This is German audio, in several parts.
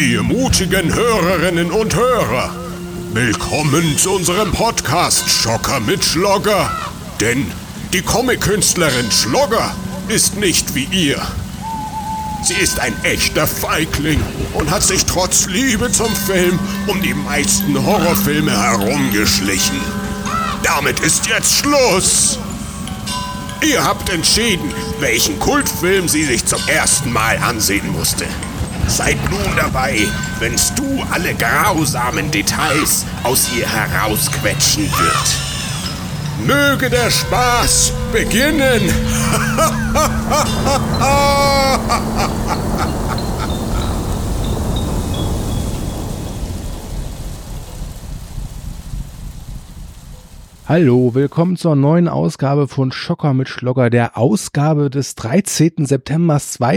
Ihr mutigen Hörerinnen und Hörer, willkommen zu unserem Podcast Schocker mit Schlogger. Denn die Comic-Künstlerin Schlogger ist nicht wie ihr. Sie ist ein echter Feigling und hat sich trotz Liebe zum Film um die meisten Horrorfilme herumgeschlichen. Damit ist jetzt Schluss! Ihr habt entschieden, welchen Kultfilm sie sich zum ersten Mal ansehen musste. Seid nun dabei, wenn Stu alle grausamen Details aus ihr herausquetschen wird. Möge der Spaß beginnen! Hallo, willkommen zur neuen Ausgabe von Schocker mit Schlogger, der Ausgabe des 13. September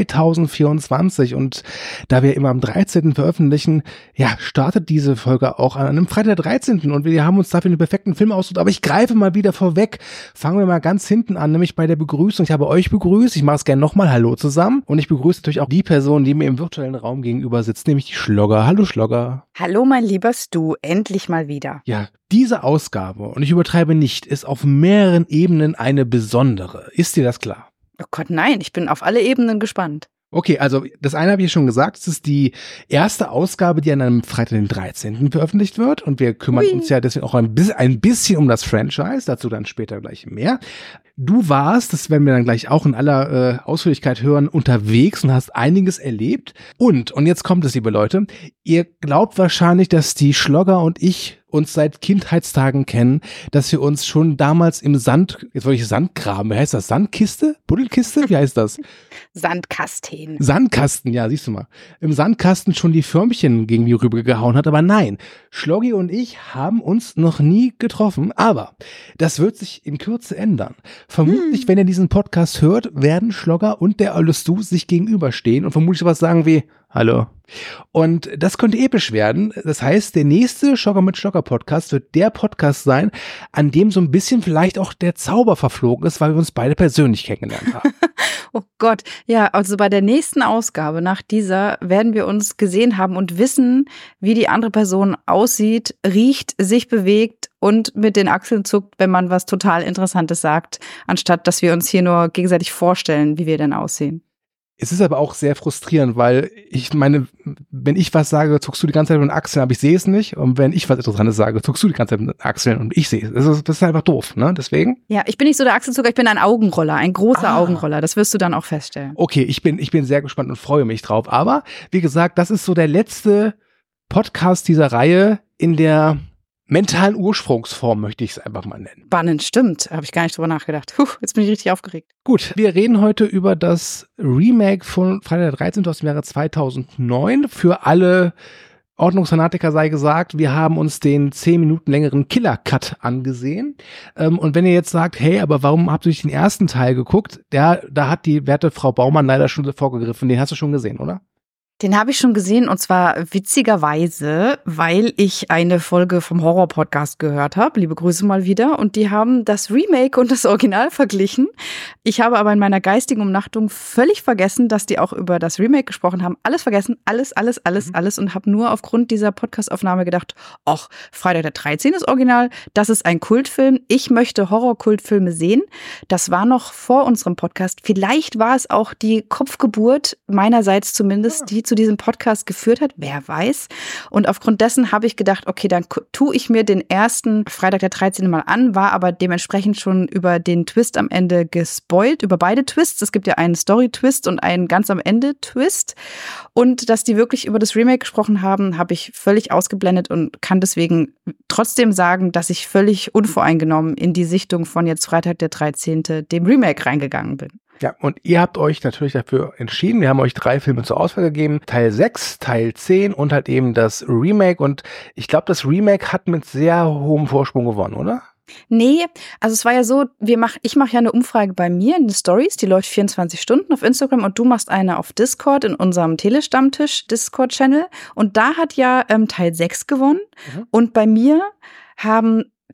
2024. Und da wir immer am 13. veröffentlichen, ja, startet diese Folge auch an einem Freitag, der 13. Und wir haben uns dafür einen perfekten Film ausgesucht. Aber ich greife mal wieder vorweg. Fangen wir mal ganz hinten an, nämlich bei der Begrüßung. Ich habe euch begrüßt. Ich mache es gerne nochmal. Hallo zusammen. Und ich begrüße natürlich auch die Person, die mir im virtuellen Raum gegenüber sitzt, nämlich die Schlogger. Hallo Schlogger. Hallo mein lieber Stu, endlich mal wieder. Ja, diese Ausgabe, und ich übertreibe nicht, ist auf mehreren Ebenen eine besondere. Ist dir das klar? Oh Gott, nein, ich bin auf alle Ebenen gespannt. Okay, also das eine habe ich schon gesagt, es ist die erste Ausgabe, die an einem Freitag, den 13. veröffentlicht wird, und wir kümmern uns ja deswegen auch ein bisschen um das Franchise, dazu dann später gleich mehr. Du warst, das werden wir dann gleich auch in aller Ausführlichkeit hören, unterwegs und hast einiges erlebt. Und jetzt kommt es, liebe Leute, ihr glaubt wahrscheinlich, dass die Schlogger und ich uns seit Kindheitstagen kennen, dass wir uns schon damals im Sandgraben, wie heißt das? Sandkiste? Buddelkiste? Wie heißt das? Sandkasten. Sandkasten, ja, siehst du mal. Im Sandkasten schon die Förmchen gegen die Rübe gehauen hat, aber nein. Schloggi und ich haben uns noch nie getroffen, aber das wird sich in Kürze ändern. Vermutlich, wenn ihr diesen Podcast hört, werden Schlogger und der Olle Stu sich gegenüberstehen und vermutlich was sagen wie Hallo. Und das könnte episch werden. Das heißt, der nächste Schocker mit Schlogger Podcast wird der Podcast sein, an dem so ein bisschen vielleicht auch der Zauber verflogen ist, weil wir uns beide persönlich kennengelernt haben. Oh Gott, ja, also bei der nächsten Ausgabe nach dieser werden wir uns gesehen haben und wissen, wie die andere Person aussieht, riecht, sich bewegt und mit den Achseln zuckt, wenn man was total Interessantes sagt, anstatt dass wir uns hier nur gegenseitig vorstellen, wie wir denn aussehen. Es ist aber auch sehr frustrierend, weil ich meine, wenn ich was sage, zuckst du die ganze Zeit mit den Achseln, aber ich sehe es nicht. Und wenn ich was Interessantes sage, zuckst du die ganze Zeit mit den Achseln und ich sehe es. Das ist einfach doof, ne? Deswegen? Ja, ich bin nicht so der Achselzucker, ich bin ein Augenroller, ein großer Augenroller. Das wirst du dann auch feststellen. Okay, ich bin sehr gespannt und freue mich drauf. Aber, wie gesagt, das ist so der letzte Podcast dieser Reihe in der mentalen Ursprungsform, möchte ich es einfach mal nennen. Spannend, stimmt. Habe ich gar nicht drüber nachgedacht. Jetzt bin ich richtig aufgeregt. Gut, wir reden heute über das Remake von Freitag der 13. aus dem Jahre 2009. Für alle Ordnungsfanatiker sei gesagt, wir haben uns den 10 Minuten längeren Killer-Cut angesehen. Und wenn ihr jetzt sagt, hey, aber warum habt ihr nicht den ersten Teil geguckt? Da hat die werte Frau Baumann leider schon vorgegriffen. Den hast du schon gesehen, oder? Den habe ich schon gesehen, und zwar witzigerweise, weil ich eine Folge vom Horror-Podcast gehört habe. Liebe Grüße mal wieder. Und die haben das Remake und das Original verglichen. Ich habe aber in meiner geistigen Umnachtung völlig vergessen, dass die auch über das Remake gesprochen haben. Alles vergessen, alles. Und habe nur aufgrund dieser Podcast-Aufnahme gedacht, ach, Freitag der 13. ist Original, das ist ein Kultfilm. Ich möchte Horror-Kultfilme sehen. Das war noch vor unserem Podcast. Vielleicht war es auch die Kopfgeburt, meinerseits zumindest, die zu diesem Podcast geführt hat, wer weiß. Und aufgrund dessen habe ich gedacht, okay, dann tue ich mir den ersten Freitag der 13. mal an, war aber dementsprechend schon über den Twist am Ende gespoilt, über beide Twists. Es gibt ja einen Story-Twist und einen ganz am Ende-Twist. Und dass die wirklich über das Remake gesprochen haben, habe ich völlig ausgeblendet und kann deswegen trotzdem sagen, dass ich völlig unvoreingenommen in die Sichtung von jetzt Freitag der 13. dem Remake reingegangen bin. Ja, und ihr habt euch natürlich dafür entschieden. Wir haben euch 3 Filme zur Auswahl gegeben. Teil 6, Teil 10 und halt eben das Remake. Und ich glaube, das Remake hat mit sehr hohem Vorsprung gewonnen, oder? Nee, also es war ja so, ich mache ja eine Umfrage bei mir in den Stories, die läuft 24 Stunden auf Instagram, und du machst eine auf Discord in unserem Telestammtisch Discord-Channel. Und da hat ja Teil 6 gewonnen. Und bei mir haben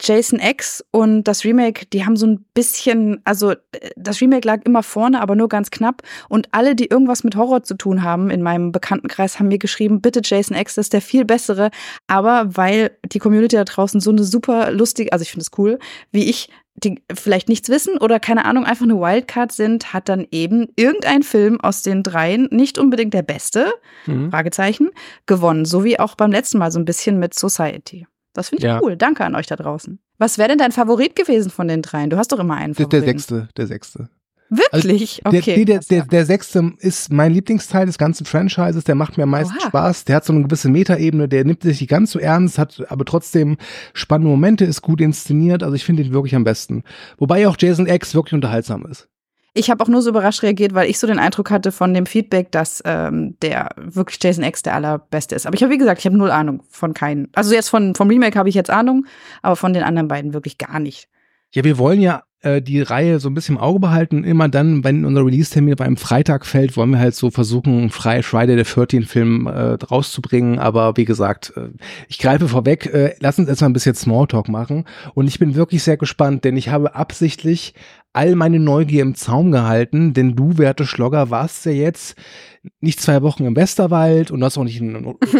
Jason X und das Remake, die haben so ein bisschen, also das Remake lag immer vorne, aber nur ganz knapp. Und alle, die irgendwas mit Horror zu tun haben in meinem Bekanntenkreis, haben mir geschrieben, bitte Jason X, das ist der viel bessere. Aber weil die Community da draußen so eine super lustige, also ich finde es cool, wie ich, die vielleicht nichts wissen oder keine Ahnung, einfach eine Wildcard sind, hat dann eben irgendein Film aus den dreien, nicht unbedingt der beste, Fragezeichen, gewonnen. So wie auch beim letzten Mal so ein bisschen mit Society. Das finde ich cool. Danke an euch da draußen. Was wäre denn dein Favorit gewesen von den dreien? Du hast doch immer einen Favoriten. Der sechste. Wirklich? Also, okay. Der sechste ist mein Lieblingsteil des ganzen Franchises. Der macht mir am meisten Spaß. Der hat so eine gewisse Metaebene. Der nimmt sich nicht ganz so ernst, hat aber trotzdem spannende Momente, ist gut inszeniert. Also ich finde ihn wirklich am besten. Wobei auch Jason X wirklich unterhaltsam ist. Ich habe auch nur so überrascht reagiert, weil ich so den Eindruck hatte von dem Feedback, dass der wirklich Jason X der allerbeste ist. Aber ich habe, wie gesagt, ich habe null Ahnung von keinen. Also jetzt vom Remake habe ich jetzt Ahnung, aber von den anderen beiden wirklich gar nicht. Ja, wir wollen ja die Reihe so ein bisschen im Auge behalten. Immer dann, wenn unser Release-Termin beim Freitag fällt, wollen wir halt so versuchen, einen Friday the 13th Film rauszubringen. Aber wie gesagt, ich greife vorweg, lass uns erstmal ein bisschen Smalltalk machen. Und ich bin wirklich sehr gespannt, denn ich habe absichtlich all meine Neugier im Zaum gehalten, denn du, werte Schlogger, warst ja jetzt nicht 2 Wochen im Westerwald und warst auch nicht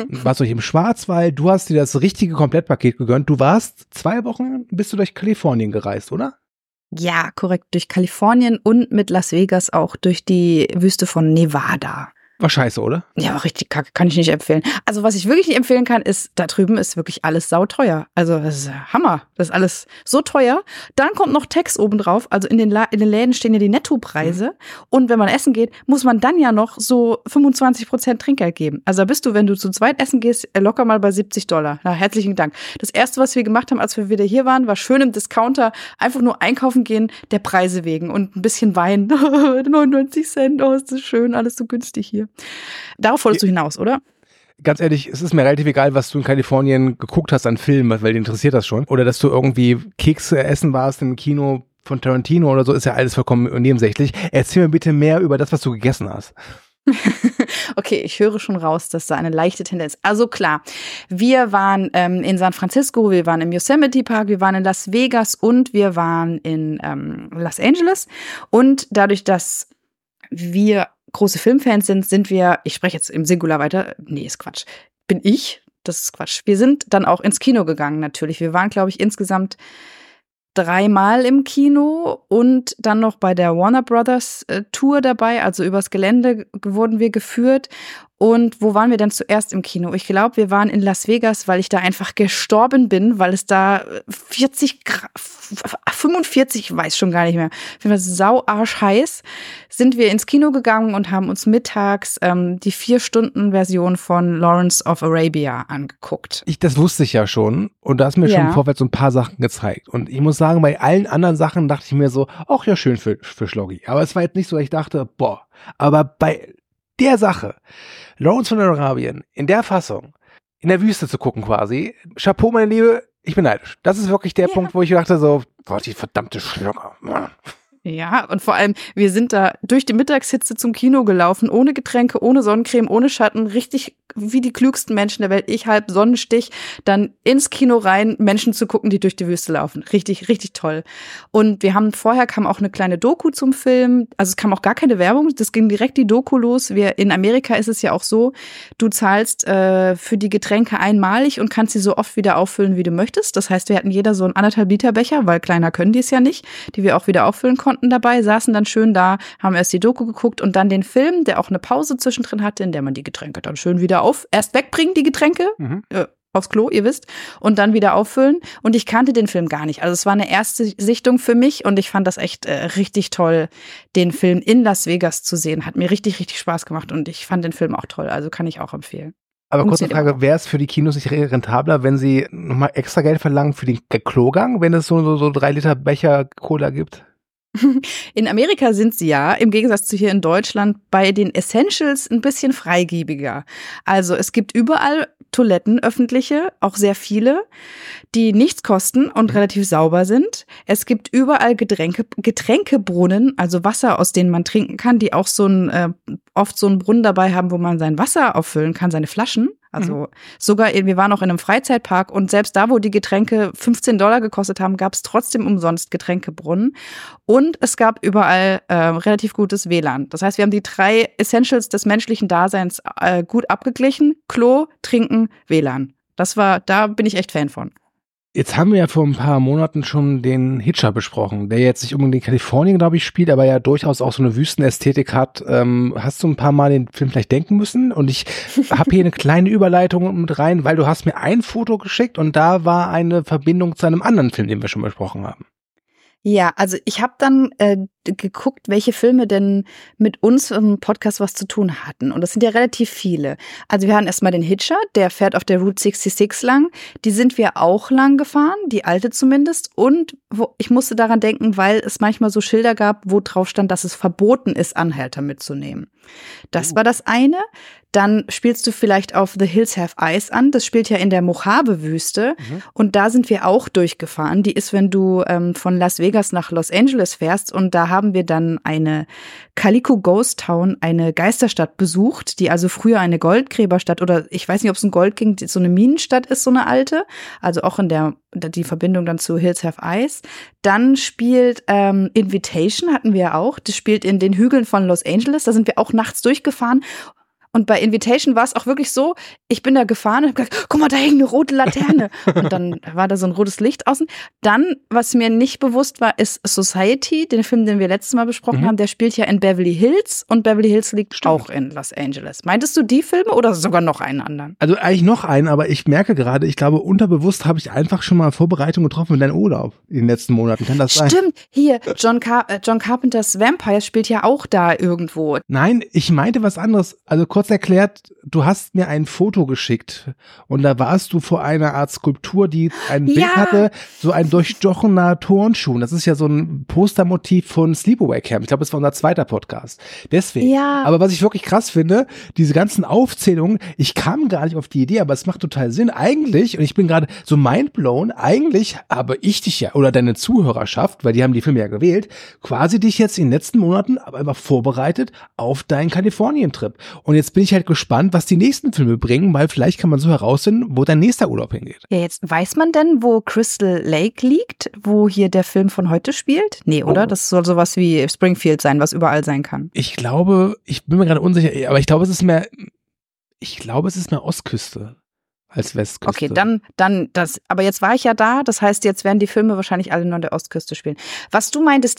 im Schwarzwald. Du hast dir das richtige Komplettpaket gegönnt. Du warst 2 Wochen, bist du durch Kalifornien gereist, oder? Ja, korrekt. Durch Kalifornien und mit Las Vegas auch durch die Wüste von Nevada. War scheiße, oder? Ja, war richtig kacke, kann ich nicht empfehlen. Also was ich wirklich nicht empfehlen kann, ist, da drüben ist wirklich alles sauteuer. Also das ist Hammer, das ist alles so teuer. Dann kommt noch Tax obendrauf, also in den Läden stehen ja die Nettopreise. Und wenn man essen geht, muss man dann ja noch so 25% Trinkgeld geben. Also da bist du, wenn du zu zweit essen gehst, locker mal bei $70. Na, herzlichen Dank. Das Erste, was wir gemacht haben, als wir wieder hier waren, war schön im Discounter einfach nur einkaufen gehen, der Preise wegen und ein bisschen Wein. 99 Cent, oh, ist das schön, alles so günstig hier. Darauf wolltest du hinaus, oder? Ganz ehrlich, es ist mir relativ egal, was du in Kalifornien geguckt hast an Filmen, weil dir interessiert das schon. Oder dass du irgendwie Kekse essen warst im Kino von Tarantino oder so, ist ja alles vollkommen nebensächlich. Erzähl mir bitte mehr über das, was du gegessen hast. Okay, ich höre schon raus, dass da eine leichte Tendenz. Also klar, wir waren in San Francisco, wir waren im Yosemite Park, wir waren in Las Vegas und wir waren in Los Angeles. Und dadurch, dass wir große Filmfans sind wir, ich spreche jetzt im Singular weiter, nee, ist Quatsch, das ist Quatsch. Wir sind dann auch ins Kino gegangen natürlich. Wir waren, glaube ich, insgesamt 3-mal im Kino und dann noch bei der Warner Brothers Tour dabei, also übers Gelände wurden wir geführt. Und wo waren wir denn zuerst im Kino? Ich glaube, wir waren in Las Vegas, weil ich da einfach gestorben bin, weil es da 45, ich weiß schon gar nicht mehr, sau arschheiß, sind wir ins Kino gegangen und haben uns mittags die 4-Stunden-Version von Lawrence of Arabia angeguckt. Das wusste ich ja schon und du hast mir schon im Vorfeld so ein paar Sachen gezeigt. Und ich muss sagen, bei allen anderen Sachen dachte ich mir so, ach ja, schön für Schloggi. Aber es war jetzt nicht so, dass ich dachte, boah, aber bei der Sache, Lawrence von Arabien, in der Fassung, in der Wüste zu gucken quasi, Chapeau, meine Liebe, ich bin neidisch. Das ist wirklich der Punkt, wo ich dachte so, Gott, die verdammte Schlogger. Ja, und vor allem, wir sind da durch die Mittagshitze zum Kino gelaufen, ohne Getränke, ohne Sonnencreme, ohne Schatten, richtig wie die klügsten Menschen der Welt. Ich halb Sonnenstich, dann ins Kino rein, Menschen zu gucken, die durch die Wüste laufen. Richtig, richtig toll. Und vorher kam auch eine kleine Doku zum Film. Also es kam auch gar keine Werbung, das ging direkt die Doku los. In Amerika ist es ja auch so, du zahlst für die Getränke einmalig und kannst sie so oft wieder auffüllen, wie du möchtest. Das heißt, wir hatten jeder so einen 1,5 Liter Becher, weil kleiner können die es ja nicht, die wir auch wieder auffüllen konnten dabei, saßen dann schön da, haben erst die Doku geguckt und dann den Film, der auch eine Pause zwischendrin hatte, in der man die Getränke dann schön wieder erst wegbringen, die Getränke, aufs Klo, ihr wisst, und dann wieder auffüllen. Und ich kannte den Film gar nicht. Also es war eine erste Sichtung für mich und ich fand das echt richtig toll, den Film in Las Vegas zu sehen. Hat mir richtig, richtig Spaß gemacht und ich fand den Film auch toll. Also kann ich auch empfehlen. Aber kurze Frage, wäre es für die Kinos nicht rentabler, wenn sie nochmal extra Geld verlangen für den Klogang, wenn es so 3 Liter Becher Cola gibt? In Amerika sind sie ja, im Gegensatz zu hier in Deutschland, bei den Essentials ein bisschen freigiebiger. Also es gibt überall Toiletten, öffentliche, auch sehr viele, die nichts kosten und relativ sauber sind. Es gibt überall Getränkebrunnen, also Wasser, aus denen man trinken kann, die auch oft so einen Brunnen dabei haben, wo man sein Wasser auffüllen kann, seine Flaschen. Also sogar, wir waren auch in einem Freizeitpark und selbst da, wo die Getränke $15 gekostet haben, gab es trotzdem umsonst Getränkebrunnen. Und es gab überall relativ gutes WLAN. Das heißt, wir haben die 3 Essentials des menschlichen Daseins gut abgeglichen. Klo, Trinken, WLAN. Da bin ich echt Fan von. Jetzt haben wir ja vor ein paar Monaten schon den Hitcher besprochen, der jetzt nicht unbedingt in Kalifornien, glaube ich, spielt, aber ja durchaus auch so eine Wüstenästhetik hat. Hast du ein paar Mal den Film vielleicht denken müssen? Und ich habe hier eine kleine Überleitung mit rein, weil du hast mir ein Foto geschickt und da war eine Verbindung zu einem anderen Film, den wir schon besprochen haben. Ja, also ich habe dann geguckt, welche Filme denn mit uns im Podcast was zu tun hatten. Und das sind ja relativ viele. Also wir hatten erstmal den Hitcher, der fährt auf der Route 66 lang. Die sind wir auch lang gefahren, die alte zumindest. Und ich musste daran denken, weil es manchmal so Schilder gab, wo drauf stand, dass es verboten ist, Anhalter mitzunehmen. Das war das eine. Dann spielst du vielleicht auf The Hills Have Eyes an. Das spielt ja in der Mojave-Wüste. Und da sind wir auch durchgefahren. Die ist, wenn du von Las Vegas nach Los Angeles fährst. Und da haben wir dann eine Calico Ghost Town, eine Geisterstadt besucht, die also früher eine Goldgräberstadt oder ich weiß nicht, ob es um Gold ging, so eine Minenstadt ist, so eine alte. Also auch in die Verbindung dann zu Hills Have Eyes. Dann spielt Invitation, hatten wir auch. Das spielt in den Hügeln von Los Angeles. Da sind wir auch nachts durchgefahren. Und bei Invitation war es auch wirklich so, ich bin da gefahren und hab gesagt, guck mal, da hängt eine rote Laterne. Und dann war da so ein rotes Licht außen. Dann, was mir nicht bewusst war, ist Society, den Film, den wir letztes Mal besprochen haben, der spielt ja in Beverly Hills und Beverly Hills liegt auch in Los Angeles. Meintest du die Filme oder sogar noch einen anderen? Also eigentlich noch einen, aber ich merke gerade, ich glaube, unterbewusst habe ich einfach schon mal Vorbereitungen getroffen für deinen Urlaub in den letzten Monaten. Kann das sein? Stimmt, hier, John Carpenters Vampires spielt ja auch da irgendwo. Nein, ich meinte was anderes. Also kurz erklärt, du hast mir ein Foto geschickt und da warst du vor einer Art Skulptur, die ein Bild hatte, so ein durchstochener Turnschuh. Das ist ja so ein Postermotiv von Sleepaway Camp. Ich glaube, das war unser zweiter Podcast. Deswegen. Ja. Aber was ich wirklich krass finde, diese ganzen Aufzählungen, ich kam gar nicht auf die Idee, aber es macht total Sinn. Eigentlich, und ich bin gerade so mindblown, eigentlich habe ich dich ja, oder deine Zuhörerschaft, weil die haben die Filme ja gewählt, quasi dich jetzt in den letzten Monaten aber einfach vorbereitet auf deinen Kalifornien-Trip. Und jetzt bin ich halt gespannt, was die nächsten Filme bringen, weil vielleicht kann man so herausfinden, wo dein nächster Urlaub hingeht. Ja, jetzt weiß man denn, wo Crystal Lake liegt, wo hier der Film von heute spielt? Nee, oder? Das soll sowas wie Springfield sein, was überall sein kann. Ich glaube, ich bin mir gerade unsicher, aber ich glaube, es ist mehr Ostküste als Westküste. Okay, dann das. Aber jetzt war ich ja da, das heißt, jetzt werden die Filme wahrscheinlich alle nur an der Ostküste spielen. Was du meintest,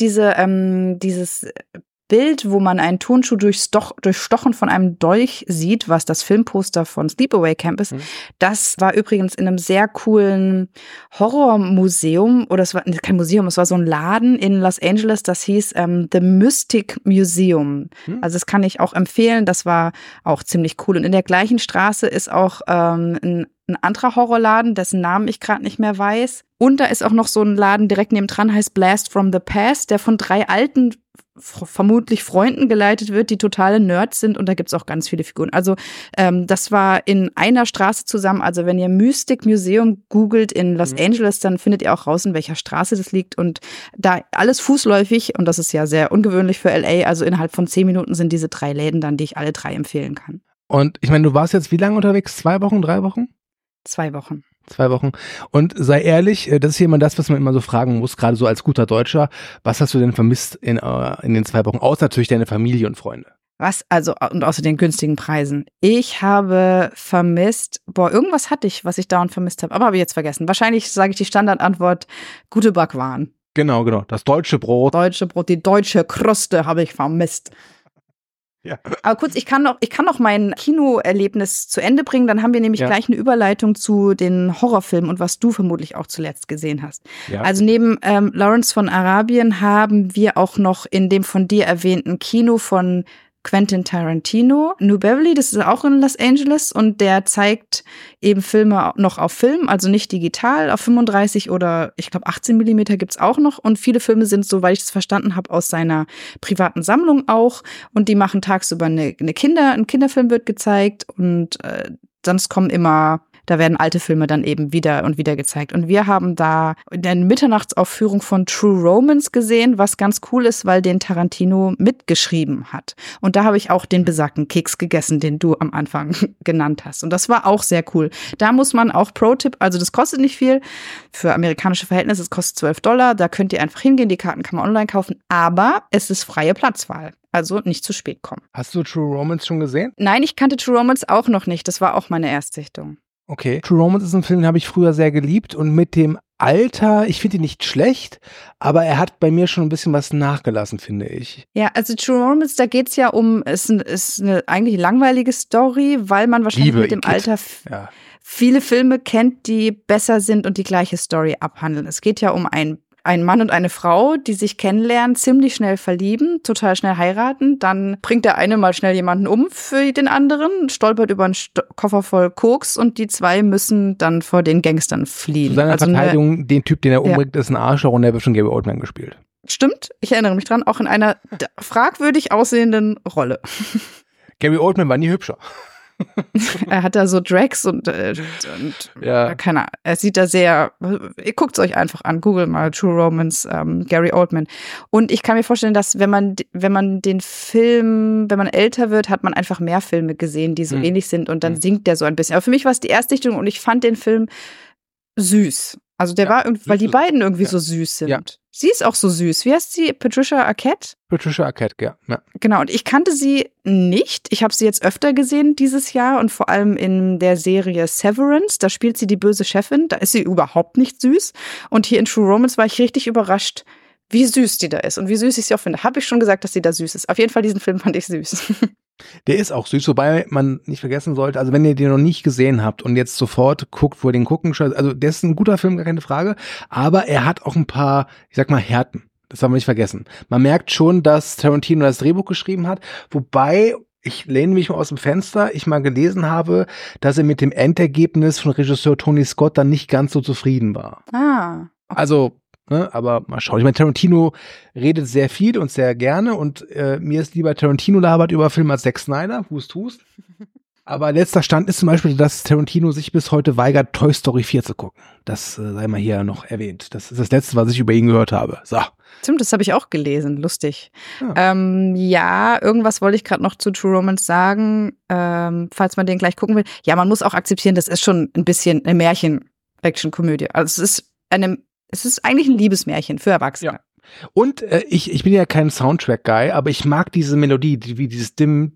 dieses Bild, wo man einen Turnschuh durchstochen von einem Dolch sieht, was das Filmposter von Sleepaway Camp ist, das war übrigens in einem sehr coolen Horrormuseum, oder es war kein Museum, es war so ein Laden in Los Angeles, das hieß The Mystic Museum. Also das kann ich auch empfehlen, das war auch ziemlich cool. Und in der gleichen Straße ist auch ein anderer Horrorladen, dessen Namen ich gerade nicht mehr weiß. Und da ist auch noch so ein Laden direkt nebendran, heißt Blast from the Past, der von 3 alten vermutlich Freunden geleitet wird, die totale Nerds sind, und da gibt's auch ganz viele Figuren. Also das war in einer Straße zusammen. Also wenn ihr Mystic Museum googelt in Los Angeles, dann findet ihr auch raus, in welcher Straße das liegt, und da alles fußläufig, und das ist ja sehr ungewöhnlich für LA, also innerhalb von 10 Minuten sind diese 3 Läden dann, die ich alle 3 empfehlen kann. Und ich meine, du warst jetzt wie lange unterwegs? 2 Wochen, 3 Wochen? 2 Wochen. 2 Wochen. Und sei ehrlich, das ist hier immer das, was man immer so fragen muss, gerade so als guter Deutscher. Was hast du denn vermisst in den 2 Wochen? Außer natürlich deine Familie und Freunde. Was? Also, und außer den günstigen Preisen. Ich habe vermisst, irgendwas hatte ich, was ich dauernd vermisst habe, aber habe ich jetzt vergessen. Wahrscheinlich sage ich die Standardantwort, gute Backwaren. Genau. Das deutsche Brot. Die deutsche Kruste habe ich vermisst. Ja. Aber kurz, ich kann noch mein Kinoerlebnis zu Ende bringen, dann haben wir nämlich gleich eine Überleitung zu den Horrorfilmen und was du vermutlich auch zuletzt gesehen hast. Ja. Also neben Lawrence von Arabien haben wir auch noch in dem von dir erwähnten Kino von Quentin Tarantino, New Beverly, das ist auch in Los Angeles, und der zeigt eben Filme noch auf Film, also nicht digital, auf 35 oder ich glaube 18 Millimeter gibt's auch noch, und viele Filme sind, soweit ich es verstanden habe, aus seiner privaten Sammlung auch, und die machen tagsüber ein Kinderfilm wird gezeigt, und sonst kommen immer Da werden alte Filme dann eben wieder und wieder gezeigt. Und wir haben da eine Mitternachtsaufführung von True Romance gesehen, was ganz cool ist, weil den Tarantino mitgeschrieben hat. Und da habe ich auch den besagten Keks gegessen, den du am Anfang genannt hast. Und das war auch sehr cool. Da muss man auch Pro-Tipp, also das kostet nicht viel. Für amerikanische Verhältnisse, es kostet $12. Da könnt ihr einfach hingehen, die Karten kann man online kaufen. Aber es ist freie Platzwahl. Also nicht zu spät kommen. Hast du True Romance schon gesehen? Nein, ich kannte True Romance auch noch nicht. Das war auch meine Erstsichtung. Okay. True Romance ist ein Film, den habe ich früher sehr geliebt und mit dem Alter, ich finde ihn nicht schlecht, aber er hat bei mir schon ein bisschen was nachgelassen, finde ich. Ja, also True Romance, da geht's ja ist eine eigentlich langweilige Story, weil man wahrscheinlich mit dem Alter viele Filme kennt, die besser sind und die gleiche Story abhandeln. Es geht ja um einen Mann und eine Frau, die sich kennenlernen, ziemlich schnell verlieben, total schnell heiraten. Dann bringt der eine mal schnell jemanden um für den anderen, stolpert über einen Koffer voll Koks und die zwei müssen dann vor den Gangstern fliehen. Zu seiner Verteidigung, den Typ, den er umbringt, ist ein Arschloch und der wird schon Gary Oldman gespielt. Stimmt, ich erinnere mich dran, auch in einer fragwürdig aussehenden Rolle. Gary Oldman war nie hübscher. Er hat da so Drags und keine Ahnung. Er sieht da sehr, ihr guckt es euch einfach an, Google mal True Romance, Gary Oldman. Und ich kann mir vorstellen, dass wenn man den Film, wenn man älter wird, hat man einfach mehr Filme gesehen, die so ähnlich sind und dann sinkt der so ein bisschen. Aber für mich war es die Erstsichtung und ich fand den Film süß. Also der war irgendwie, weil die beiden irgendwie so süß sind. Ja. Sie ist auch so süß. Wie heißt sie? Patricia Arquette? Patricia Arquette, ja. Genau, und ich kannte sie nicht. Ich habe sie jetzt öfter gesehen dieses Jahr und vor allem in der Serie Severance. Da spielt sie die böse Chefin. Da ist sie überhaupt nicht süß. Und hier in True Romance war ich richtig überrascht, wie süß die da ist und wie süß ich sie auch finde. Habe ich schon gesagt, dass sie da süß ist. Auf jeden Fall, diesen Film fand ich süß. Der ist auch süß, wobei man nicht vergessen sollte, also wenn ihr den noch nicht gesehen habt und jetzt sofort guckt, wo ihr den gucken, also der ist ein guter Film, gar keine Frage, aber er hat auch ein paar, ich sag mal, Härten. Das darf man nicht vergessen. Man merkt schon, dass Tarantino das Drehbuch geschrieben hat, wobei, ich lehne mich mal aus dem Fenster, ich mal gelesen habe, dass er mit dem Endergebnis von Regisseur Tony Scott dann nicht ganz so zufrieden war. Ah. Okay. Also, aber mal schauen. Ich meine, Tarantino redet sehr viel und sehr gerne und mir ist lieber Tarantino labert über Filme als Zack Snyder, hust. Aber letzter Stand ist zum Beispiel, dass Tarantino sich bis heute weigert, Toy Story 4 zu gucken. Das sei mal hier noch erwähnt. Das ist das Letzte, was ich über ihn gehört habe. So. Stimmt, das habe ich auch gelesen. Lustig. Ja, irgendwas wollte ich gerade noch zu True Romance sagen, falls man den gleich gucken will. Ja, man muss auch akzeptieren, das ist schon ein bisschen eine Märchen-Action-Komödie. Also es ist eigentlich ein Liebesmärchen für Erwachsene. Ja. Und ich bin ja kein Soundtrack-Guy, aber ich mag diese Melodie, wie dieses Dim.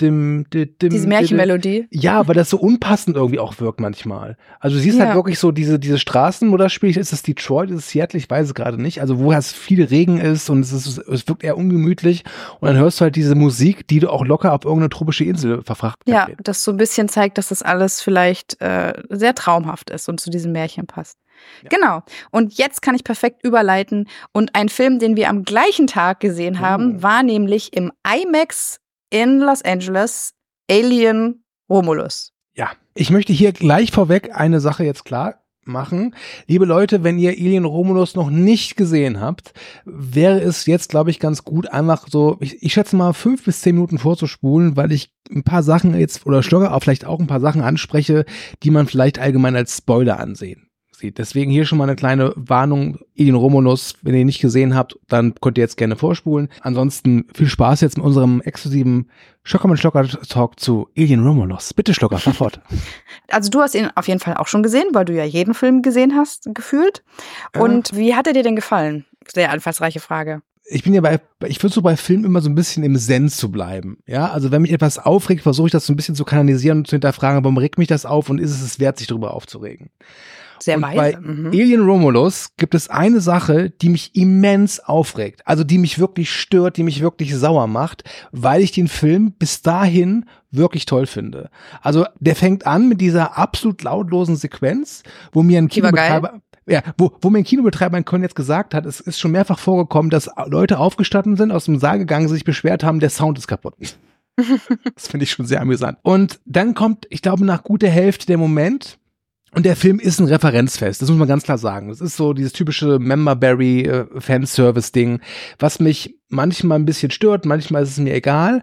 Diese Märchenmelodie? Ja, weil das so unpassend irgendwie auch wirkt manchmal. Also du siehst halt wirklich so diese Straßen, wo das spielt. Ist es Detroit, ist es Seattle? Ich weiß es gerade nicht. Also wo es viel Regen ist und es wirkt eher ungemütlich. Und dann hörst du halt diese Musik, die du auch locker auf irgendeine tropische Insel verfrachten kannst. Ja, das so ein bisschen zeigt, dass das alles vielleicht sehr traumhaft ist und zu diesem Märchen passt. Ja. Genau. Und jetzt kann ich perfekt überleiten. Und ein Film, den wir am gleichen Tag gesehen haben, war nämlich im IMAX in Los Angeles Alien Romulus. Ja, ich möchte hier gleich vorweg eine Sache jetzt klar machen. Liebe Leute, wenn ihr Alien Romulus noch nicht gesehen habt, wäre es jetzt, glaube ich, ganz gut, einfach so, ich schätze mal 5 bis 10 Minuten vorzuspulen, weil ich ein paar Sachen jetzt, oder Schlogger auch vielleicht auch ein paar Sachen anspreche, die man vielleicht allgemein als Spoiler ansehen. Deswegen hier schon mal eine kleine Warnung, Alien Romulus, wenn ihr ihn nicht gesehen habt, dann könnt ihr jetzt gerne vorspulen. Ansonsten viel Spaß jetzt mit unserem exklusiven Schocker mit Schlocker Talk zu Alien Romulus. Bitte Schlocker, fahr fort. Also du hast ihn auf jeden Fall auch schon gesehen, weil du ja jeden Film gesehen hast, gefühlt. Und wie hat er dir denn gefallen? Sehr einfallsreiche Frage. Ich versuche so bei Filmen immer so ein bisschen im Zen zu bleiben. Ja, also wenn mich etwas aufregt, versuche ich das so ein bisschen zu kanalisieren und zu hinterfragen, warum regt mich das auf und ist es wert, sich darüber aufzuregen? Sehr und weise. Bei Alien Romulus gibt es eine Sache, die mich immens aufregt. Also die mich wirklich stört, die mich wirklich sauer macht, weil ich den Film bis dahin wirklich toll finde. Also der fängt an mit dieser absolut lautlosen Sequenz, wo mir ein Kinobetreiber... Ja, wo mir ein Kinobetreiber in Köln jetzt gesagt hat, es ist schon mehrfach vorgekommen, dass Leute aufgestanden sind, aus dem Saal gegangen, sich beschwert haben, der Sound ist kaputt. Das finde ich schon sehr amüsant. Und dann kommt, ich glaube, nach guter Hälfte der Moment, und der Film ist ein Referenzfest, das muss man ganz klar sagen. Das ist so dieses typische Memberberry Fanservice-Ding, was mich manchmal ein bisschen stört, manchmal ist es mir egal.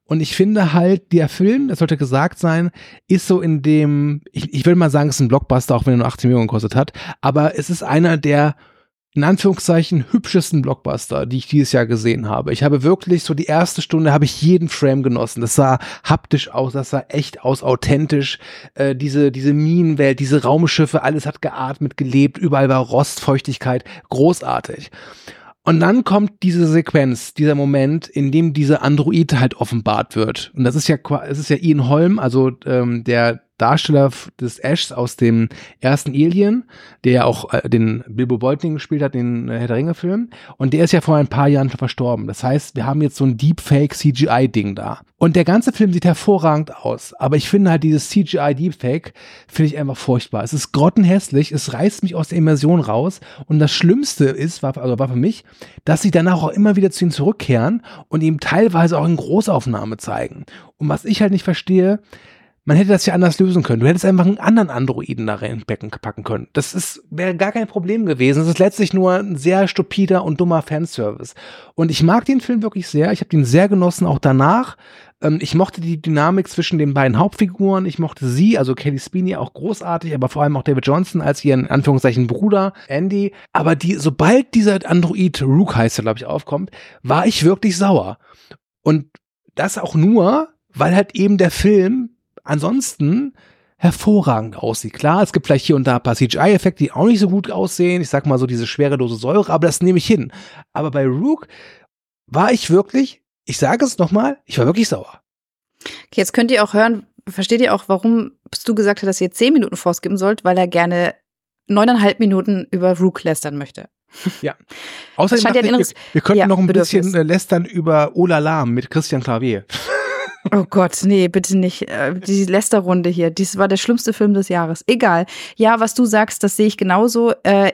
Und ich finde halt, der Film, das sollte gesagt sein, ist so in dem, ich will mal sagen, es ist ein Blockbuster, auch wenn er nur 18 Millionen gekostet hat, aber es ist einer der, in Anführungszeichen, hübschesten Blockbuster, die ich dieses Jahr gesehen habe. Ich habe wirklich so die erste Stunde habe ich jeden Frame genossen. Das sah haptisch aus, das sah echt aus, authentisch. Diese Minenwelt, diese Raumschiffe, alles hat geatmet, gelebt, überall war Rost, Feuchtigkeit, großartig. Und dann kommt diese Sequenz, dieser Moment, in dem dieser Android halt offenbart wird. Und es ist ja Ian Holm, also der Darsteller des Ashs aus dem ersten Alien, der ja auch den Bilbo Beutlin gespielt hat, den Herr der Ringe-Film. Und der ist ja vor ein paar Jahren verstorben. Das heißt, wir haben jetzt so ein Deepfake-CGI-Ding da. Und der ganze Film sieht hervorragend aus. Aber ich finde halt dieses CGI-Deepfake, finde ich einfach furchtbar. Es ist grottenhässlich, es reißt mich aus der Immersion raus. Und das Schlimmste ist, war für mich, dass sie danach auch immer wieder zu ihm zurückkehren und ihm teilweise auch in Großaufnahme zeigen. Und was ich halt nicht verstehe, man hätte das ja anders lösen können. Du hättest einfach einen anderen Androiden da reinpacken können. Wäre gar kein Problem gewesen. Das ist letztlich nur ein sehr stupider und dummer Fanservice. Und ich mag den Film wirklich sehr. Ich habe den sehr genossen, auch danach. Ich mochte die Dynamik zwischen den beiden Hauptfiguren. Ich mochte sie, also Kelly Spini, auch großartig, aber vor allem auch David Johnson als ihren, Anführungszeichen, Bruder, Andy. Aber sobald dieser Android, Rook heißt er, glaube ich, aufkommt, war ich wirklich sauer. Und das auch nur, weil halt eben der Film ansonsten hervorragend aussieht. Klar, es gibt vielleicht hier und da ein paar CGI-Effekte, die auch nicht so gut aussehen. Ich sag mal so diese schwere Dose Säure, aber das nehme ich hin. Aber bei Rook war ich wirklich, ich sage es nochmal, ich war wirklich sauer. Okay, jetzt könnt ihr auch hören, versteht ihr auch, warum du gesagt hast, dass ihr 10 Minuten vorskippen sollt, weil er gerne 9,5 Minuten über Rook lästern möchte. Ja. Außerdem wir könnten noch ein bisschen lästern über Olala mit Christian Clavier. Oh Gott, nee, bitte nicht. Die Lästerrunde hier, dies war der schlimmste Film des Jahres. Egal. Ja, was du sagst, das sehe ich genauso.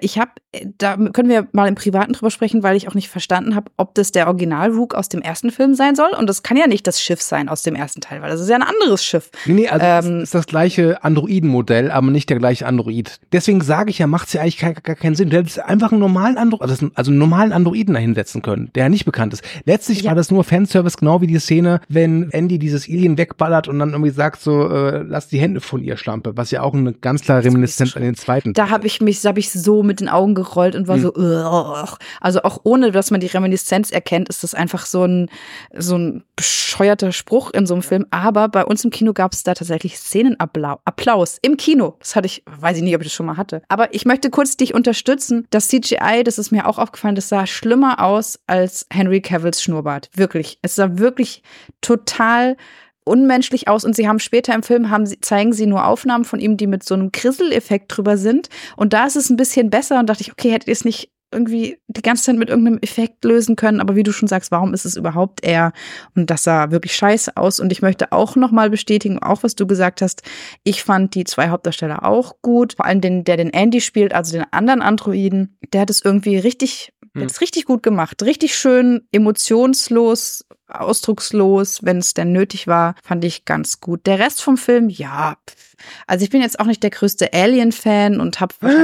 Da können wir mal im Privaten drüber sprechen, weil ich auch nicht verstanden habe, ob das der Original-Rook aus dem ersten Film sein soll. Und das kann ja nicht das Schiff sein aus dem ersten Teil, weil das ist ja ein anderes Schiff. Nee, also es ist das gleiche Androiden-Modell, aber nicht der gleiche Android. Deswegen sage ich ja, macht es ja eigentlich gar keinen Sinn. Du hättest einfach einen normalen Androiden da hinsetzen können, der ja nicht bekannt ist. Letztlich war das nur Fanservice, genau wie die Szene, wenn Andy dieses Alien wegballert und dann irgendwie sagt so, lass die Hände von ihr, Schlampe, was ja auch eine ganz klare Reminiszenz an den zweiten. Da habe ich so mit den Augen gerollt und war so, also auch ohne, dass man die Reminiszenz erkennt, ist das einfach so ein bescheuerter Spruch in so einem Film. Aber bei uns im Kino gab es da tatsächlich Szenenapplaus im Kino. Das weiß ich nicht, ob ich das schon mal hatte. Aber ich möchte kurz dich unterstützen. Das CGI, das ist mir auch aufgefallen, das sah schlimmer aus als Henry Cavills Schnurrbart. Wirklich. Es sah wirklich total unmenschlich aus und sie haben später im Film zeigen sie nur Aufnahmen von ihm, die mit so einem Krisseleffekt drüber sind und da ist es ein bisschen besser und dachte ich, okay, hättet ihr es nicht irgendwie die ganze Zeit mit irgendeinem Effekt lösen können, aber wie du schon sagst, warum ist es überhaupt er? Und das sah wirklich scheiße aus und ich möchte auch nochmal bestätigen, auch was du gesagt hast, ich fand die 2 Hauptdarsteller auch gut, vor allem der den Andy spielt, also den anderen Androiden, der hat es irgendwie richtig gut gemacht, richtig schön, emotionslos, ausdruckslos, wenn es denn nötig war, fand ich ganz gut. Der Rest vom Film, ja, also ich bin jetzt auch nicht der größte Alien-Fan und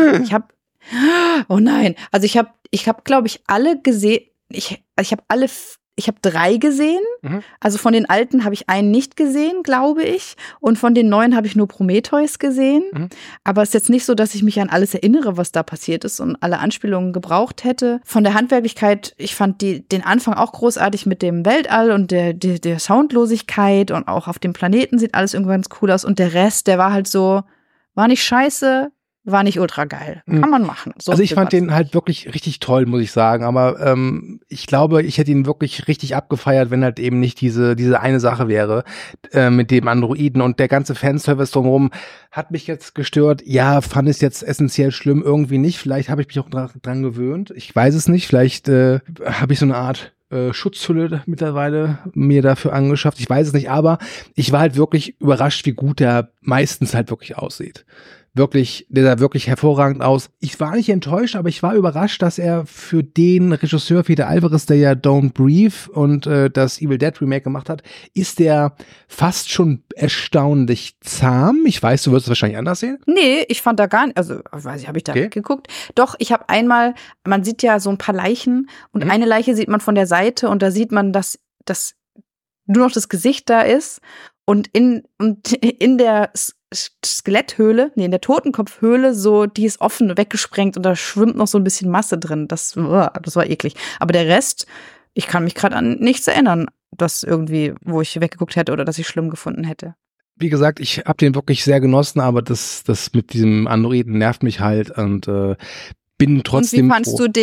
oh nein, also ich habe glaube ich alle gesehen, ich habe 3 gesehen, also von den alten habe ich einen nicht gesehen, glaube ich, und von den neuen habe ich nur Prometheus gesehen, aber es ist jetzt nicht so, dass ich mich an alles erinnere, was da passiert ist und alle Anspielungen gebraucht hätte. Von der Handwerklichkeit, ich fand den Anfang auch großartig mit dem Weltall und der Soundlosigkeit und auch auf dem Planeten sieht alles irgendwie ganz cool aus und der Rest, der war halt so, war nicht scheiße, war nicht ultra geil. Kann man machen. So also ich fand den halt wirklich richtig toll, muss ich sagen. Aber ich glaube, ich hätte ihn wirklich richtig abgefeiert, wenn halt eben nicht diese eine Sache wäre mit dem Androiden. Und der ganze Fanservice drumherum hat mich jetzt gestört. Ja, fand es jetzt essentiell schlimm, irgendwie nicht. Vielleicht habe ich mich auch dran gewöhnt. Ich weiß es nicht. Vielleicht habe ich so eine Art Schutzhülle mittlerweile mir dafür angeschafft. Ich weiß es nicht, aber ich war halt wirklich überrascht, wie gut der meistens halt wirklich aussieht. Der sah wirklich hervorragend aus. Ich war nicht enttäuscht, aber ich war überrascht, dass er für den Regisseur Fede Alvarez, der ja Don't Breathe und das Evil Dead Remake gemacht hat, ist der fast schon erstaunlich zahm. Ich weiß, du wirst es wahrscheinlich anders sehen. Nee, ich fand da gar nicht, also weiß ich, habe ich da geguckt. Doch, ich habe einmal, man sieht ja so ein paar Leichen und eine Leiche sieht man von der Seite und da sieht man, dass nur noch das Gesicht da ist und in der Skeletthöhle, in der Totenkopfhöhle, so, die ist offen, weggesprengt und da schwimmt noch so ein bisschen Masse drin. Das war eklig. Aber der Rest, ich kann mich gerade an nichts erinnern, das irgendwie, wo ich weggeguckt hätte oder dass ich schlimm gefunden hätte. Wie gesagt, ich habe den wirklich sehr genossen, aber das mit diesem Androiden nervt mich halt und bin trotzdem. Und wie fandst du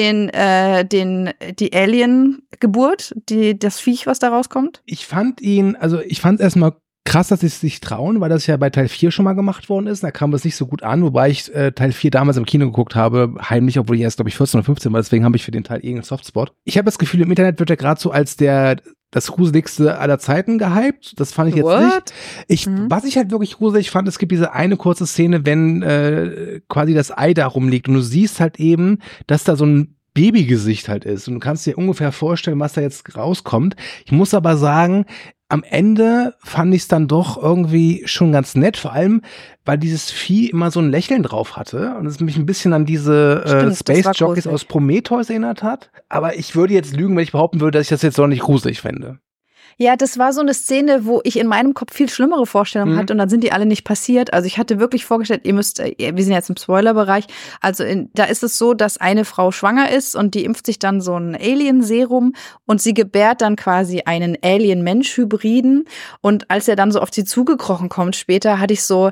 die Alien-Geburt, das Viech, was da rauskommt? Ich fand erstmal krass, dass sie es sich trauen, weil das ja bei Teil 4 schon mal gemacht worden ist. Da kam es nicht so gut an, wobei ich Teil 4 damals im Kino geguckt habe, heimlich, obwohl ich erst, glaube ich, 14 oder 15 war. Deswegen habe ich für den Teil irgendeinen Softspot. Ich habe das Gefühl, im Internet wird er gerade so als das gruseligste aller Zeiten gehypt. Das fand ich jetzt nicht. Was ich halt wirklich gruselig fand, es gibt diese eine kurze Szene, wenn quasi das Ei da rumliegt und du siehst halt eben, dass da so ein Babygesicht halt ist. Und du kannst dir ungefähr vorstellen, was da jetzt rauskommt. Ich muss aber sagen, am Ende fand ich es dann doch irgendwie schon ganz nett, vor allem, weil dieses Vieh immer so ein Lächeln drauf hatte und es mich ein bisschen an diese Space Jockeys aus Prometheus erinnert hat. Aber ich würde jetzt lügen, wenn ich behaupten würde, dass ich das jetzt doch nicht gruselig fände. Ja, das war so eine Szene, wo ich in meinem Kopf viel schlimmere Vorstellungen hatte und dann sind die alle nicht passiert. Also ich hatte wirklich vorgestellt, wir sind jetzt im Spoilerbereich, also da ist es so, dass eine Frau schwanger ist und die impft sich dann so ein Alien-Serum und sie gebärt dann quasi einen Alien-Mensch-Hybriden und als er dann so auf sie zugekrochen kommt später, hatte ich so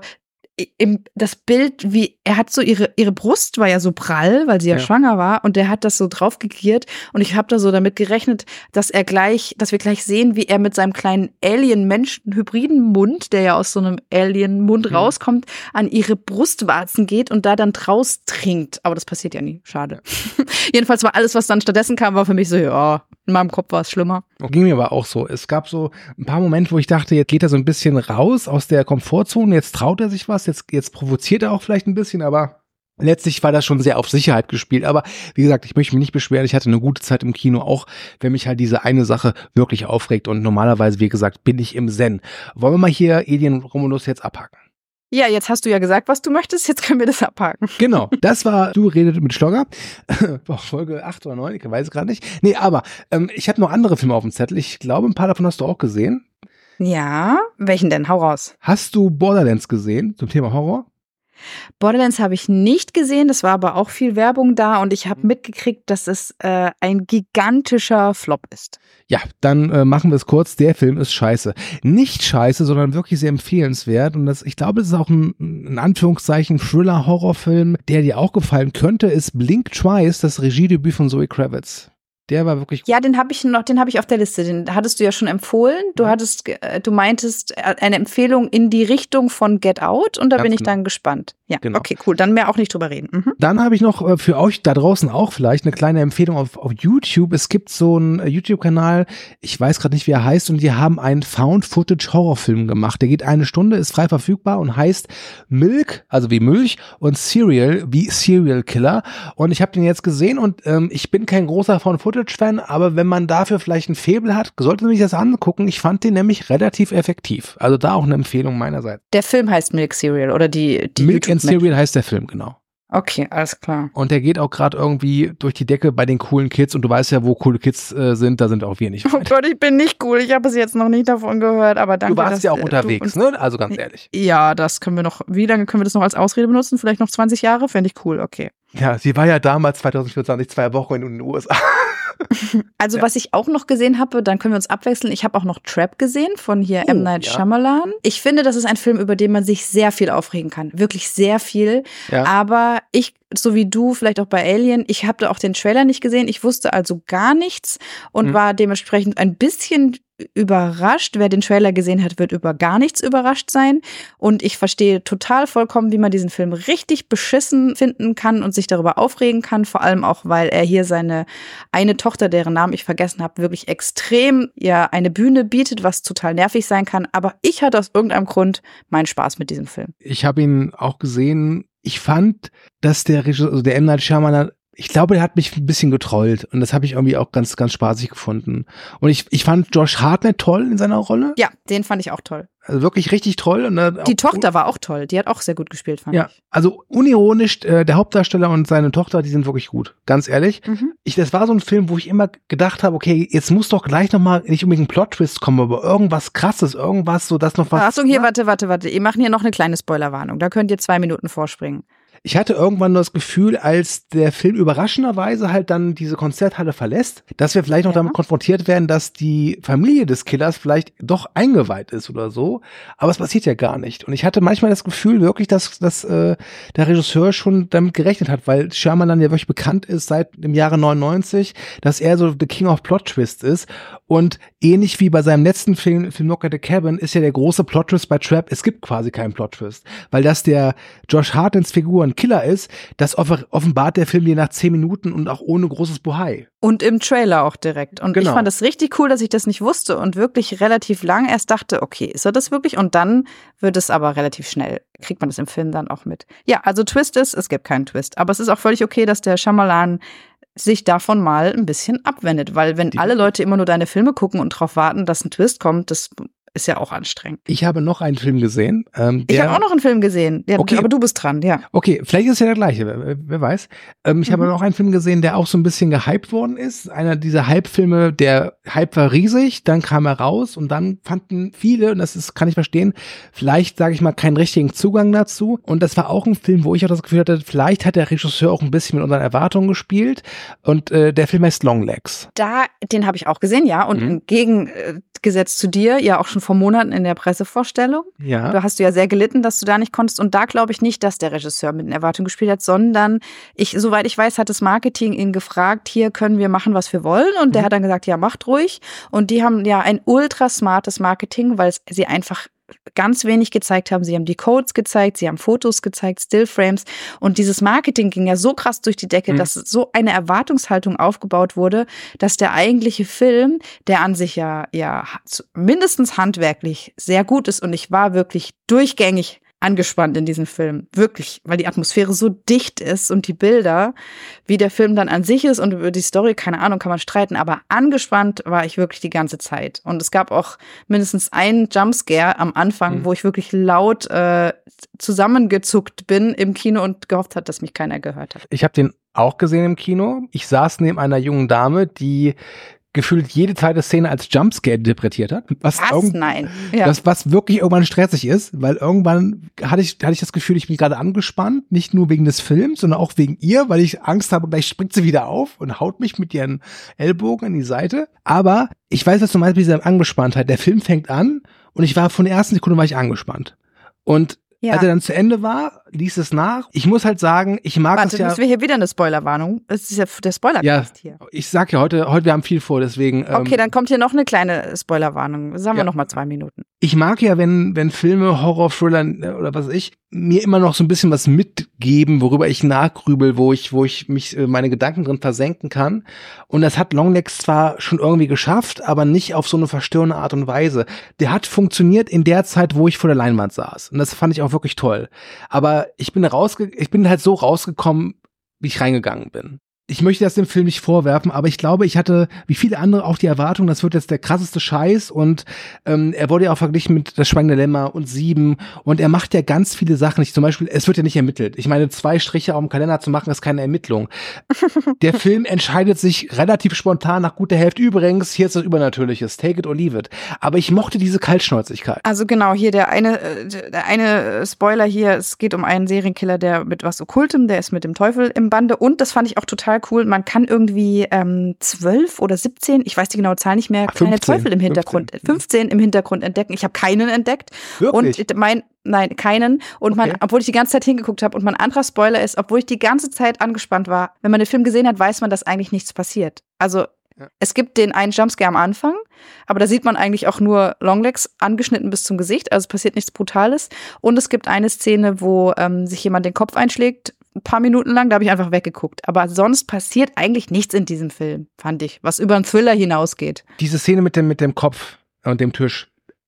das Bild, wie er hat so ihre Brust war ja so prall, weil sie ja schwanger war und der hat das so draufgegiert und ich habe da so damit gerechnet, dass wir gleich sehen, wie er mit seinem kleinen Alien-Menschen-Hybriden-Mund, der ja aus so einem Alien-Mund rauskommt, an ihre Brustwarzen geht und da dann draus trinkt. Aber das passiert ja nie. Schade. Jedenfalls war alles, was dann stattdessen kam, war für mich so, ja, in meinem Kopf war es schlimmer. Ging mir aber auch so. Es gab so ein paar Momente, wo ich dachte, jetzt geht er so ein bisschen raus aus der Komfortzone, jetzt traut er sich was, jetzt provoziert er auch vielleicht ein bisschen, aber letztlich war das schon sehr auf Sicherheit gespielt. Aber wie gesagt, ich möchte mich nicht beschweren, ich hatte eine gute Zeit im Kino, auch wenn mich halt diese eine Sache wirklich aufregt und normalerweise, wie gesagt, bin ich im Zen. Wollen wir mal hier Alien Romulus jetzt abhaken? Ja, jetzt hast du ja gesagt, was du möchtest, jetzt können wir das abhaken. Genau, das war Du redet mit Schlogger, Folge 8 oder 9, ich weiß es gerade nicht. Nee, aber ich habe noch andere Filme auf dem Zettel, ich glaube, ein paar davon hast du auch gesehen. Ja, welchen denn? Hau raus. Hast du Borderlands gesehen zum Thema Horror? Borderlands habe ich nicht gesehen, das war aber auch viel Werbung da und ich habe mitgekriegt, dass es ein gigantischer Flop ist. Ja, dann machen wir es kurz. Der Film ist scheiße. Nicht scheiße, sondern wirklich sehr empfehlenswert und ich glaube, das ist auch ein, in Anführungszeichen, Thriller-Horrorfilm, der dir auch gefallen könnte, ist Blink Twice, das Regiedebüt von Zoe Kravitz. Der war wirklich gut. Ja, den habe ich auf der Liste. Den hattest du ja schon empfohlen. Du meintest eine Empfehlung in die Richtung von Get Out und da bin ich dann gespannt. Ja, genau. Okay, cool. Dann mehr auch nicht drüber reden. Mhm. Dann habe ich noch für euch da draußen auch vielleicht eine kleine Empfehlung auf YouTube. Es gibt so einen YouTube-Kanal, ich weiß gerade nicht, wie er heißt, und die haben einen Found-Footage-Horrorfilm gemacht. Der geht 1 Stunde, ist frei verfügbar und heißt Milk, also wie Milch, und Serial, wie Serial Killer. Und ich habe den jetzt gesehen und ich bin kein großer Found-Footage-Fan, aber wenn man dafür vielleicht ein Faible hat, sollte man sich das angucken. Ich fand den nämlich relativ effektiv. Also da auch eine Empfehlung meinerseits. Der Film heißt Milk Serial oder die Milk and Serial heißt der Film, genau. Okay, alles klar. Und der geht auch gerade irgendwie durch die Decke bei den coolen Kids und du weißt ja, wo coole Kids sind, da sind auch wir nicht. Oh Gott, ich bin nicht cool. Ich habe es jetzt noch nicht davon gehört, aber danke. Du warst ja auch unterwegs, ne? Also ganz ehrlich. Ja, das können wir noch, wie lange können wir das noch als Ausrede benutzen? Vielleicht noch 20 Jahre? Fände ich cool, okay. Ja, sie war ja damals 2024 2 Wochen in den USA. Also was ich auch noch gesehen habe, dann können wir uns abwechseln. Ich habe auch noch Trap gesehen von hier M. Night Shyamalan. Ich finde, das ist ein Film, über den man sich sehr viel aufregen kann. Wirklich sehr viel. Ja. Aber ich, so wie du, vielleicht auch bei Alien, ich habe da auch den Trailer nicht gesehen. Ich wusste also gar nichts und war dementsprechend ein bisschen überrascht. Wer den Trailer gesehen hat, wird über gar nichts überrascht sein. Und ich verstehe total vollkommen, wie man diesen Film richtig beschissen finden kann und sich darüber aufregen kann. Vor allem auch, weil er hier seine eine Tochter, deren Namen ich vergessen habe, wirklich extrem eine Bühne bietet, was total nervig sein kann. Aber ich hatte aus irgendeinem Grund meinen Spaß mit diesem Film. Ich habe ihn auch gesehen. Ich fand, dass der M. Night Shyamalan Ich glaube, der hat mich ein bisschen getrollt und das habe ich irgendwie auch ganz, ganz spaßig gefunden. Und ich fand Josh Hartnett toll in seiner Rolle. Ja, den fand ich auch toll. Also wirklich richtig toll. Und die Tochter war auch toll. Die hat auch sehr gut gespielt, fand ich. Ja, also unironisch, der Hauptdarsteller und seine Tochter, die sind wirklich gut. Ganz ehrlich. Mhm. Das war so ein Film, wo ich immer gedacht habe, okay, jetzt muss doch gleich nochmal nicht unbedingt ein Plot-Twist kommen, aber irgendwas Krasses, irgendwas, so dass noch was. Achtung, hier, warte. Wir machen hier noch eine kleine Spoilerwarnung. Da könnt ihr 2 Minuten vorspringen. Ich hatte irgendwann nur das Gefühl, als der Film überraschenderweise halt dann diese Konzerthalle verlässt, dass wir vielleicht noch damit konfrontiert werden, dass die Familie des Killers vielleicht doch eingeweiht ist oder so. Aber es passiert ja gar nicht. Und ich hatte manchmal das Gefühl wirklich, dass der Regisseur schon damit gerechnet hat, weil Shyamalan ja wirklich bekannt ist seit dem Jahre 99, dass er so the King of Plot Twist ist. Und ähnlich wie bei seinem letzten Film Knock at the Cabin ist ja der große Plot Twist bei Trap, es gibt quasi keinen Plot Twist. Weil dass der Josh Hartnett's Figur ein Killer ist, das offenbart der Film dir nach 10 Minuten und auch ohne großes Bohai. Und im Trailer auch direkt. Und genau. Ich fand es richtig cool, dass ich das nicht wusste und wirklich relativ lang erst dachte, okay, ist er das wirklich? Und dann wird es aber relativ schnell, kriegt man das im Film dann auch mit. Ja, also Twist ist, es gibt keinen Twist. Aber es ist auch völlig okay, dass der Shyamalan sich davon mal ein bisschen abwendet. Weil wenn alle Leute immer nur deine Filme gucken und darauf warten, dass ein Twist kommt, das ist ja auch anstrengend. Ich habe noch einen Film gesehen. Ich habe auch noch einen Film gesehen, okay. Aber du bist dran, ja. Okay, vielleicht ist es ja der gleiche, wer weiß. Ich habe noch einen Film gesehen, der auch so ein bisschen gehypt worden ist. Einer dieser Hype-Filme, der Hype war riesig, dann kam er raus und dann fanden viele, und kann ich verstehen, vielleicht, sage ich mal, keinen richtigen Zugang dazu. Und das war auch ein Film, wo ich auch das Gefühl hatte, vielleicht hat der Regisseur auch ein bisschen mit unseren Erwartungen gespielt. Und der Film heißt Longlegs. Den habe ich auch gesehen, ja. Und im Gegensatz zu dir, ja auch schon vor Monaten in der Pressevorstellung. Ja. Da hast du ja sehr gelitten, dass du da nicht konntest. Und da glaube ich nicht, dass der Regisseur mit den Erwartungen gespielt hat, sondern soweit ich weiß, hat das Marketing ihn gefragt, hier können wir machen, was wir wollen. Und der hat dann gesagt, ja, macht ruhig. Und die haben ja ein ultra smartes Marketing, weil sie einfach ganz wenig gezeigt haben. Sie haben die Codes gezeigt, sie haben Fotos gezeigt, Stillframes. Und dieses Marketing ging ja so krass durch die Decke, dass so eine Erwartungshaltung aufgebaut wurde, dass der eigentliche Film, der an sich ja mindestens handwerklich sehr gut ist. Und ich war wirklich durchgängig angespannt in diesem Film. Wirklich, weil die Atmosphäre so dicht ist und die Bilder, wie der Film dann an sich ist und über die Story, keine Ahnung, kann man streiten, aber angespannt war ich wirklich die ganze Zeit. Und es gab auch mindestens einen Jumpscare am Anfang, wo ich wirklich laut zusammengezuckt bin im Kino und gehofft hat, dass mich keiner gehört hat. Ich habe den auch gesehen im Kino. Ich saß neben einer jungen Dame, die gefühlt jede zweite Szene als Jumpscare interpretiert hat. Was nein. Ja. Was wirklich irgendwann stressig ist, weil irgendwann hatte ich das Gefühl, ich bin gerade angespannt, nicht nur wegen des Films, sondern auch wegen ihr, weil ich Angst habe, gleich springt sie wieder auf und haut mich mit ihren Ellbogen an die Seite. Aber ich weiß, was du meinst mit dieser Angespanntheit. Der Film fängt an und ich war von der ersten Sekunde angespannt. Und als er dann zu Ende war, ließ es nach. Ich muss halt sagen, ich mag es ja. Warte, müssen wir hier wieder eine Spoilerwarnung? Das ist ja der Spoilercast hier. Ich sag ja heute wir haben viel vor, deswegen. Okay, dann kommt hier noch eine kleine Spoilerwarnung. Sagen wir noch mal 2 Minuten. Ich mag ja, wenn Filme, Horror, Thriller oder was weiß ich, mir immer noch so ein bisschen was mitgeben, worüber ich nachgrübel, wo ich mich meine Gedanken drin versenken kann. Und das hat Longlegs zwar schon irgendwie geschafft, aber nicht auf so eine verstörende Art und Weise. Der hat funktioniert in der Zeit, wo ich vor der Leinwand saß. Und das fand ich auch wirklich toll. Aber ich bin halt so rausgekommen, wie ich reingegangen bin. Ich möchte das dem Film nicht vorwerfen, aber ich glaube, ich hatte, wie viele andere, auch die Erwartung, das wird jetzt der krasseste Scheiß und er wurde ja auch verglichen mit Das Schweigende Lämmer und 7 und er macht ja ganz viele Sachen nicht. Zum Beispiel, es wird ja nicht ermittelt. Ich meine, 2 Striche auf dem Kalender zu machen, ist keine Ermittlung. Der Film entscheidet sich relativ spontan nach guter Hälfte. Übrigens, hier ist das Übernatürliches, take it or leave it. Aber ich mochte diese Kaltschnäuzigkeit. Also genau, hier der eine Spoiler hier, es geht um einen Serienkiller, der mit was Okkultem, der ist mit dem Teufel im Bande und das fand ich auch total cool. Man kann irgendwie 12 oder 17, ich weiß die genaue Zahl nicht mehr, kleine Teufel im Hintergrund, 15 im Hintergrund entdecken. Ich habe keinen entdeckt. Wirklich? Und nein, keinen. Und obwohl ich die ganze Zeit hingeguckt habe und mein anderer Spoiler ist, obwohl ich die ganze Zeit angespannt war, wenn man den Film gesehen hat, weiß man, dass eigentlich nichts passiert. Also es gibt den einen Jumpscare am Anfang, aber da sieht man eigentlich auch nur Longlegs angeschnitten bis zum Gesicht, also es passiert nichts Brutales. Und es gibt eine Szene, wo sich jemand den Kopf einschlägt, ein paar Minuten lang, da habe ich einfach weggeguckt. Aber sonst passiert eigentlich nichts in diesem Film, fand ich, was über einen Thriller hinausgeht. Diese Szene mit dem Kopf und dem Tisch,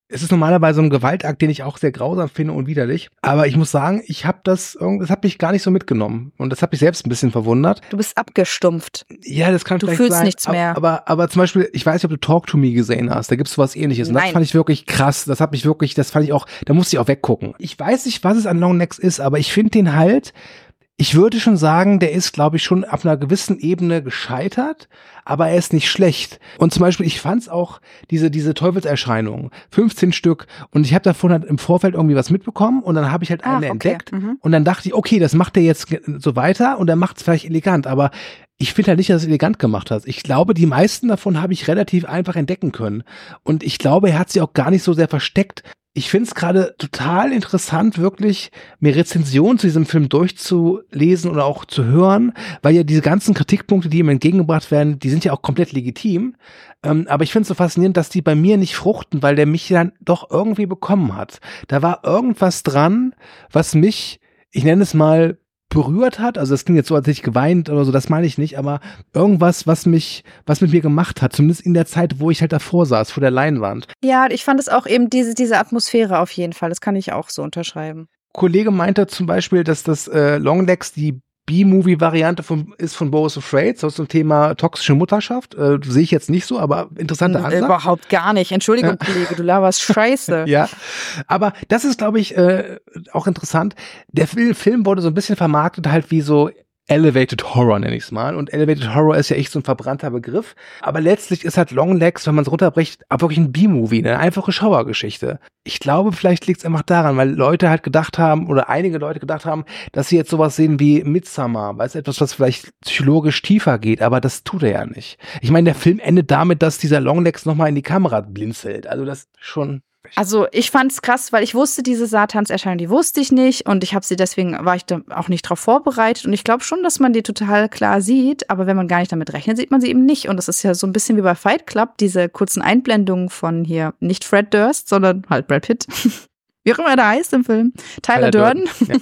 Es ist normalerweise ein Gewaltakt, den ich auch sehr grausam finde und widerlich. Aber ich muss sagen, das hat mich gar nicht so mitgenommen. Und das hat mich selbst ein bisschen verwundert. Du bist abgestumpft. Ja, das kann vielleicht sein. Du fühlst nichts mehr. Aber zum Beispiel, ich weiß nicht, ob du Talk to Me gesehen hast. Da gibt's sowas Ähnliches. Und das fand ich wirklich krass. Das fand ich auch, da musste ich auch weggucken. Ich weiß nicht, was es an Longlegs ist, aber ich finde den halt, ich würde schon sagen, der ist, glaube ich, schon auf einer gewissen Ebene gescheitert, aber er ist nicht schlecht. Und zum Beispiel, ich fand's auch, diese Teufelserscheinungen, 15 Stück, und ich habe davon halt im Vorfeld irgendwie was mitbekommen und dann habe ich halt eine entdeckt und dann dachte ich, okay, das macht er jetzt so weiter und er macht's vielleicht elegant, aber ich finde halt nicht, dass er es elegant gemacht hat. Ich glaube, die meisten davon habe ich relativ einfach entdecken können und ich glaube, er hat sie auch gar nicht so sehr versteckt. Ich finde es gerade total interessant, wirklich mir Rezensionen zu diesem Film durchzulesen oder auch zu hören, weil ja diese ganzen Kritikpunkte, die ihm entgegengebracht werden, die sind ja auch komplett legitim. Aber ich finde es so faszinierend, dass die bei mir nicht fruchten, weil der mich dann doch irgendwie bekommen hat. Da war irgendwas dran, was mich, ich nenne es mal, berührt hat, also das klingt jetzt so, als hätte ich geweint oder so, das meine ich nicht, aber irgendwas, was mit mir gemacht hat, zumindest in der Zeit, wo ich halt davor saß, vor der Leinwand. Ja, ich fand es auch eben diese Atmosphäre auf jeden Fall, das kann ich auch so unterschreiben. Kollege meinte zum Beispiel, dass das Longlegs die B-Movie-Variante ist von Beau is Afraid, so zum Thema toxische Mutterschaft. Sehe ich jetzt nicht so, aber interessante Ansatz. Überhaupt gar nicht. Entschuldigung, Kollege, du laberst Scheiße. Ja, aber das ist, glaube ich, auch interessant. Der Film wurde so ein bisschen vermarktet halt wie so Elevated Horror, nenne ich es mal. Und Elevated Horror ist ja echt so ein verbrannter Begriff. Aber letztlich ist halt Longlegs, wenn man es runterbricht, auch wirklich ein B-Movie, eine einfache Schauergeschichte. Ich glaube, vielleicht liegt es einfach daran, weil Leute halt gedacht haben, oder einige Leute gedacht haben, dass sie jetzt sowas sehen wie Midsommar, weil es etwas, was vielleicht psychologisch tiefer geht, aber das tut er ja nicht. Ich meine, der Film endet damit, dass dieser Longlegs nochmal in die Kamera blinzelt. Also das schon... Also ich fand's krass, weil ich wusste, diese Satanserscheinung, die wusste ich nicht und deswegen war ich da auch nicht drauf vorbereitet und ich glaube schon, dass man die total klar sieht, aber wenn man gar nicht damit rechnet, sieht man sie eben nicht und das ist ja so ein bisschen wie bei Fight Club, diese kurzen Einblendungen von hier, nicht Fred Durst, sondern halt Brad Pitt, wie auch immer der heißt im Film, Tyler Durden. Ja.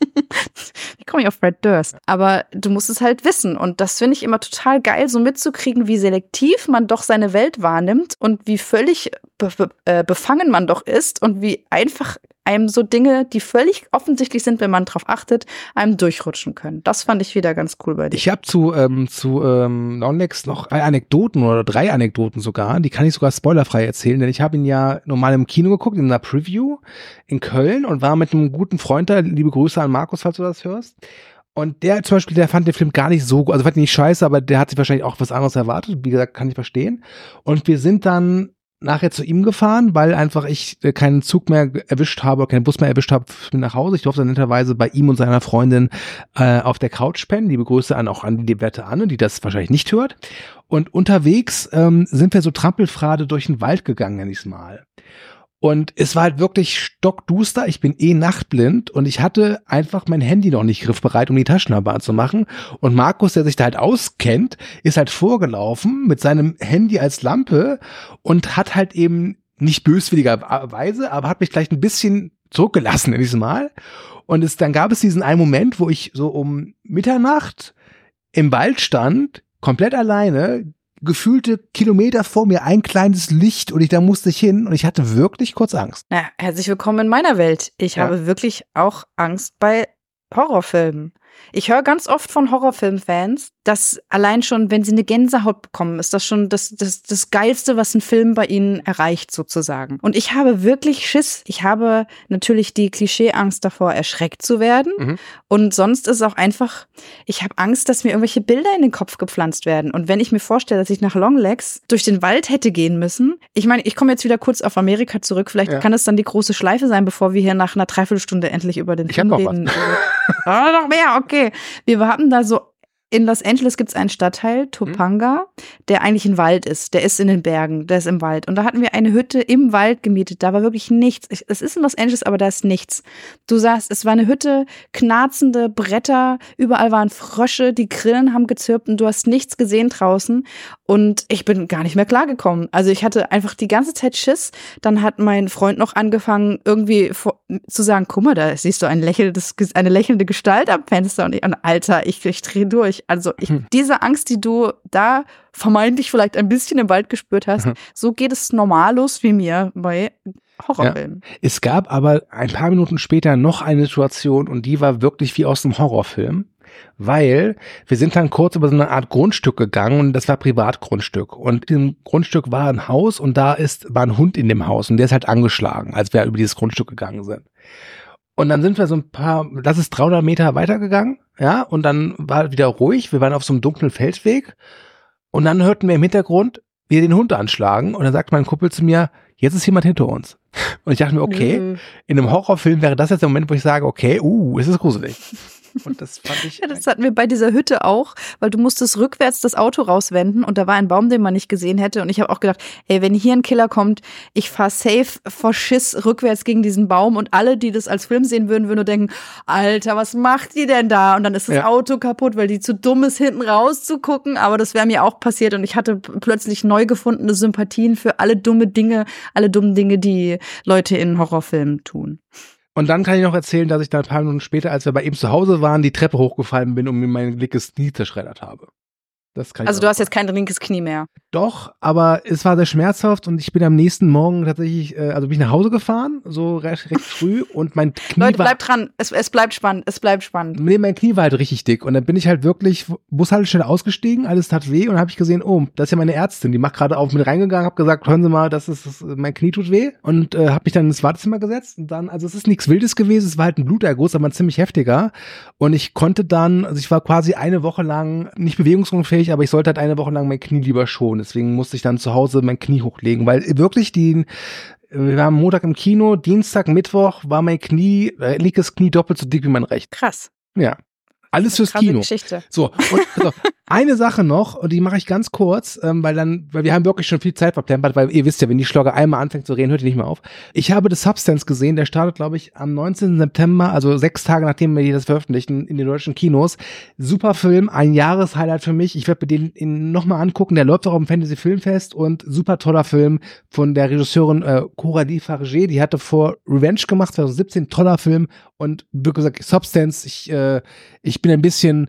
Wie komme ich auf Fred Durst? Aber du musst es halt wissen und das finde ich immer total geil, so mitzukriegen, wie selektiv man doch seine Welt wahrnimmt und wie völlig befangen man doch ist und wie einfach einem so Dinge, die völlig offensichtlich sind, wenn man drauf achtet, einem durchrutschen können. Das fand ich wieder ganz cool bei dir. Ich habe zu Longlegs noch 3 Anekdoten sogar, die kann ich sogar spoilerfrei erzählen, denn ich habe ihn ja normal im Kino geguckt, in einer Preview in Köln und war mit einem guten Freund da, liebe Grüße an Markus, falls du das hörst. Und der zum Beispiel, der fand den Film gar nicht so gut, also fand ihn nicht scheiße, aber der hat sich wahrscheinlich auch was anderes erwartet, wie gesagt, kann ich verstehen. Und wir sind dann nachher zu ihm gefahren, weil einfach ich keinen Zug mehr erwischt habe, keinen Bus mehr erwischt habe nach Hause. Ich durfte dann netterweise bei ihm und seiner Freundin auf der Couch pennen. Liebe Grüße auch an die werte Anne, die das wahrscheinlich nicht hört. Und unterwegs sind wir so Trampelpfade durch den Wald gegangen diesmal. Und es war halt wirklich stockduster, ich bin nachtblind und ich hatte einfach mein Handy noch nicht griffbereit, um die Taschenlampe anzumachen. Und Markus, der sich da halt auskennt, ist halt vorgelaufen mit seinem Handy als Lampe und hat halt eben nicht böswilligerweise, aber hat mich gleich ein bisschen zurückgelassen in diesem Mal. Und dann gab es diesen einen Moment, wo ich so um Mitternacht im Wald stand, komplett alleine, gefühlte Kilometer vor mir ein kleines Licht und da musste ich hin und ich hatte wirklich kurz Angst. Ja, herzlich willkommen in meiner Welt. Ich habe wirklich auch Angst bei Horrorfilmen. Ich höre ganz oft von Horrorfilmfans, dass allein schon, wenn sie eine Gänsehaut bekommen, ist das schon das Geilste, was ein Film bei ihnen erreicht, sozusagen. Und ich habe wirklich Schiss. Ich habe natürlich die Klischeeangst davor, erschreckt zu werden. Mhm. Und sonst ist auch einfach, ich habe Angst, dass mir irgendwelche Bilder in den Kopf gepflanzt werden. Und wenn ich mir vorstelle, dass ich nach Longlegs durch den Wald hätte gehen müssen, ich meine, ich komme jetzt wieder kurz auf Amerika zurück, vielleicht kann es dann die große Schleife sein, bevor wir hier nach einer Dreiviertelstunde endlich über den Film reden. Noch mehr, okay. Wir haben da so, in Los Angeles gibt es einen Stadtteil, Topanga, der eigentlich ein Wald ist. Der ist in den Bergen, der ist im Wald. Und da hatten wir eine Hütte im Wald gemietet. Da war wirklich nichts. Es ist in Los Angeles, aber da ist nichts. Du sagst, es war eine Hütte, knarzende Bretter, überall waren Frösche, die Grillen haben gezirpt und du hast nichts gesehen draußen. Und ich bin gar nicht mehr klargekommen. Also ich hatte einfach die ganze Zeit Schiss. Dann hat mein Freund noch angefangen, irgendwie zu sagen, guck mal, da siehst du eine lächelnde Gestalt am Fenster. Und Alter, ich drehe durch. Also diese Angst, die du da vermeintlich vielleicht ein bisschen im Wald gespürt hast, so geht es normallos wie mir bei Horrorfilm. Ja. Es gab aber ein paar Minuten später noch eine Situation und die war wirklich wie aus einem Horrorfilm, weil wir sind dann kurz über so eine Art Grundstück gegangen und das war Privatgrundstück und im Grundstück war ein Haus und war ein Hund in dem Haus und der ist halt angeschlagen, als wir über dieses Grundstück gegangen sind. Und dann sind wir so das ist 300 Meter weitergegangen, ja, und dann war wieder ruhig, wir waren auf so einem dunklen Feldweg und dann hörten wir im Hintergrund, wie den Hund anschlagen und dann sagt mein Kumpel zu mir, jetzt ist jemand hinter uns. Und ich dachte mir, okay, in einem Horrorfilm wäre das jetzt der Moment, wo ich sage, okay, es ist gruselig. Und das fand ich. Ja, das hatten wir bei dieser Hütte auch, weil du musstest rückwärts das Auto rauswenden und da war ein Baum, den man nicht gesehen hätte. Und ich habe auch gedacht, ey, wenn hier ein Killer kommt, ich fahr safe vor Schiss rückwärts gegen diesen Baum und alle, die das als Film sehen würden nur denken, Alter, was macht die denn da? Und dann ist das Auto kaputt, weil die zu dumm ist, hinten rauszugucken. Aber das wäre mir auch passiert und ich hatte plötzlich neu gefundene Sympathien für alle dummen Dinge, die Leute in Horrorfilmen tun. Und dann kann ich noch erzählen, dass ich dann ein paar Minuten später, als wir bei ihm zu Hause waren, die Treppe hochgefallen bin und mir mein linkes Knie zerschreddert habe. Das kann also du hast jetzt kein linkes Knie mehr? Doch, aber es war sehr schmerzhaft und ich bin am nächsten Morgen tatsächlich, bin ich nach Hause gefahren, so recht früh und mein Knie Leute, bleibt dran, es bleibt spannend, Nee, mein Knie war halt richtig dick und dann bin ich halt wirklich Bushaltestelle ausgestiegen, alles tat weh und dann habe ich gesehen, das ist ja meine Ärztin, die macht gerade auf mit reingegangen, habe gesagt, hören Sie mal, mein Knie tut weh und habe mich dann ins Wartezimmer gesetzt und dann, also es ist nichts Wildes gewesen, es war halt ein Bluterguss, aber ein ziemlich heftiger und ich konnte dann, also ich war quasi eine Woche lang nicht bewegungsunfähig, aber ich sollte halt eine Woche lang mein Knie lieber schonen. Deswegen musste ich dann zu Hause mein Knie hochlegen, weil wirklich wir waren Montag im Kino, Dienstag, Mittwoch war mein linkes Knie doppelt so dick wie mein recht. Krass. Ja. Alles fürs Kino. Geschichte. So, und eine Sache noch, und die mache ich ganz kurz, weil wir haben wirklich schon viel Zeit verplempert, weil ihr wisst ja, wenn die Schlogger einmal anfängt zu reden, hört die nicht mehr auf. Ich habe The Substance gesehen, der startet, glaube ich, am 19. September, also 6 Tage nachdem wir das veröffentlichten, in den deutschen Kinos. Super Film, ein Jahreshighlight für mich. Ich werde mir den nochmal angucken, der läuft auch auf dem Fantasy Filmfest und super toller Film von der Regisseurin Coralie Farger, die hatte vor Revenge gemacht, 2017, toller Film und wie gesagt, Substance, ich bin ein bisschen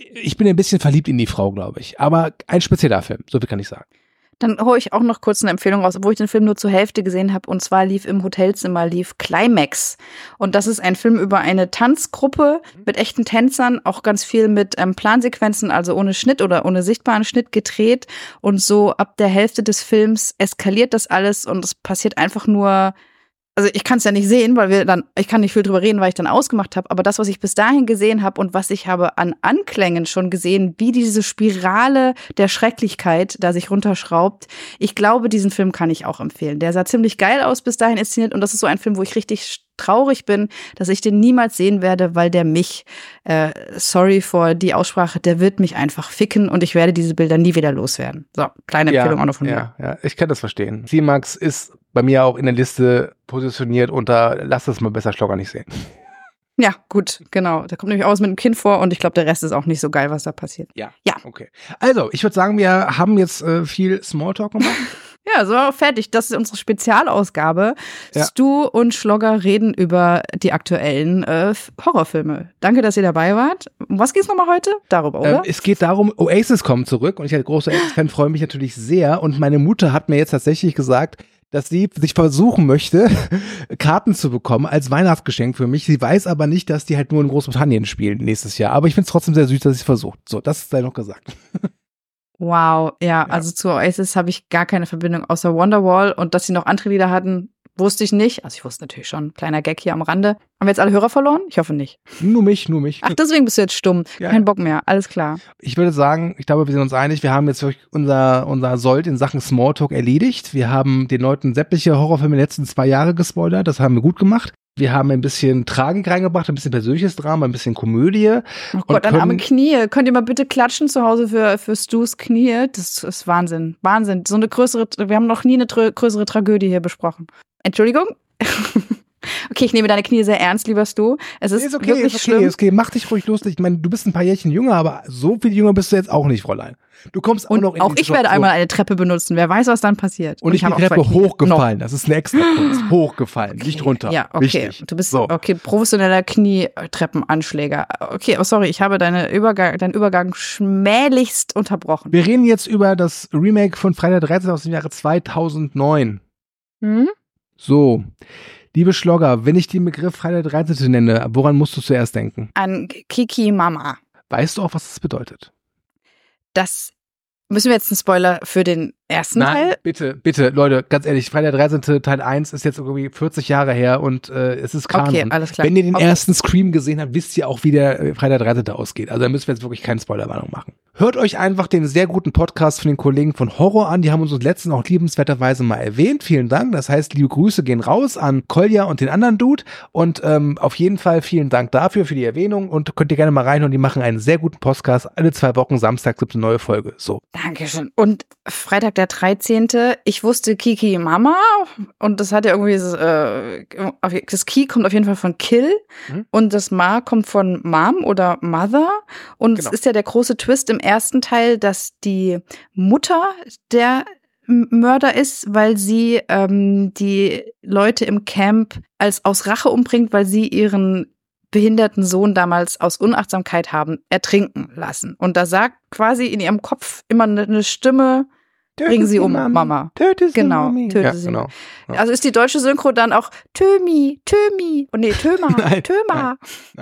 verliebt in die Frau, glaube ich. Aber ein spezieller Film, so viel kann ich sagen. Dann hole ich auch noch kurz eine Empfehlung raus, obwohl ich den Film nur zur Hälfte gesehen habe. Und zwar lief im Hotelzimmer Climax. Und das ist ein Film über eine Tanzgruppe mit echten Tänzern, auch ganz viel mit Plansequenzen, also ohne Schnitt oder ohne sichtbaren Schnitt gedreht. Und so ab der Hälfte des Films eskaliert das alles und es passiert einfach nur. Also ich kann es ja nicht sehen, weil ich kann nicht viel drüber reden, weil ich dann ausgemacht habe, aber das, was ich bis dahin gesehen habe und was ich habe an Anklängen schon gesehen, wie diese Spirale der Schrecklichkeit da sich runterschraubt, ich glaube, diesen Film kann ich auch empfehlen. Der sah ziemlich geil aus bis dahin inszeniert und das ist so ein Film, wo ich richtig traurig bin, dass ich den niemals sehen werde, weil der mich, sorry for die Aussprache, der wird mich einfach ficken und ich werde diese Bilder nie wieder loswerden. So, kleine Empfehlung auch noch von mir. Ja, ich kann das verstehen. Climax ist bei mir auch in der Liste positioniert unter, lass es mal besser Schlogger nicht sehen. Ja, gut, genau. Da kommt nämlich auch was mit dem Kind vor und ich glaube, der Rest ist auch nicht so geil, was da passiert. Ja. Okay. Also, ich würde sagen, wir haben jetzt viel Smalltalk gemacht. Ja, so fertig. Das ist unsere Spezialausgabe. Ja. Stu und Schlogger reden über die aktuellen Horrorfilme. Danke, dass ihr dabei wart. Um was geht's nochmal heute? Darüber, oder? Es geht darum, Oasis kommt zurück und ich als großer Oasis-Fan freue mich natürlich sehr und meine Mutter hat mir jetzt tatsächlich gesagt, dass sie sich versuchen möchte, Karten zu bekommen als Weihnachtsgeschenk für mich. Sie weiß aber nicht, dass die halt nur in Großbritannien spielen nächstes Jahr. Aber ich finde es trotzdem sehr süß, dass sie es versucht. So, das sei noch gesagt. Wow, ja, also zu Oasis habe ich gar keine Verbindung außer Wonderwall und dass sie noch andere Lieder hatten, wusste ich nicht. Also ich wusste natürlich schon, kleiner Gag hier am Rande. Haben wir jetzt alle Hörer verloren? Ich hoffe nicht. Nur mich. Ach, deswegen bist du jetzt stumm. Ja. Kein Bock mehr, alles klar. Ich würde sagen, ich glaube, wir sind uns einig, wir haben jetzt wirklich unser Sold in Sachen Smalltalk erledigt. Wir haben den Leuten sämtliche Horrorfilme der letzten 2 Jahre gespoilert, das haben wir gut gemacht. Wir haben ein bisschen Tragik reingebracht, ein bisschen persönliches Drama, ein bisschen Komödie. Oh Gott, an arme Knie. Könnt ihr mal bitte klatschen zu Hause für Stus Knie? Das ist Wahnsinn. Wahnsinn. Wir haben noch nie eine größere Tragödie hier besprochen. Entschuldigung? Okay, ich nehme deine Knie sehr ernst, lieber Stu. Es ist okay, wirklich schlimm. Ist okay, mach dich ruhig lustig. Ich meine, du bist ein paar Jährchen jünger, aber so viel jünger bist du jetzt auch nicht, Fräulein. Du kommst auch noch in auch ich werde einmal eine Treppe benutzen. Wer weiß, was dann passiert. Und ich bin die Treppe hochgefallen. Das ist eine extra Kunst. Hochgefallen, okay. nicht runter. Ja, okay. Wichtig. Du bist so. Okay, professioneller Knietreppenanschläger. Okay, sorry, ich habe deinen Übergang schmählichst unterbrochen. Wir reden jetzt über das Remake von Freitag der 13. aus dem Jahre 2009. Hm? So, liebe Schlogger, wenn ich den Begriff Freitag der 13. nenne, woran musst du zuerst denken? An Kiki Mama. Weißt du auch, was das bedeutet? Das müssen wir jetzt einen Spoiler für den ersten Teil? Bitte, Leute, ganz ehrlich, Freitag der 13. Teil 1 ist jetzt irgendwie 40 Jahre her und es ist Kanon. Okay, alles klar. Wenn ihr den ersten Scream gesehen habt, wisst ihr auch, wie der Freitag der 13. ausgeht. Also da müssen wir jetzt wirklich keine Spoilerwarnung machen. Hört euch einfach den sehr guten Podcast von den Kollegen von Horror an. Die haben uns letztens auch liebenswerterweise mal erwähnt. Vielen Dank. Das heißt, liebe Grüße gehen raus an Kolja und den anderen Dude. Und auf jeden Fall vielen Dank dafür, für die Erwähnung. Und könnt ihr gerne mal reinhören. Die machen einen sehr guten Podcast. Alle 2 Wochen, Samstag gibt es eine neue Folge. So. Dankeschön. Und Freitag der 13. Ich wusste Kiki Mama und das hat ja irgendwie, das Ki kommt auf jeden Fall von Kill und das Ma kommt von Mom oder Mother und Es ist ja der große Twist im ersten Teil, dass die Mutter der Mörder ist, weil sie die Leute im Camp aus Rache umbringt, weil sie ihren behinderten Sohn damals aus Unachtsamkeit haben ertrinken lassen. Und da sagt quasi in ihrem Kopf immer eine Stimme, bringen sie um, Mama. Töte sie, genau, Mami. Töte Ja, sie. genau. Ja. Also ist die deutsche Synchro dann auch Tömi. Und nee, Töma. Töma.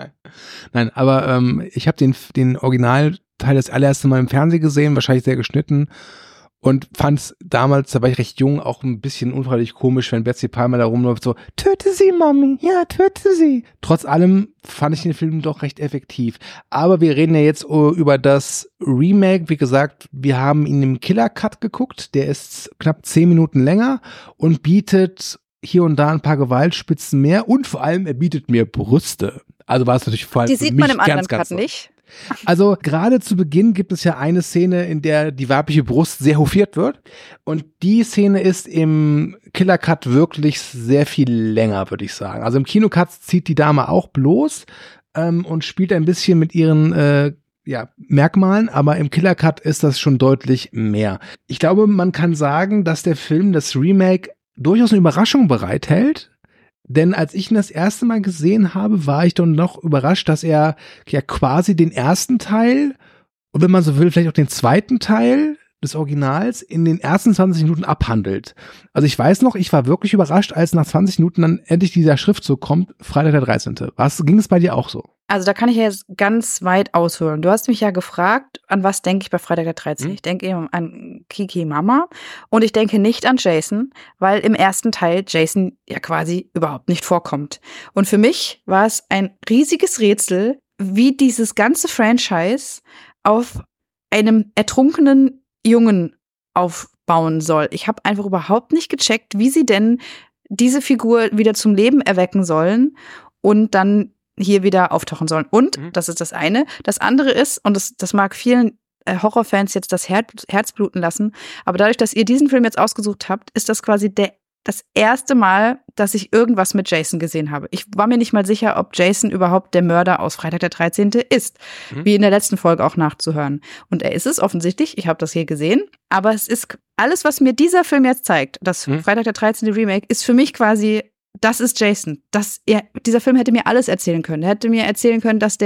Nein, aber ich habe den Originalteil das allererste Mal im Fernsehen gesehen, wahrscheinlich sehr geschnitten. Und fand es damals, da war ich recht jung, auch ein bisschen unfreiwillig komisch, wenn Betsy Palmer da rumläuft, so, töte sie, Mami, ja, töte sie. Trotz allem fand ich den Film doch recht effektiv. Aber wir reden ja jetzt über das Remake. Wie gesagt, wir haben ihn im Killer Cut geguckt. Der ist knapp 10 Minuten länger und bietet hier und da ein paar Gewaltspitzen mehr. Und vor allem, er bietet mir Brüste. Also war es natürlich vor allem Die sieht man im anderen Cut nicht. Also gerade zu Beginn gibt es ja eine Szene, in der die weibliche Brust sehr hofiert wird. Und die Szene ist im Killer Cut wirklich sehr viel länger, würde ich sagen. Also im Kinocut zieht die Dame auch bloß und spielt ein bisschen mit ihren Merkmalen, aber im Killer Cut ist das schon deutlich mehr. Ich glaube, man kann sagen, dass der Film, das Remake, durchaus eine Überraschung bereithält. Denn als ich ihn das erste Mal gesehen habe, war ich dann noch überrascht, dass er ja quasi den ersten Teil und wenn man so will, vielleicht auch den zweiten Teil des Originals in den ersten 20 Minuten abhandelt. Also ich weiß noch, ich war wirklich überrascht, als nach 20 Minuten dann endlich dieser Schriftzug kommt, Freitag der 13. Ging es bei dir auch so? Also da kann ich ja jetzt ganz weit ausholen. Du hast mich ja gefragt, an was denke ich bei Freitag der 13. Ich denke eben an Kiki Mama und ich denke nicht an Jason, weil im ersten Teil Jason ja quasi überhaupt nicht vorkommt. Und für mich war es ein riesiges Rätsel, wie dieses ganze Franchise auf einem ertrunkenen Jungen aufbauen soll. Ich habe einfach überhaupt nicht gecheckt, wie sie denn diese Figur wieder zum Leben erwecken sollen und dann hier wieder auftauchen sollen. Und, das ist das eine. Das andere ist, und das mag vielen Horrorfans jetzt das Herz bluten lassen, aber dadurch, dass ihr diesen Film jetzt ausgesucht habt, ist das quasi das erste Mal, dass ich irgendwas mit Jason gesehen habe. Ich war mir nicht mal sicher, ob Jason überhaupt der Mörder aus Freitag der 13. ist, wie in der letzten Folge auch nachzuhören. Und er ist es offensichtlich, ich habe das hier gesehen, aber es ist alles, was mir dieser Film jetzt zeigt, das Freitag der 13. Remake, ist für mich quasi, das ist Jason. Dieser Film hätte mir alles erzählen können. Er hätte mir erzählen können, dass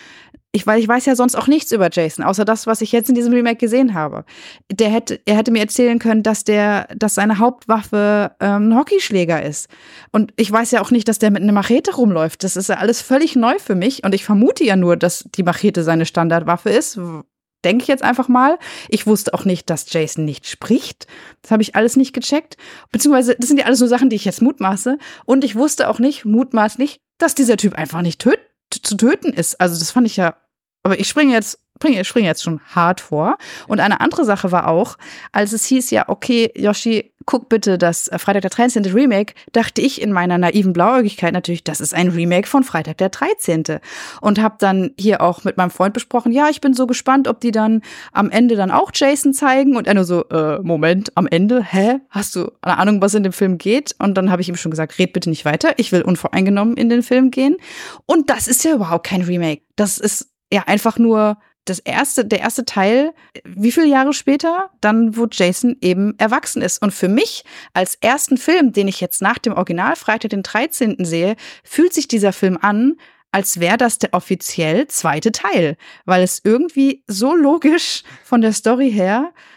ich weiß ja sonst auch nichts über Jason, außer das, was ich jetzt in diesem Remake gesehen habe. Er hätte mir erzählen können, dass seine Hauptwaffe ein Hockeyschläger ist. Und ich weiß ja auch nicht, dass der mit einer Machete rumläuft. Das ist ja alles völlig neu für mich. Und ich vermute ja nur, dass die Machete seine Standardwaffe ist. Denke ich jetzt einfach mal. Ich wusste auch nicht, dass Jason nicht spricht. Das habe ich alles nicht gecheckt. Beziehungsweise, das sind ja alles nur Sachen, die ich jetzt mutmaße. Und ich wusste auch nicht, mutmaßlich, dass dieser Typ einfach nicht zu töten ist. Also das fand ich ja, aber ich springe jetzt schon hart vor. Und eine andere Sache war auch, als es hieß ja, okay, Yoshi, guck bitte das Freitag der 13. Remake, dachte ich in meiner naiven Blauäugigkeit natürlich, das ist ein Remake von Freitag der 13. Und habe dann hier auch mit meinem Freund besprochen, ja, ich bin so gespannt, ob die dann am Ende dann auch Jason zeigen. Und er nur so, Moment, am Ende? Hä? Hast du eine Ahnung, was in dem Film geht? Und dann habe ich ihm schon gesagt, red bitte nicht weiter, ich will unvoreingenommen in den Film gehen. Und das ist ja überhaupt kein Remake. Das ist ja einfach nur der erste Teil, wie viele Jahre später, dann wo Jason eben erwachsen ist. Und für mich als ersten Film, den ich jetzt nach dem Original Freitag den 13. sehe, fühlt sich dieser Film an, als wäre das der offiziell zweite Teil, weil es irgendwie so logisch von der Story her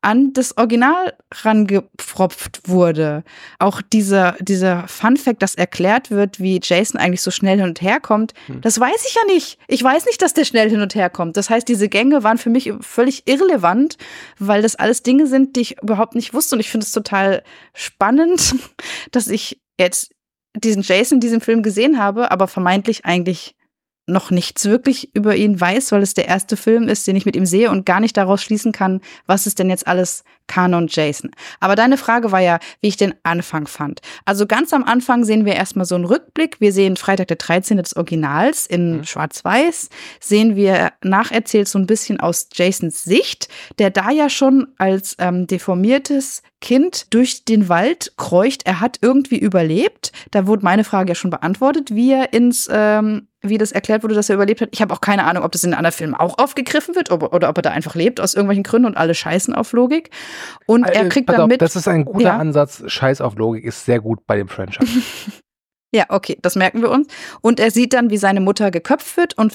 an das Original rangepfropft wurde. Auch dieser Fun-Fact, dass erklärt wird, wie Jason eigentlich so schnell hin und her kommt, das weiß ich ja nicht. Ich weiß nicht, dass der schnell hin und her kommt. Das heißt, diese Gänge waren für mich völlig irrelevant, weil das alles Dinge sind, die ich überhaupt nicht wusste. Und ich finde es total spannend, dass ich jetzt diesen Jason in diesem Film gesehen habe, aber vermeintlich eigentlich noch nichts wirklich über ihn weiß, weil es der erste Film ist, den ich mit ihm sehe und gar nicht daraus schließen kann, was ist denn jetzt alles Kanon Jason. Aber deine Frage war ja, wie ich den Anfang fand. Also ganz am Anfang sehen wir erstmal so einen Rückblick. Wir sehen Freitag der 13. des Originals in Schwarz-Weiß. Sehen wir nacherzählt so ein bisschen aus Jasons Sicht, der da ja schon als deformiertes Kind durch den Wald kreucht. Er hat irgendwie überlebt. Da wurde meine Frage ja schon beantwortet, wie das erklärt wurde, dass er überlebt hat. Ich habe auch keine Ahnung, ob das in den anderen Filmen auch aufgegriffen wird oder ob er da einfach lebt aus irgendwelchen Gründen und alle scheißen auf Logik. Und er kriegt dann mit. Das ist ein guter Ansatz. Scheiß auf Logik ist sehr gut bei dem Franchise. Ja, okay, das merken wir uns. Und er sieht dann, wie seine Mutter geköpft wird und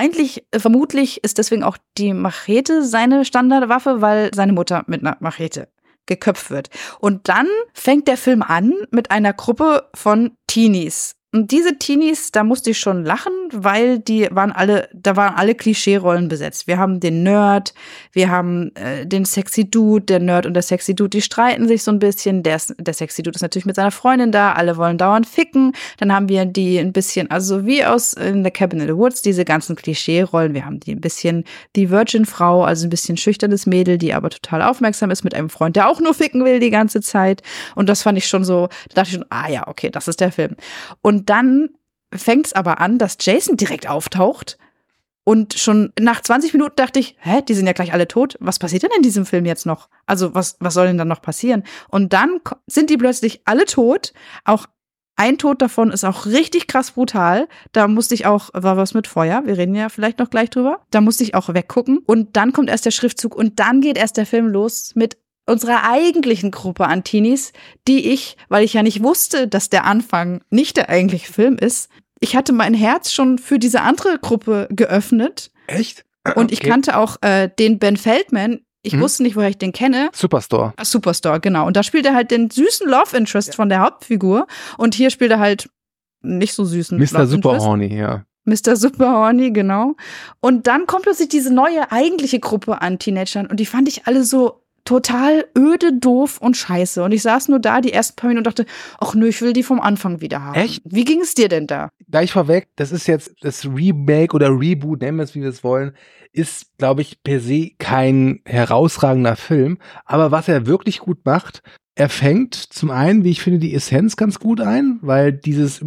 vermutlich ist deswegen auch die Machete seine Standardwaffe, weil seine Mutter mit einer Machete geköpft wird. Und dann fängt der Film an mit einer Gruppe von Teenies. Und diese Teenies, da musste ich schon lachen, weil da waren alle Klischee-Rollen besetzt. Wir haben den Nerd, wir haben den Sexy Dude, der Nerd und der Sexy Dude, die streiten sich so ein bisschen. Der Sexy Dude ist natürlich mit seiner Freundin da, alle wollen dauernd ficken. Dann haben wir die ein bisschen, also wie aus in The Cabin in the Woods, diese ganzen Klischee-Rollen. Wir haben die ein bisschen die Virgin-Frau, also ein bisschen schüchternes Mädel, die aber total aufmerksam ist mit einem Freund, der auch nur ficken will die ganze Zeit. Und das fand ich schon so, da dachte ich schon, ja, okay, das ist der Film. Und dann fängt es aber an, dass Jason direkt auftaucht und schon nach 20 Minuten dachte ich, die sind ja gleich alle tot. Was passiert denn in diesem Film jetzt noch? Also was soll denn dann noch passieren? Und dann sind die plötzlich alle tot. Auch ein Tod davon ist auch richtig krass brutal. Da musste ich auch, war was mit Feuer, wir reden ja vielleicht noch gleich drüber. Da musste ich auch weggucken. Und dann kommt erst der Schriftzug und dann geht erst der Film los mit unserer eigentlichen Gruppe an Teenies, die ich, weil ich ja nicht wusste, dass der Anfang nicht der eigentliche Film ist, ich hatte mein Herz schon für diese andere Gruppe geöffnet. Echt? Und ich kannte auch den Ben Feldman. Ich wusste nicht, woher ich den kenne. Superstore, genau. Und da spielt er halt den süßen Love Interest von der Hauptfigur. Und hier spielt er halt nicht so süßen Mr. Super Horny, ja. Mr. Super Horny, genau. Und dann kommt plötzlich diese neue eigentliche Gruppe an Teenagern. Und die fand ich alle so total öde, doof und scheiße. Und ich saß nur da die ersten paar Minuten und dachte, ach nö, ich will die vom Anfang wieder haben. Echt? Wie ging es dir denn da? Gleich vorweg, das ist jetzt das Remake oder Reboot, nennen wir es, wie wir es wollen, ist, glaube ich, per se kein herausragender Film. Aber was er wirklich gut macht, er fängt zum einen, wie ich finde, die Essenz ganz gut ein, weil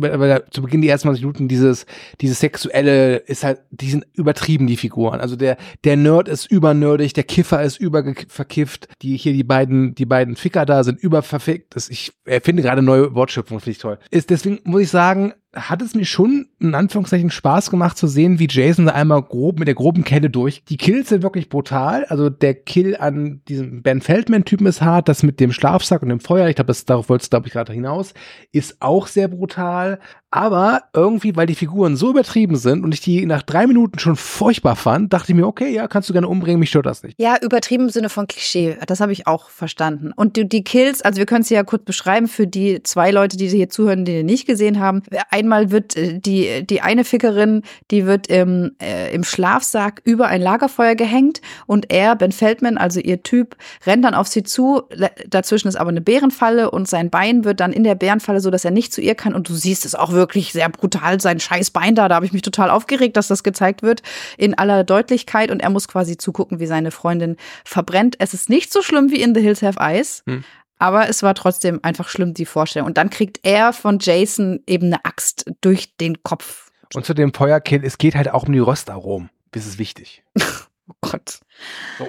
zu Beginn die ersten 20 Minuten dieses Sexuelle ist halt, die sind übertrieben, die Figuren. Also der Nerd ist übernerdig, der Kiffer ist überverkifft, die beiden Ficker da sind überverfickt. Ich finde gerade neue Wortschöpfung, finde ich toll. Deswegen muss ich sagen, hat es mir schon in Anführungszeichen Spaß gemacht zu sehen, wie Jason da einmal mit der groben Kette durch. Die Kills sind wirklich brutal. Also der Kill an diesem Ben Feldman-Typen ist hart. Das mit dem Schlafsack und dem Feuer, ich glaube, darauf wolltest du, glaube ich, gerade hinaus, ist auch sehr brutal. Aber irgendwie, weil die Figuren so übertrieben sind und ich die nach 3 Minuten schon furchtbar fand, dachte ich mir, okay, ja, kannst du gerne umbringen, mich stört das nicht. Ja, übertrieben im Sinne von Klischee, das habe ich auch verstanden. Und die Kills, also wir können es ja kurz beschreiben für die 2 Leute, die hier zuhören, die nicht gesehen haben. Einmal wird die eine Fickerin, die wird im Schlafsack über ein Lagerfeuer gehängt und Ben Feldman, also ihr Typ, rennt dann auf sie zu. Dazwischen ist aber eine Bärenfalle und sein Bein wird dann in der Bärenfalle so, dass er nicht zu ihr kann und du siehst es auch wirklich sehr brutal, sein scheiß Bein da habe ich mich total aufgeregt, dass das gezeigt wird in aller Deutlichkeit und er muss quasi zugucken, wie seine Freundin verbrennt. Es ist nicht so schlimm wie in The Hills Have Eyes, aber es war trotzdem einfach schlimm, die Vorstellung. Und dann kriegt er von Jason eben eine Axt durch den Kopf. Und zu dem Feuerkill, es geht halt auch um die Röstaromen. Das ist wichtig. Oh Gott. So.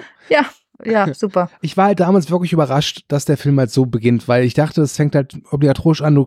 Ja, super. Ich war halt damals wirklich überrascht, dass der Film halt so beginnt, weil ich dachte, es fängt halt obligatorisch an,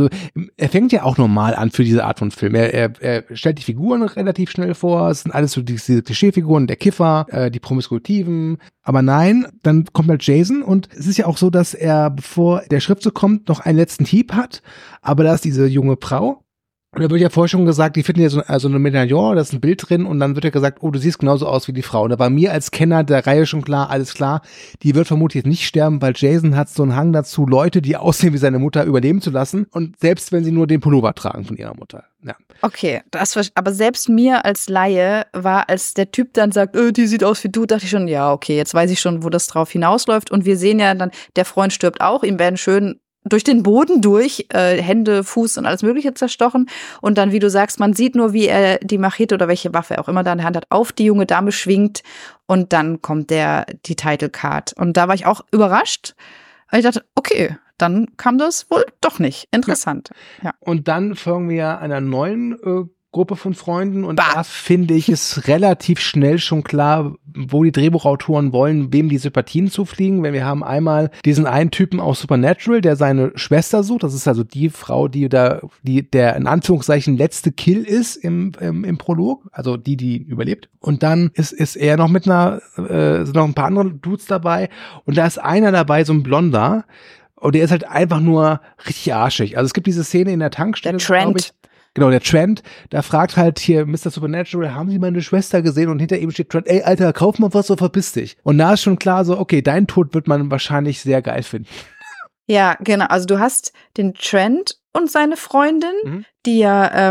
er fängt ja auch normal an für diese Art von Film. Er stellt die Figuren relativ schnell vor, es sind alles so diese Klischeefiguren, der Kiffer, die Promiskuitiven, aber nein, dann kommt halt Jason und es ist ja auch so, dass er, bevor der Schriftzug kommt, noch einen letzten Hieb hat, aber da ist diese junge Frau, Und da wird ja vorher schon gesagt, die finden ja so eine Medaillon, da ist ein Bild drin und dann wird ja gesagt, oh, du siehst genauso aus wie die Frau. Und da war mir als Kenner der Reihe schon klar, alles klar, die wird vermutlich jetzt nicht sterben, weil Jason hat so einen Hang dazu, Leute, die aussehen wie seine Mutter, überleben zu lassen. Und selbst wenn sie nur den Pullover tragen von ihrer Mutter. Ja. Okay, aber selbst mir als Laie war, als der Typ dann sagt, die sieht aus wie du, dachte ich schon, ja, okay, jetzt weiß ich schon, wo das drauf hinausläuft. Und wir sehen ja dann, der Freund stirbt auch, ihm werden schön durch den Boden durch, Hände, Fuß und alles Mögliche zerstochen. Und dann, wie du sagst, man sieht nur, wie er die Machete oder welche Waffe er auch immer da in der Hand hat, auf die junge Dame schwingt. Und dann kommt die Title Card. Und da war ich auch überrascht. Weil ich dachte, okay, dann kam das wohl doch nicht. Interessant. Ja. Und dann folgen wir einer neuen Gruppe von Freunden und da finde ich es relativ schnell schon klar, wo die Drehbuchautoren wollen, wem die Sympathien zufliegen. Wenn wir haben einmal diesen einen Typen aus Supernatural, der seine Schwester sucht. Das ist also die Frau, der in Anführungszeichen letzte Kill ist im Prolog, also die überlebt. Und dann ist er noch mit sind noch ein paar andere Dudes dabei und da ist einer dabei, so ein Blonder. Und der ist halt einfach nur richtig arschig. Also es gibt diese Szene in der Tankstelle, glaube ich. Genau, der Trent, da fragt halt hier Mr. Supernatural, haben Sie meine Schwester gesehen? Und hinter ihm steht Trent, ey, Alter, kauf mal was, so verpiss dich. Und da ist schon klar so, okay, deinen Tod wird man wahrscheinlich sehr geil finden. Ja, genau. Also du hast den Trent und seine Freundin, die ja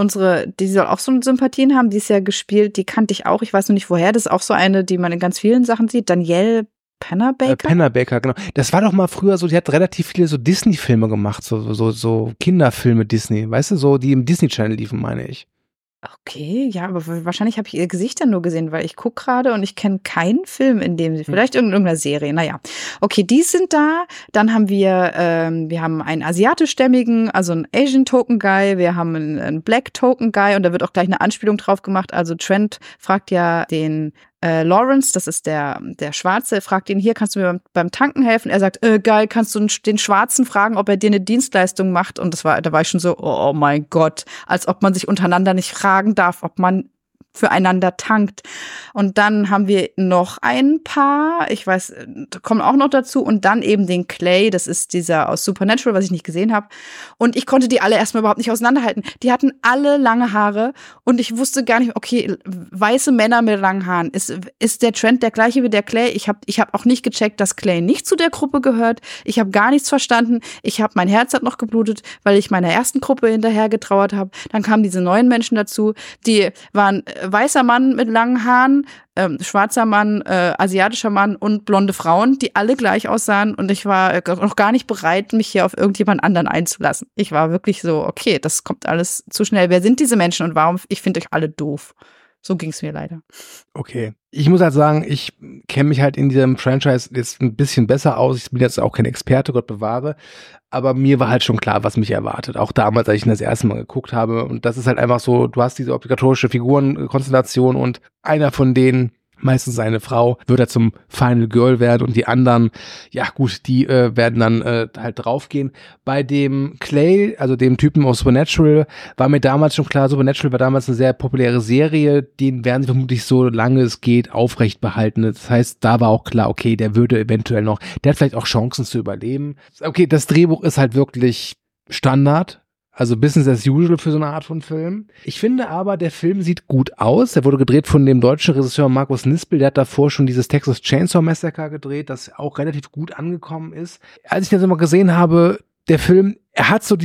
die soll auch so Sympathien haben, die ist ja gespielt, die kannte ich auch, ich weiß noch nicht woher, das ist auch so eine, die man in ganz vielen Sachen sieht, Danielle Pennebaker? Pennebaker, genau. Das war doch mal früher so, die hat relativ viele so Disney-Filme gemacht, so Kinderfilme Disney, weißt du, so, die im Disney-Channel liefen, meine ich. Okay, ja, aber wahrscheinlich habe ich ihr Gesicht dann nur gesehen, weil ich gucke gerade und ich kenne keinen Film, in dem sie, vielleicht in irgendeiner Serie, naja. Okay, die sind da, dann haben wir haben einen asiatischstämmigen, also einen Asian Token Guy, wir haben einen Black Token Guy und da wird auch gleich eine Anspielung drauf gemacht, also Trent fragt ja den Lawrence, das ist der Schwarze, fragt ihn, hier, kannst du mir beim Tanken helfen? Er sagt, geil, kannst du den Schwarzen fragen, ob er dir eine Dienstleistung macht? Und da war ich schon so, oh mein Gott, als ob man sich untereinander nicht fragen darf, ob man füreinander tankt. Und dann haben wir noch ein Paar, ich weiß, kommen auch noch dazu, und dann eben den Clay, das ist dieser aus Supernatural, was ich nicht gesehen habe. Und ich konnte die alle erstmal überhaupt nicht auseinanderhalten. Die hatten alle lange Haare und ich wusste gar nicht, okay, weiße Männer mit langen Haaren, ist der Trend der gleiche wie der Clay? Ich hab auch nicht gecheckt, dass Clay nicht zu der Gruppe gehört. Ich habe gar nichts verstanden. Mein Herz hat noch geblutet, weil ich meiner ersten Gruppe hinterher getrauert habe. Dann kamen diese neuen Menschen dazu, die waren weißer Mann mit langen Haaren, schwarzer Mann, asiatischer Mann und blonde Frauen, die alle gleich aussahen, und ich war noch gar nicht bereit, mich hier auf irgendjemand anderen einzulassen. Ich war wirklich so, okay, das kommt alles zu schnell. Wer sind diese Menschen und warum? Ich finde euch alle doof. So ging es mir leider. Okay. Ich muss halt sagen, ich kenne mich halt in diesem Franchise jetzt ein bisschen besser aus. Ich bin jetzt auch kein Experte, Gott bewahre. Aber mir war halt schon klar, was mich erwartet. Auch damals, als ich ihn das erste Mal geguckt habe. Und das ist halt einfach so, du hast diese obligatorische Figurenkonstellation und einer von denen, meistens eine Frau, wird er zum Final Girl werden und die anderen, ja gut, die werden dann halt draufgehen. Bei dem Clay, also dem Typen aus Supernatural, war mir damals schon klar, Supernatural war damals eine sehr populäre Serie, den werden sie vermutlich so lange es geht aufrecht behalten. Das heißt, da war auch klar, okay, der würde eventuell noch, der hat vielleicht auch Chancen zu überleben. Okay, das Drehbuch ist halt wirklich Standard. Also Business as usual für so eine Art von Film. Ich finde aber, der Film sieht gut aus. Der wurde gedreht von dem deutschen Regisseur Markus Nispel. Der hat davor schon dieses Texas Chainsaw Massacre gedreht, das auch relativ gut angekommen ist. Als ich das immer gesehen habe, der Film, er hat so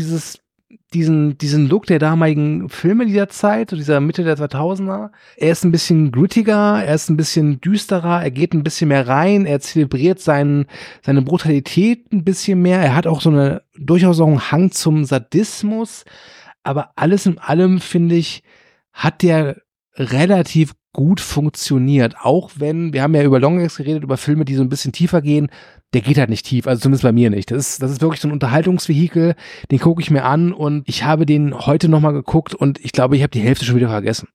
diesen Look der damaligen Filme dieser Zeit, dieser Mitte der 2000er. Er ist ein bisschen grittiger, er ist ein bisschen düsterer, er geht ein bisschen mehr rein, er zelebriert seine Brutalität ein bisschen mehr. Er hat auch durchaus auch einen Hang zum Sadismus. Aber alles in allem, finde ich, hat der relativ gut funktioniert. Auch wenn, wir haben ja über Longlegs geredet, über Filme, die so ein bisschen tiefer gehen, der geht halt nicht tief, also zumindest bei mir nicht. Das ist wirklich so ein Unterhaltungsvehikel, den gucke ich mir an und ich habe den heute nochmal geguckt und ich glaube, ich habe die Hälfte schon wieder vergessen.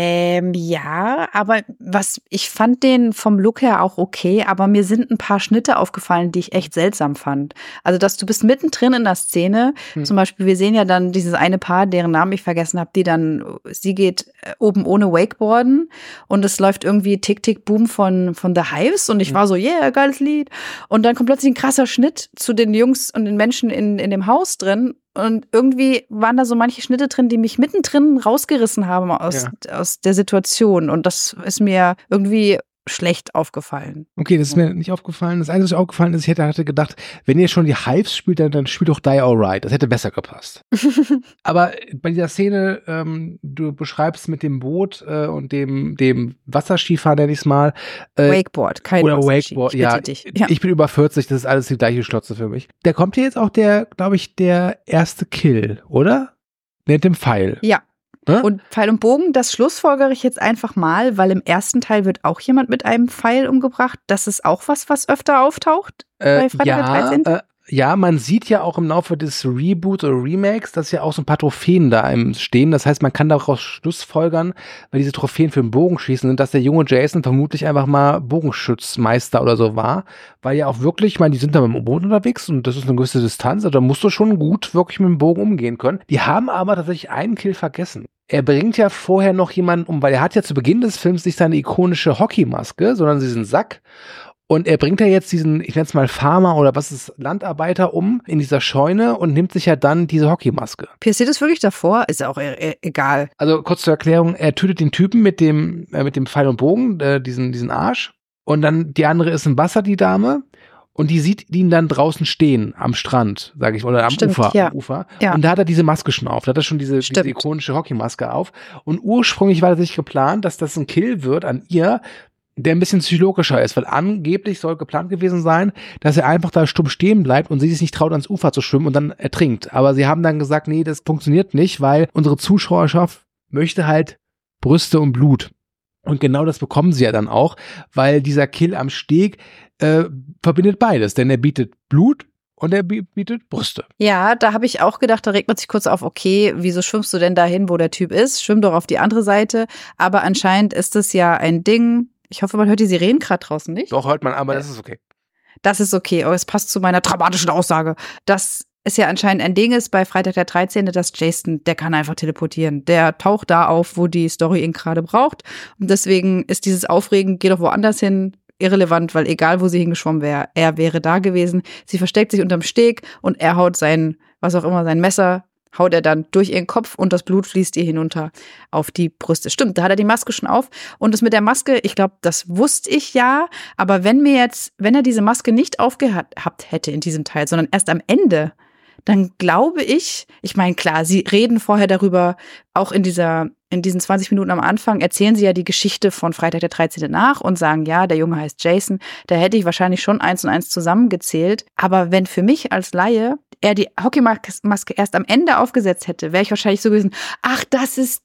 Ja, aber ich fand den vom Look her auch okay, aber mir sind ein paar Schnitte aufgefallen, die ich echt seltsam fand. Also, dass du bist mittendrin in der Szene, zum Beispiel, wir sehen ja dann dieses eine Paar, deren Namen ich vergessen habe, sie geht oben ohne Wakeboarden und es läuft irgendwie Tick, Tick, Boom von The Hives und ich war so, yeah, geiles Lied. Und dann kommt plötzlich ein krasser Schnitt zu den Jungs und den Menschen in dem Haus drin Und irgendwie waren da so manche Schnitte drin, die mich mittendrin rausgerissen haben aus der Situation. Und das ist mir irgendwie schlecht aufgefallen. Okay, das ist mir nicht aufgefallen. Das Einzige, was mir aufgefallen ist, ich hatte gedacht, wenn ihr schon die Hives spielt, dann spielt doch Die Alright. Das hätte besser gepasst. Aber bei dieser Szene, du beschreibst mit dem Boot und dem Wasserskifahren, nenne ich es mal. Wakeboard, kein oder Wasserski. Wakeboard, Ja. Ich bin über 40, das ist alles die gleiche Schlotze für mich. Da kommt hier jetzt auch der erste Kill, oder? Mit dem Pfeil. Ja. Und Pfeil und Bogen, das schlussfolgere ich jetzt einfach mal, weil im ersten Teil wird auch jemand mit einem Pfeil umgebracht. Das ist auch was öfter auftaucht bei Freitag der 13. Ja, man sieht ja auch im Laufe des Reboots oder Remakes, dass ja auch so ein paar Trophäen da stehen. Das heißt, man kann daraus schlussfolgern, weil diese Trophäen für den Bogenschießen sind, dass der junge Jason vermutlich einfach mal Bogenschützmeister oder so war. Weil ja auch wirklich, ich meine, die sind da mit dem Boot unterwegs und das ist eine gewisse Distanz, also da musst du schon gut wirklich mit dem Bogen umgehen können. Die haben aber tatsächlich einen Kill vergessen. Er bringt ja vorher noch jemanden um, weil er hat ja zu Beginn des Films nicht seine ikonische Hockeymaske, sondern diesen Sack. Und er bringt ja jetzt diesen, ich nenne es mal Farmer oder was ist, Landarbeiter um in dieser Scheune und nimmt sich ja dann diese Hockeymaske. Passiert das wirklich davor? Ist ja auch egal. Also kurz zur Erklärung, er tötet den Typen mit dem Pfeil und Bogen, diesen Arsch. Und dann die andere ist im Wasser, die Dame. Und die sieht ihn dann draußen stehen am Strand, sage ich, oder am Ufer. Ja. Am Ufer. Ja. Und da hat er diese Maske schon auf. Da hat er schon diese ikonische Hockeymaske auf. Und ursprünglich war das geplant, dass das ein Kill wird an ihr, der ein bisschen psychologischer ist, weil angeblich soll geplant gewesen sein, dass er einfach da stumm stehen bleibt und sie sich nicht traut, ans Ufer zu schwimmen und dann ertrinkt. Aber sie haben dann gesagt, nee, das funktioniert nicht, weil unsere Zuschauerschaft möchte halt Brüste und Blut. Und genau das bekommen sie ja dann auch, weil dieser Kill am Steg verbindet beides, denn er bietet Blut und er bietet Brüste. Ja, da habe ich auch gedacht, da regt man sich kurz auf, okay, wieso schwimmst du denn dahin, wo der Typ ist? Schwimm doch auf die andere Seite. Aber anscheinend ist das ja ein Ding. Ich hoffe, man hört die Sirenen gerade draußen nicht. Doch, hört man, aber das ist okay. Das ist okay, aber es passt zu meiner dramatischen Aussage. Dass es ja anscheinend ein Ding ist bei Freitag der 13., dass Jason, der kann einfach teleportieren. Der taucht da auf, wo die Story ihn gerade braucht. Und deswegen ist dieses Aufregen, geh doch woanders hin, irrelevant, weil egal, wo sie hingeschwommen wäre, er wäre da gewesen. Sie versteckt sich unterm Steg und er haut sein Messer, haut er dann durch ihren Kopf und das Blut fließt ihr hinunter auf die Brüste. Stimmt, da hat er die Maske schon auf. Und das mit der Maske, ich glaube, das wusste ich ja. Aber wenn er diese Maske nicht aufgehabt hätte in diesem Teil, sondern erst am Ende, dann glaube ich meine, klar, sie reden vorher darüber, auch in diesen 20 Minuten am Anfang erzählen sie ja die Geschichte von Freitag der 13. nach und sagen, ja, der Junge heißt Jason. Da hätte ich wahrscheinlich schon 1 und 1 zusammengezählt. Aber wenn für mich als Laie er die Hockeymaske erst am Ende aufgesetzt hätte, wäre ich wahrscheinlich so gewesen, ach, das ist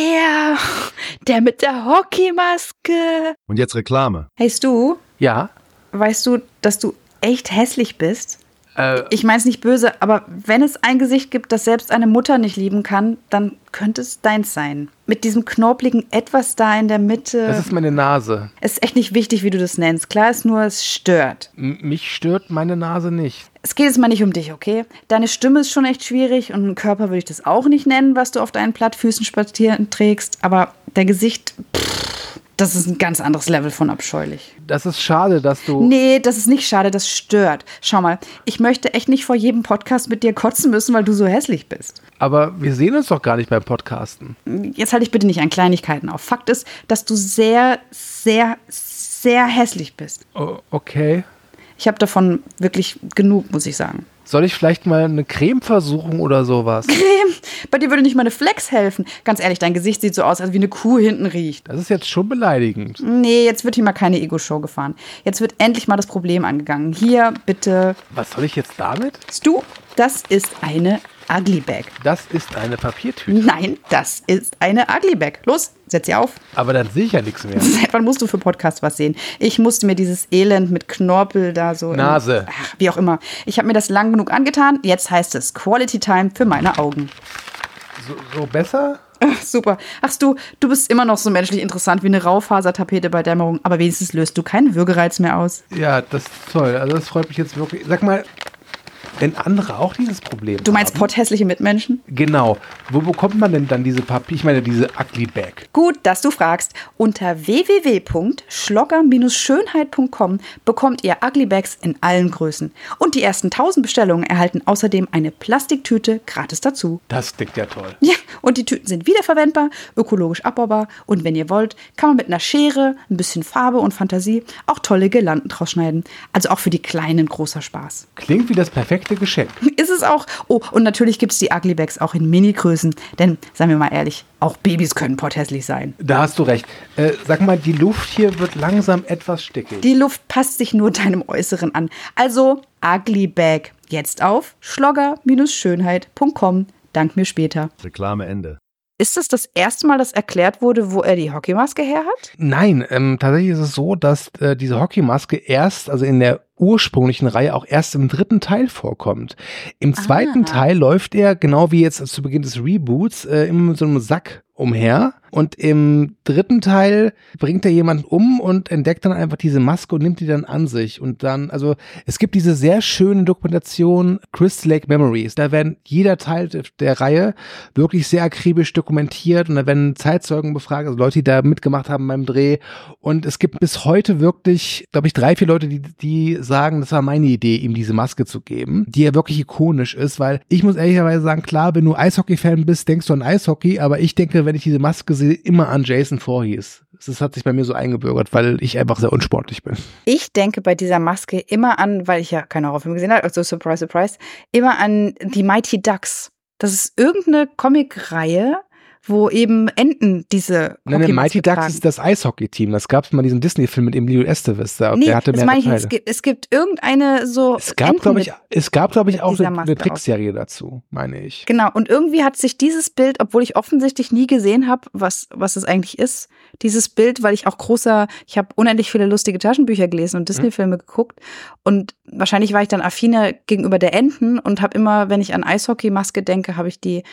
der mit der Hockeymaske. Und jetzt Reklame. Hey Stu, Ja. weißt du, dass du echt hässlich bist? Ich meine es nicht böse, aber wenn es ein Gesicht gibt, das selbst eine Mutter nicht lieben kann, dann könnte es deins sein. Mit diesem knorpeligen Etwas da in der Mitte. Das ist meine Nase. Es ist echt nicht wichtig, wie du das nennst. Klar ist nur, es stört. Mich stört meine Nase nicht. Es geht jetzt mal nicht um dich, okay? Deine Stimme ist schon echt schwierig und ein Körper würde ich das auch nicht nennen, was du auf deinen Plattfüßen spazieren trägst. Aber dein Gesicht, das ist ein ganz anderes Level von abscheulich. Das ist schade, dass du... Nee, das ist nicht schade, das stört. Schau mal, ich möchte echt nicht vor jedem Podcast mit dir kotzen müssen, weil du so hässlich bist. Aber wir sehen uns doch gar nicht beim Podcasten. Jetzt halte ich bitte nicht an Kleinigkeiten auf. Fakt ist, dass du sehr, sehr, sehr hässlich bist. Oh, okay. Ich habe davon wirklich genug, muss ich sagen. Soll ich vielleicht mal eine Creme versuchen oder sowas? Creme? Bei dir würde nicht mal eine Flex helfen. Ganz ehrlich, dein Gesicht sieht so aus, als wie eine Kuh hinten riecht. Das ist jetzt schon beleidigend. Nee, jetzt wird hier mal keine Ego-Show gefahren. Jetzt wird endlich mal das Problem angegangen. Hier, bitte. Was soll ich jetzt damit? Stu, das ist eine Ugly Bag. Das ist eine Papiertüte. Nein, das ist eine Ugly Bag. Los, setz sie auf. Aber dann sehe ich ja nichts mehr. Seit wann musst du für Podcast was sehen? Ich musste mir dieses Elend mit Knorpel da so... Nase. Wie auch immer. Ich habe mir das lang genug angetan. Jetzt heißt es Quality Time für meine Augen. So besser? Super. Ach du bist immer noch so menschlich interessant wie eine Raufasertapete bei Dämmerung. Aber wenigstens löst du keinen Würgereiz mehr aus. Ja, das ist toll. Also das freut mich jetzt wirklich. Sag mal, wenn andere auch dieses Problem haben. Du meinst potthässliche Mitmenschen? Genau. Wo bekommt man denn dann diese diese Ugly Bag? Gut, dass du fragst. Unter www.schlogger-schönheit.com bekommt ihr Ugly Bags in allen Größen. Und die ersten 1000 Bestellungen erhalten außerdem eine Plastiktüte gratis dazu. Das klingt ja toll. Ja, und die Tüten sind wiederverwendbar, ökologisch abbaubar und wenn ihr wollt, kann man mit einer Schere, ein bisschen Farbe und Fantasie auch tolle Girlanden draus schneiden. Also auch für die Kleinen großer Spaß. Klingt wie das perfekte Geschenk. Ist es auch. Oh, und natürlich gibt es die Ugly Bags auch in Mini-Größen. Denn, seien wir mal ehrlich, auch Babys können potthässlich sein. Da hast du recht. Sag mal, die Luft hier wird langsam etwas stickig. Die Luft passt sich nur deinem Äußeren an. Also Ugly Bag. Jetzt auf schlogger-schönheit.com. Dank mir später. Reklame Ende. Ist es das erste Mal, dass erklärt wurde, wo er die Hockeymaske her hat? Nein, tatsächlich ist es so, dass diese Hockeymaske erst, also in der ursprünglichen Reihe auch erst im 3. Teil vorkommt. Im 2. Teil läuft er, genau wie jetzt zu Beginn des Reboots, immer mit so einem Sack umher. Und im 3. Teil bringt er jemanden um und entdeckt dann einfach diese Maske und nimmt die dann an sich. Und dann, also es gibt diese sehr schöne Dokumentation Crystal Lake Memories. Da werden jeder Teil der Reihe wirklich sehr akribisch dokumentiert und da werden Zeitzeugen befragt, also Leute, die da mitgemacht haben beim Dreh. Und es gibt bis heute wirklich, glaube ich, 3, 4 Leute, die sagen, das war meine Idee, ihm diese Maske zu geben, die ja wirklich ikonisch ist, weil ich muss ehrlicherweise sagen, klar, wenn du Eishockey-Fan bist, denkst du an Eishockey, aber ich denke, wenn ich diese Maske sehe, immer an Jason Voorhees. Das hat sich bei mir so eingebürgert, weil ich einfach sehr unsportlich bin. Ich denke bei dieser Maske immer an, weil ich ja keine Horrorfilme gesehen habe, also surprise, surprise, immer an die Mighty Ducks. Das ist irgendeine Comicreihe, wo eben Enten diese Nein, Mighty Ducks ist das Eishockey-Team. Das gab es mal diesen Disney-Film mit Emilio Estevez. Der hatte mehrere Teile. Es gibt irgendeine so Es gab, glaube ich, auch eine Trickserie dazu, meine ich. Genau, und irgendwie hat sich dieses Bild, obwohl ich offensichtlich nie gesehen habe, was es eigentlich ist, dieses Bild, weil ich auch ich habe unendlich viele lustige Taschenbücher gelesen und Disney-Filme geguckt und wahrscheinlich war ich dann affiner gegenüber der Enten und habe immer, wenn ich an Eishockey-Maske denke, habe ich die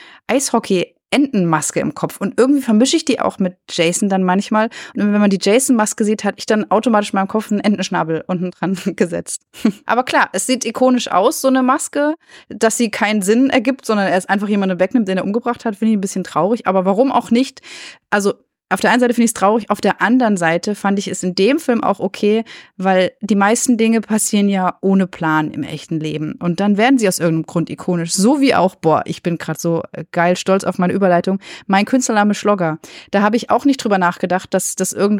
Entenmaske im Kopf. Und irgendwie vermische ich die auch mit Jason dann manchmal. Und wenn man die Jason-Maske sieht, hat ich dann automatisch in meinem Kopf einen Entenschnabel unten dran gesetzt. Aber klar, es sieht ikonisch aus, so eine Maske, dass sie keinen Sinn ergibt, sondern er ist einfach jemanden wegnimmt, den er umgebracht hat, finde ich ein bisschen traurig. Aber warum auch nicht? Also auf der einen Seite finde ich es traurig, auf der anderen Seite fand ich es in dem Film auch okay, weil die meisten Dinge passieren ja ohne Plan im echten Leben. Und dann werden sie aus irgendeinem Grund ikonisch. So wie auch, ich bin gerade so geil stolz auf meine Überleitung, mein Künstlername Schlogger. Da habe ich auch nicht drüber nachgedacht, dass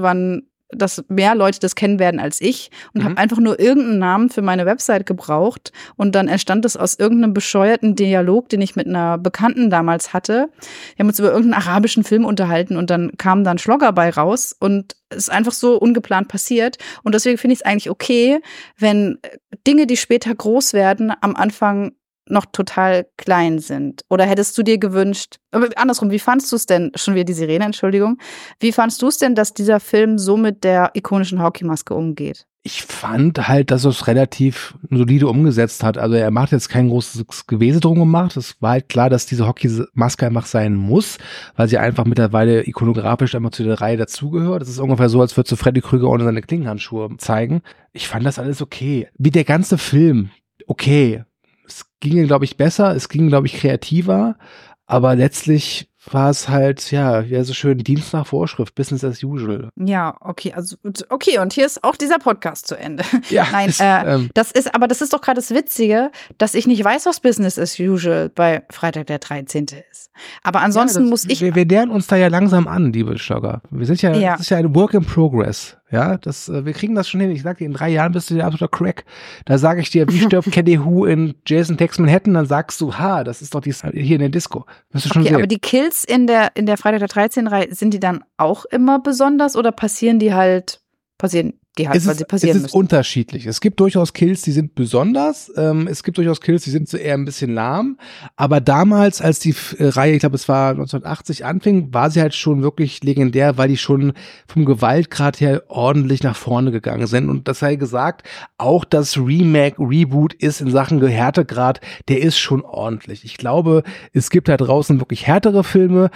mehr Leute das kennen werden als ich und habe einfach nur irgendeinen Namen für meine Website gebraucht und dann entstand das aus irgendeinem bescheuerten Dialog, den ich mit einer Bekannten damals hatte. Wir haben uns über irgendeinen arabischen Film unterhalten und dann kam dann Schlogger bei raus und es ist einfach so ungeplant passiert und deswegen finde ich es eigentlich okay, wenn Dinge, die später groß werden, am Anfang noch total klein sind. Oder hättest du dir gewünscht, aber andersrum, wie fandst du es denn, schon wieder die Sirene, Entschuldigung, wie fandst du es denn, dass dieser Film so mit der ikonischen Hockeymaske umgeht? Ich fand halt, dass er es relativ solide umgesetzt hat. Also er macht jetzt kein großes Gewese drum gemacht. Es war halt klar, dass diese Hockeymaske einfach sein muss, weil sie einfach mittlerweile ikonografisch einfach zu der Reihe dazugehört. Das ist ungefähr so, als würdest du Freddy Krüger ohne seine Klingenhandschuhe zeigen. Ich fand das alles okay. Wie der ganze Film, okay. Es ging, glaube ich, besser, es ging, glaube ich, kreativer, aber letztlich war es halt, ja, so schön Dienst nach Vorschrift, Business as usual. Ja, okay, und hier ist auch dieser Podcast zu Ende. Ja, nein, das ist doch gerade das Witzige, dass ich nicht weiß, was Business as usual bei Freitag der 13. ist. Aber ansonsten muss ich... Wir nähern uns da ja langsam an, liebe Schlogger. Wir sind ja, das ist ja ein Work in Progress. Ja, wir kriegen das schon hin. Ich sag dir, in 3 Jahren bist du der absoluter Crack. Da sage ich dir, wie stirbt Kenny Hu in Jason Takes Manhattan? Dann sagst du, das ist doch hier in der Disco. Wirst du schon sehen. Aber die Kills in der Freitag der 13. Reihe, sind die dann auch immer besonders oder passieren die halt, weil sie passieren müssen? Es ist unterschiedlich. Es gibt durchaus Kills, die sind besonders. Es gibt durchaus Kills, die sind so eher ein bisschen lahm. Aber damals, als die Reihe, ich glaube, es war 1980 anfing, war sie halt schon wirklich legendär, weil die schon vom Gewaltgrad her ordentlich nach vorne gegangen sind. Und das sei gesagt, auch das Reboot ist in Sachen Härtegrad, der ist schon ordentlich. Ich glaube, es gibt da draußen wirklich härtere Filme,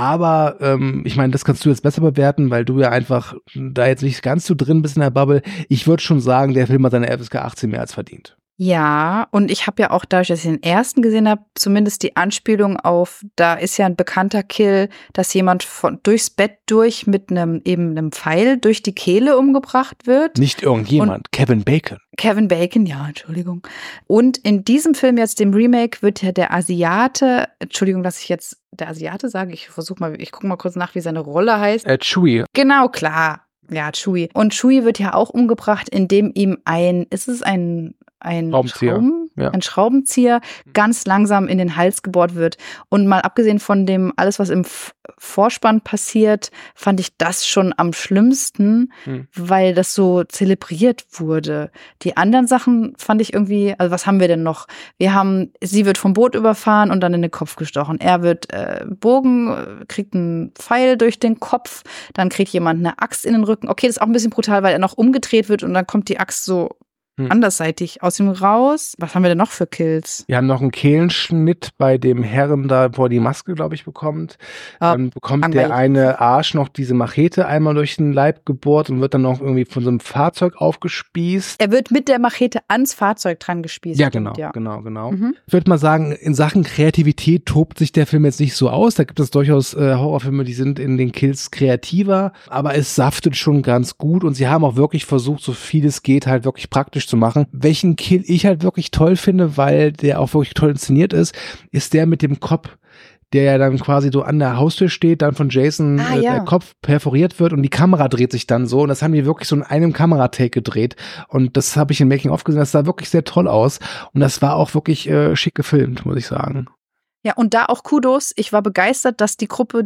aber ich meine, das kannst du jetzt besser bewerten, weil du ja einfach da jetzt nicht ganz so drin bist in der Bubble. Ich würde schon sagen, der Film hat seine FSK 18 mehr als verdient. Ja, und ich habe ja auch dadurch, dass ich den ersten gesehen habe, zumindest die Anspielung auf, da ist ja ein bekannter Kill, dass jemand durchs Bett durch mit einem Pfeil durch die Kehle umgebracht wird. Nicht irgendjemand, Kevin Bacon. Kevin Bacon, ja, Entschuldigung. Und in diesem Film jetzt, dem Remake, wird ja der Asiate, Entschuldigung, dass ich jetzt der Asiate sage, ich gucke mal kurz nach, wie seine Rolle heißt. Chewie. Genau, klar. Ja, Chewie. Und Chewie wird ja auch umgebracht, indem ihm ein Schraubenzieher ganz langsam in den Hals gebohrt wird. Und mal abgesehen von dem alles, was im Vorspann passiert, fand ich das schon am schlimmsten, weil das so zelebriert wurde. Die anderen Sachen fand ich irgendwie, also was haben wir denn noch? Sie wird vom Boot überfahren und dann in den Kopf gestochen. Er wird kriegt einen Pfeil durch den Kopf, dann kriegt jemand eine Axt in den Rücken. Okay, das ist auch ein bisschen brutal, weil er noch umgedreht wird und dann kommt die Axt so andersseitig aus ihm raus. Was haben wir denn noch für Kills? Wir haben noch einen Kehlenschnitt bei dem Herren da, wo er die Maske, glaube ich, bekommt. Dann bekommt der eine Arsch noch diese Machete einmal durch den Leib gebohrt und wird dann noch irgendwie von so einem Fahrzeug aufgespießt. Er wird mit der Machete ans Fahrzeug dran gespießt. Ja, genau. Ich würde mal sagen, in Sachen Kreativität tobt sich der Film jetzt nicht so aus. Da gibt es durchaus Horrorfilme, die sind in den Kills kreativer, aber es saftet schon ganz gut und sie haben auch wirklich versucht, so viel es geht, halt wirklich praktisch zu machen. Welchen Kill ich halt wirklich toll finde, weil der auch wirklich toll inszeniert ist der mit dem Kopf, der ja dann quasi so an der Haustür steht, dann von Jason der Kopf perforiert wird und die Kamera dreht sich dann so und das haben die wirklich so in einem Kameratake gedreht und das habe ich in Making-of gesehen, das sah wirklich sehr toll aus und das war auch wirklich schick gefilmt, muss ich sagen. Ja, und da auch Kudos. Ich war begeistert, dass die Gruppe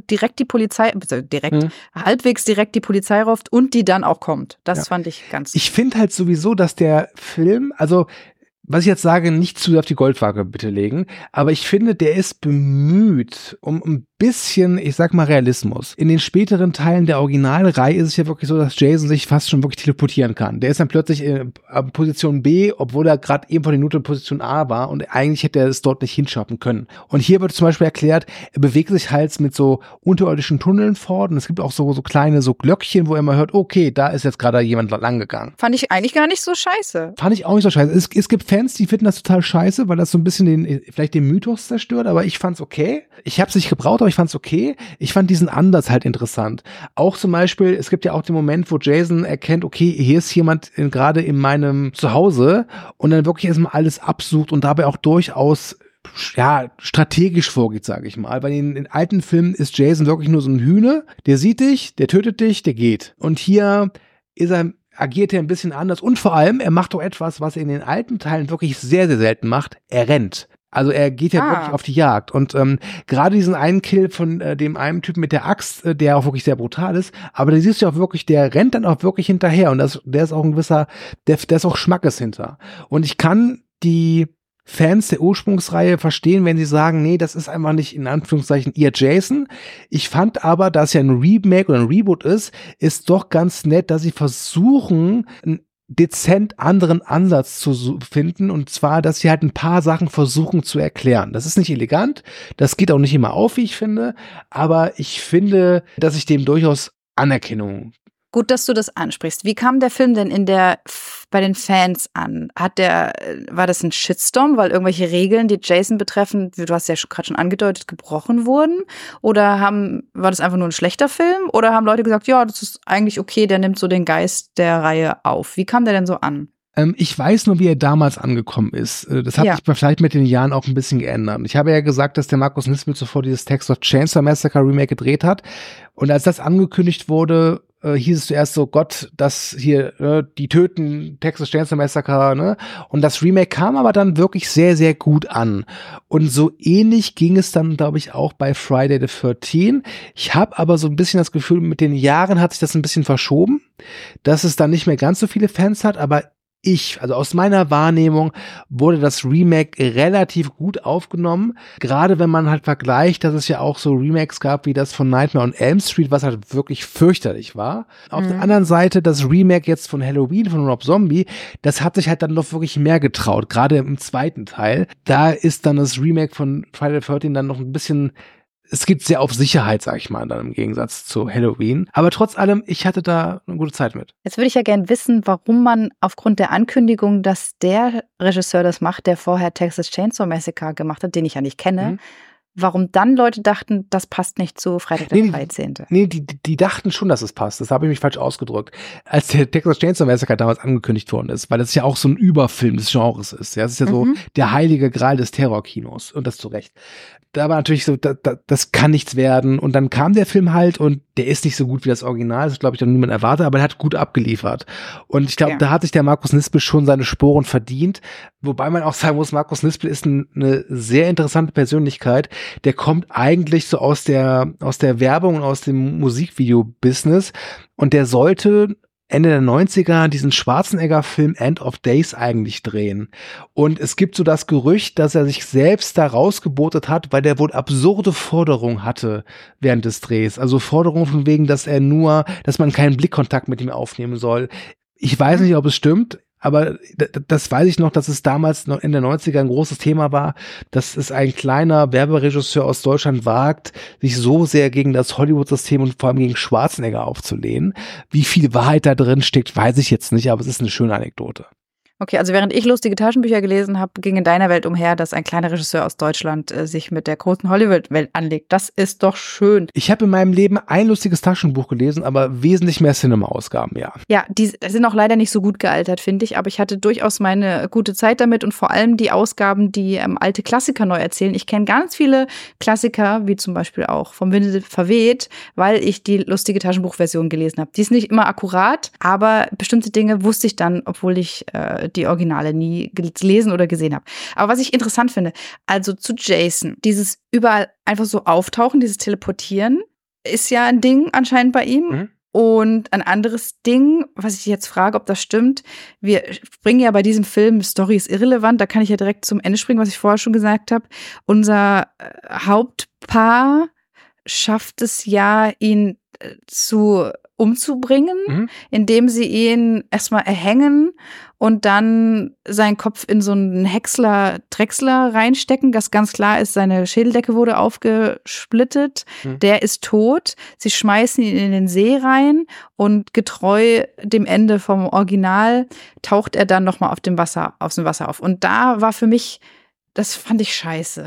halbwegs direkt die Polizei ruft und die dann auch kommt. Das fand ich ganz. Ich finde halt sowieso, dass der Film, also was ich jetzt sage, nicht zu auf die Goldwaage bitte legen, aber ich finde, der ist bemüht um ein bisschen, ich sag mal, Realismus. In den späteren Teilen der Originalreihe ist es ja wirklich so, dass Jason sich fast schon wirklich teleportieren kann. Der ist dann plötzlich in Position B, obwohl er gerade eben von den Minute in Position A war und eigentlich hätte er es dort nicht hinschaffen können. Und hier wird zum Beispiel erklärt, er bewegt sich halt mit so unterirdischen Tunneln fort und es gibt auch so kleine Glöckchen, wo er mal hört, okay, da ist jetzt gerade jemand lang gegangen. Fand ich eigentlich gar nicht so scheiße. Fand ich auch nicht so scheiße. Es gibt Fans, die finden das total scheiße, weil das so ein bisschen vielleicht den Mythos zerstört, aber ich fand's okay. Ich hab's nicht gebraucht, aber ich fand's okay. Ich fand diesen Ansatz halt interessant. Auch zum Beispiel, es gibt ja auch den Moment, wo Jason erkennt, okay, hier ist jemand gerade in meinem Zuhause und dann wirklich erstmal alles absucht und dabei auch durchaus strategisch vorgeht, sage ich mal. Weil in den alten Filmen ist Jason wirklich nur so ein Hühner, der sieht dich, der tötet dich, der geht. Und hier agiert er ein bisschen anders und vor allem, er macht doch etwas, was er in den alten Teilen wirklich sehr, sehr selten macht. Er rennt. Also er geht ja wirklich auf die Jagd und gerade diesen einen Kill von dem einen Typen mit der Axt, der auch wirklich sehr brutal ist, aber da siehst du auch wirklich, der rennt dann auch wirklich hinterher und der ist auch ein gewisser, der ist auch Schmackes hinter. Und ich kann die Fans der Ursprungsreihe verstehen, wenn sie sagen, nee, das ist einfach nicht in Anführungszeichen ihr Jason. Ich fand aber, dass es ja ein Remake oder ein Reboot ist doch ganz nett, dass sie versuchen, einen dezent anderen Ansatz zu finden und zwar, dass sie halt ein paar Sachen versuchen zu erklären. Das ist nicht elegant, das geht auch nicht immer auf, wie ich finde, aber ich finde, dass ich dem durchaus Anerkennung. Gut, dass du das ansprichst. Wie kam der Film denn bei den Fans an? War das ein Shitstorm, weil irgendwelche Regeln, die Jason betreffen, du hast ja gerade schon angedeutet, gebrochen wurden? Oder war das einfach nur ein schlechter Film? Oder haben Leute gesagt, ja, das ist eigentlich okay, der nimmt so den Geist der Reihe auf? Wie kam der denn so an? Ich weiß nur, wie er damals angekommen ist. Das hat sich vielleicht mit den Jahren auch ein bisschen geändert. Ich habe ja gesagt, dass der Markus Nispel zuvor dieses Texas Chainsaw Massacre Remake gedreht hat. Und als das angekündigt wurde, hieß es zuerst so, Gott, das hier, die töten Texas Chainsaw Massacre, ne? Und das Remake kam aber dann wirklich sehr, sehr gut an. Und so ähnlich ging es dann, glaube ich, auch bei Friday the 13th. Ich habe aber so ein bisschen das Gefühl, mit den Jahren hat sich das ein bisschen verschoben, dass es dann nicht mehr ganz so viele Fans hat, aber also aus meiner Wahrnehmung wurde das Remake relativ gut aufgenommen. Gerade wenn man halt vergleicht, dass es ja auch so Remakes gab, wie das von Nightmare on Elm Street, was halt wirklich fürchterlich war. Auf der anderen Seite das Remake jetzt von Halloween, von Rob Zombie, das hat sich halt dann noch wirklich mehr getraut. Gerade im zweiten Teil. Da ist dann das Remake von Friday the 13th dann noch ein bisschen es geht sehr auf Sicherheit, sag ich mal, dann im Gegensatz zu Halloween. Aber trotz allem, ich hatte da eine gute Zeit mit. Jetzt würde ich ja gern wissen, warum man aufgrund der Ankündigung, dass der Regisseur das macht, der vorher Texas Chainsaw Massacre gemacht hat, den ich ja nicht kenne, warum dann Leute dachten, das passt nicht zu Freitag der 13. Nee, die dachten schon, dass es passt. Das habe ich mich falsch ausgedrückt. Als der Texas Chainsaw Massacre damals angekündigt worden ist, weil das ja auch so ein Überfilm des Genres ist. Ja, das ist ja so der heilige Gral des Terrorkinos. Und das zu Recht. Da war natürlich so, das kann nichts werden. Und dann kam der Film halt und der ist nicht so gut wie das Original. Das glaube ich, dann niemand erwartet, aber er hat gut abgeliefert. Und ich glaube, da hat sich der Markus Nispel schon seine Sporen verdient. Wobei man auch sagen muss, Markus Nispel ist eine sehr interessante Persönlichkeit. Der kommt eigentlich so aus der Werbung und aus dem Musikvideo-Business. Und der sollte Ende der 90er diesen Schwarzenegger-Film End of Days eigentlich drehen. Und es gibt so das Gerücht, dass er sich selbst da rausgebotet hat, weil der wohl absurde Forderungen hatte während des Drehs. Also Forderungen von wegen, dass man keinen Blickkontakt mit ihm aufnehmen soll. Ich weiß nicht, ob es stimmt. Aber das weiß ich noch, dass es damals noch in der 90er ein großes Thema war, dass es ein kleiner Werberegisseur aus Deutschland wagt, sich so sehr gegen das Hollywood-System und vor allem gegen Schwarzenegger aufzulehnen. Wie viel Wahrheit da drin steckt, weiß ich jetzt nicht, aber es ist eine schöne Anekdote. Okay, also während ich lustige Taschenbücher gelesen habe, ging in deiner Welt umher, dass ein kleiner Regisseur aus Deutschland sich mit der großen Hollywood-Welt anlegt. Das ist doch schön. Ich habe in meinem Leben ein lustiges Taschenbuch gelesen, aber wesentlich mehr Cinema-Ausgaben, ja. Ja, die sind auch leider nicht so gut gealtert, finde ich, aber ich hatte durchaus meine gute Zeit damit und vor allem die Ausgaben, die alte Klassiker neu erzählen. Ich kenne ganz viele Klassiker, wie zum Beispiel auch Vom Winde verweht, weil ich die lustige Taschenbuchversion gelesen habe. Die ist nicht immer akkurat, aber bestimmte Dinge wusste ich dann, obwohl ich die Originale nie gelesen oder gesehen habe. Aber was ich interessant finde, also zu Jason, dieses überall einfach so auftauchen, dieses Teleportieren, ist ja ein Ding anscheinend bei ihm. Und ein anderes Ding, was ich jetzt frage, ob das stimmt, wir springen ja bei diesem Film, Story ist irrelevant, da kann ich ja direkt zum Ende springen, was ich vorher schon gesagt habe. Unser Hauptpaar schafft es ja, ihn umzubringen, indem sie ihn erstmal erhängen und dann seinen Kopf in so einen Drechsler reinstecken, dass ganz klar ist, seine Schädeldecke wurde aufgesplittet, der ist tot, sie schmeißen ihn in den See rein und getreu dem Ende vom Original taucht er dann nochmal aus dem Wasser auf. Und da war für mich, das fand ich scheiße.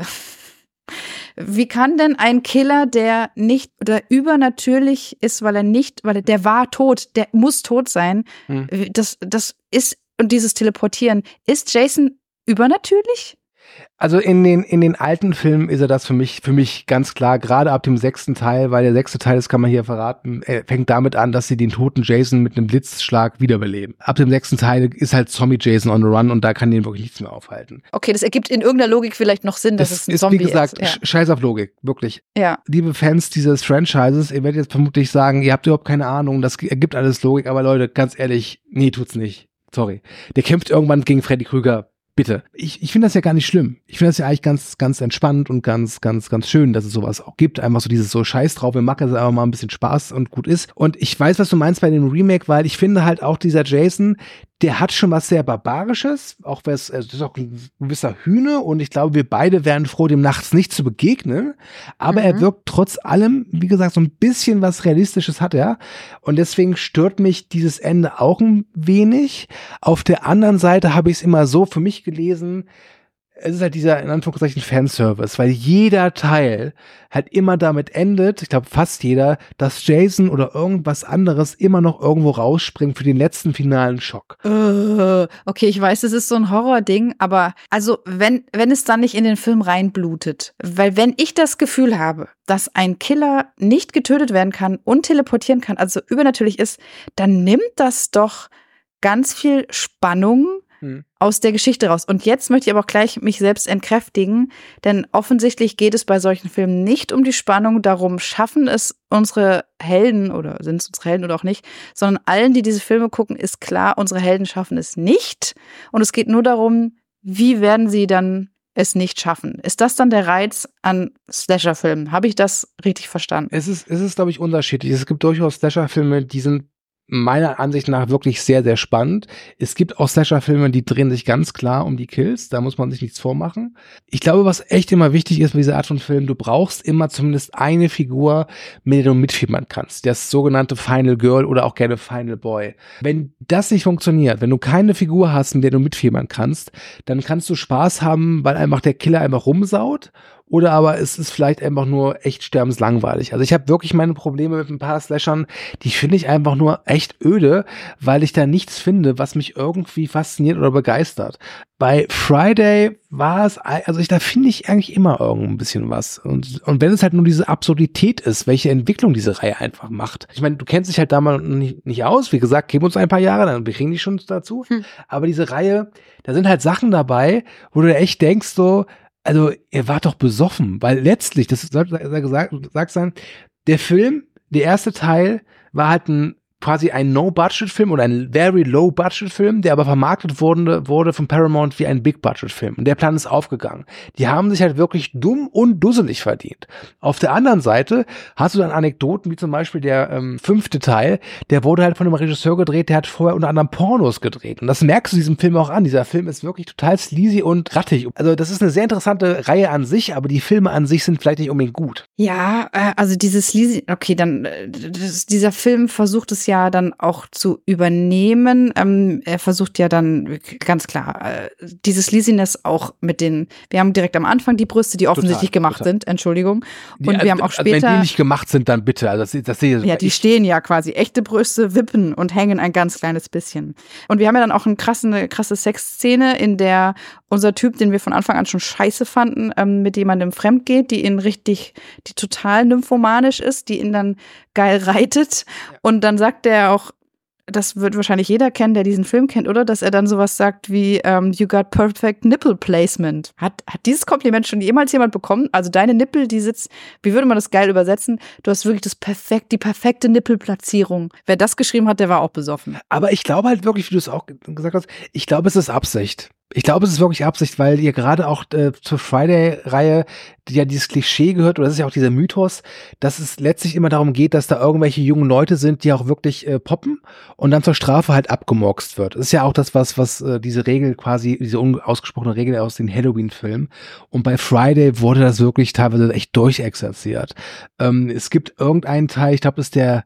Wie kann denn ein Killer, der nicht oder übernatürlich ist, weil der war tot, der muss tot sein, das ist, und dieses Teleportieren, ist Jason übernatürlich? Also in den alten Filmen ist er das für mich ganz klar, gerade ab dem 6. Teil, weil der 6. Teil, das kann man hier verraten, fängt damit an, dass sie den toten Jason mit einem Blitzschlag wiederbeleben. Ab dem 6. Teil ist halt Zombie Jason on the run und da kann den wirklich nichts mehr aufhalten. Okay, das ergibt in irgendeiner Logik vielleicht noch Sinn, dass es ein Zombie ist. Wie gesagt, scheiß auf Logik, wirklich. Ja. Liebe Fans dieses Franchises, ihr werdet jetzt vermutlich sagen, ihr habt überhaupt keine Ahnung, das ergibt alles Logik, aber Leute, ganz ehrlich, nee, tut's nicht. Sorry. Der kämpft irgendwann gegen Freddy Krüger. Bitte. Ich finde das ja gar nicht schlimm. Ich finde das ja eigentlich ganz, ganz entspannt und ganz, ganz, ganz schön, dass es sowas auch gibt. Einfach so dieses so Scheiß drauf, wir machen es einfach mal ein bisschen Spaß und gut ist. Und ich weiß, was du meinst bei dem Remake, weil ich finde halt auch dieser Jason, der hat schon was sehr Barbarisches, auch das ist auch ein gewisser Hühne und ich glaube, wir beide wären froh, dem nachts nicht zu begegnen, aber er wirkt trotz allem, wie gesagt, so ein bisschen was Realistisches hat er und deswegen stört mich dieses Ende auch ein wenig. Auf der anderen Seite habe ich es immer so für mich gelesen, es ist halt dieser, in Anführungszeichen, Fanservice, weil jeder Teil halt immer damit endet, ich glaube fast jeder, dass Jason oder irgendwas anderes immer noch irgendwo rausspringt für den letzten finalen Schock. Okay, ich weiß, es ist so ein Horror-Ding, aber also wenn es dann nicht in den Film reinblutet, weil wenn ich das Gefühl habe, dass ein Killer nicht getötet werden kann und teleportieren kann, also übernatürlich ist, dann nimmt das doch ganz viel Spannung aus der Geschichte raus. Und jetzt möchte ich aber auch gleich mich selbst entkräftigen, denn offensichtlich geht es bei solchen Filmen nicht um die Spannung, darum schaffen es unsere Helden oder sind es unsere Helden oder auch nicht, sondern allen, die diese Filme gucken, ist klar, unsere Helden schaffen es nicht. Und es geht nur darum, wie werden sie dann es nicht schaffen. Ist das dann der Reiz an Slasher-Filmen? Habe ich das richtig verstanden? Es ist, glaube ich, unterschiedlich. Es gibt durchaus Slasher-Filme, die sind meiner Ansicht nach wirklich sehr, sehr spannend. Es gibt auch Slasher-Filme, die drehen sich ganz klar um die Kills, da muss man sich nichts vormachen. Ich glaube, was echt immer wichtig ist bei dieser Art von Film, du brauchst immer zumindest eine Figur, mit der du mitfiebern kannst. Das sogenannte Final Girl oder auch gerne Final Boy. Wenn das nicht funktioniert, wenn du keine Figur hast, mit der du mitfiebern kannst, dann kannst du Spaß haben, weil einfach der Killer einfach rumsaut. Oder aber es ist vielleicht einfach nur echt sterbenslangweilig. Also ich habe wirklich meine Probleme mit ein paar Slashern, die finde ich einfach nur echt öde, weil ich da nichts finde, was mich irgendwie fasziniert oder begeistert. Bei Friday war es, also da finde ich eigentlich immer ein bisschen was. Und wenn es halt nur diese Absurdität ist, welche Entwicklung diese Reihe einfach macht. Ich meine, du kennst dich halt da mal nicht aus. Wie gesagt, gib uns ein paar Jahre, dann wir kriegen die schon dazu. Aber diese Reihe, da sind halt Sachen dabei, wo du echt denkst so, also, er war doch besoffen, weil letztlich, das sollte gesagt sein, der Film, der erste Teil, war halt quasi ein No-Budget-Film oder ein very low-Budget-Film, der aber vermarktet wurde von Paramount wie ein Big-Budget-Film. Und der Plan ist aufgegangen. Die haben sich halt wirklich dumm und dusselig verdient. Auf der anderen Seite hast du dann Anekdoten, wie zum Beispiel der 5. Teil, der wurde halt von einem Regisseur gedreht, der hat vorher unter anderem Pornos gedreht. Und das merkst du diesem Film auch an. Dieser Film ist wirklich total sleazy und rattig. Also das ist eine sehr interessante Reihe an sich, aber die Filme an sich sind vielleicht nicht unbedingt gut. Ja, also dieses sleazy, okay, dann dieser Film versucht es ja dann auch zu übernehmen. Er versucht ja dann ganz klar diese Sleaziness auch mit wir haben direkt am Anfang die Brüste, die offensichtlich gemacht sind, Entschuldigung. Und wir haben auch später. Also wenn die nicht gemacht sind, dann bitte. Also das sehe ich. Ja, die stehen ja quasi. Echte Brüste wippen und hängen ein ganz kleines bisschen. Und wir haben ja dann auch eine krasse Sexszene, in der unser Typ, den wir von Anfang an schon scheiße fanden, mit jemandem fremd geht, die total nymphomanisch ist, die ihn dann geil reitet. Ja. Und dann sagt er auch, das wird wahrscheinlich jeder kennen, der diesen Film kennt, oder? Dass er dann sowas sagt wie, you got perfect nipple placement. Hat dieses Kompliment schon jemals jemand bekommen? Also deine Nippel, die sitzt, wie würde man das geil übersetzen? Du hast wirklich die perfekte Nippelplatzierung. Wer das geschrieben hat, der war auch besoffen. Aber ich glaube halt wirklich, wie du es auch gesagt hast, ich glaube, es ist Absicht. Ich glaube, es ist wirklich Absicht, weil ihr gerade auch zur Friday-Reihe ja dieses Klischee gehört, oder das ist ja auch dieser Mythos, dass es letztlich immer darum geht, dass da irgendwelche jungen Leute sind, die auch wirklich poppen und dann zur Strafe halt abgemurkst wird. Das ist ja auch das, was diese Regel quasi, diese unausgesprochene Regel aus den Halloween-Filmen. Und bei Friday wurde das wirklich teilweise echt durchexerziert. Es gibt irgendeinen Teil, ich glaube, das ist der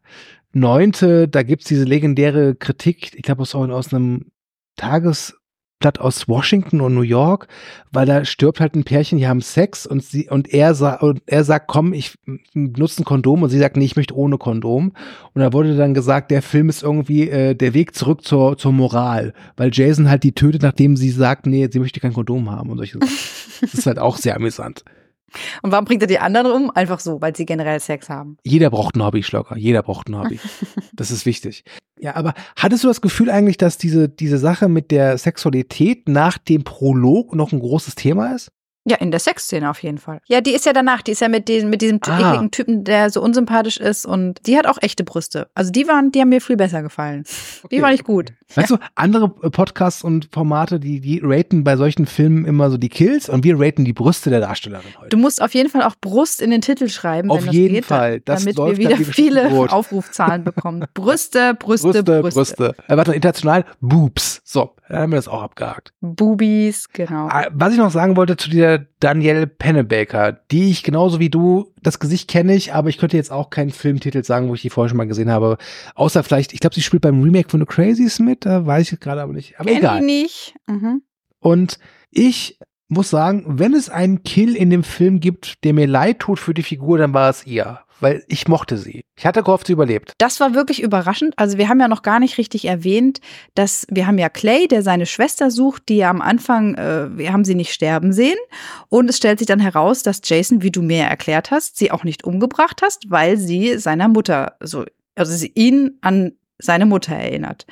9., da gibt's diese legendäre Kritik, ich glaube, aus einem Tagesblatt aus Washington und New York, weil da stirbt halt ein Pärchen, die haben Sex und er sagt, komm, ich benutze ein Kondom, und sie sagt, nee, ich möchte ohne Kondom. Und da wurde dann gesagt, der Film ist irgendwie der Weg zurück zur Moral, weil Jason halt die tötet, nachdem sie sagt, nee, sie möchte kein Kondom haben und solche Sachen. Das ist halt auch sehr amüsant. Und warum bringt er die anderen um? Einfach so, weil sie generell Sex haben. Jeder braucht ein Hobby, Schlocker. Jeder braucht ein Hobby. Das ist wichtig. Ja, aber hattest du das Gefühl eigentlich, dass diese Sache mit der Sexualität nach dem Prolog noch ein großes Thema ist? Ja, in der Sexszene auf jeden Fall. Ja, die ist ja danach, die ist ja mit diesem ekligen Typen, der so unsympathisch ist, und die hat auch echte Brüste. Also die haben mir viel besser gefallen. Okay. Die war nicht gut. Weißt du, andere Podcasts und Formate, die raten bei solchen Filmen immer so die Kills, und wir raten die Brüste der Darstellerin heute. Du musst auf jeden Fall auch Brust in den Titel schreiben, auf wenn jeden das geht, Fall. Das damit wir wieder viele Aufrufzahlen bekommen. Brüste. Warte, international Boobs. So, dann haben wir das auch abgehakt. Boobies, genau. Was ich noch sagen wollte zu dieser Danielle Pennebaker, die ich genauso wie du, das Gesicht kenne ich, aber ich könnte jetzt auch keinen Filmtitel sagen, wo ich die vorher schon mal gesehen habe. Außer vielleicht, ich glaube, sie spielt beim Remake von The Crazies mit, da weiß ich gerade aber nicht. Aber egal. Kenn ich nicht. Mhm. Und ich muss sagen, wenn es einen Kill in dem Film gibt, der mir leid tut für die Figur, dann war es ihr. Weil ich mochte sie. Ich hatte gehofft, sie überlebt. Das war wirklich überraschend. Also wir haben ja noch gar nicht richtig erwähnt, dass wir haben ja Clay, der seine Schwester sucht, die ja am Anfang, wir haben sie nicht sterben sehen. Und es stellt sich dann heraus, dass Jason, wie du mir erklärt hast, sie auch nicht umgebracht hast, weil sie seiner Mutter, also sie ihn an seine Mutter erinnert.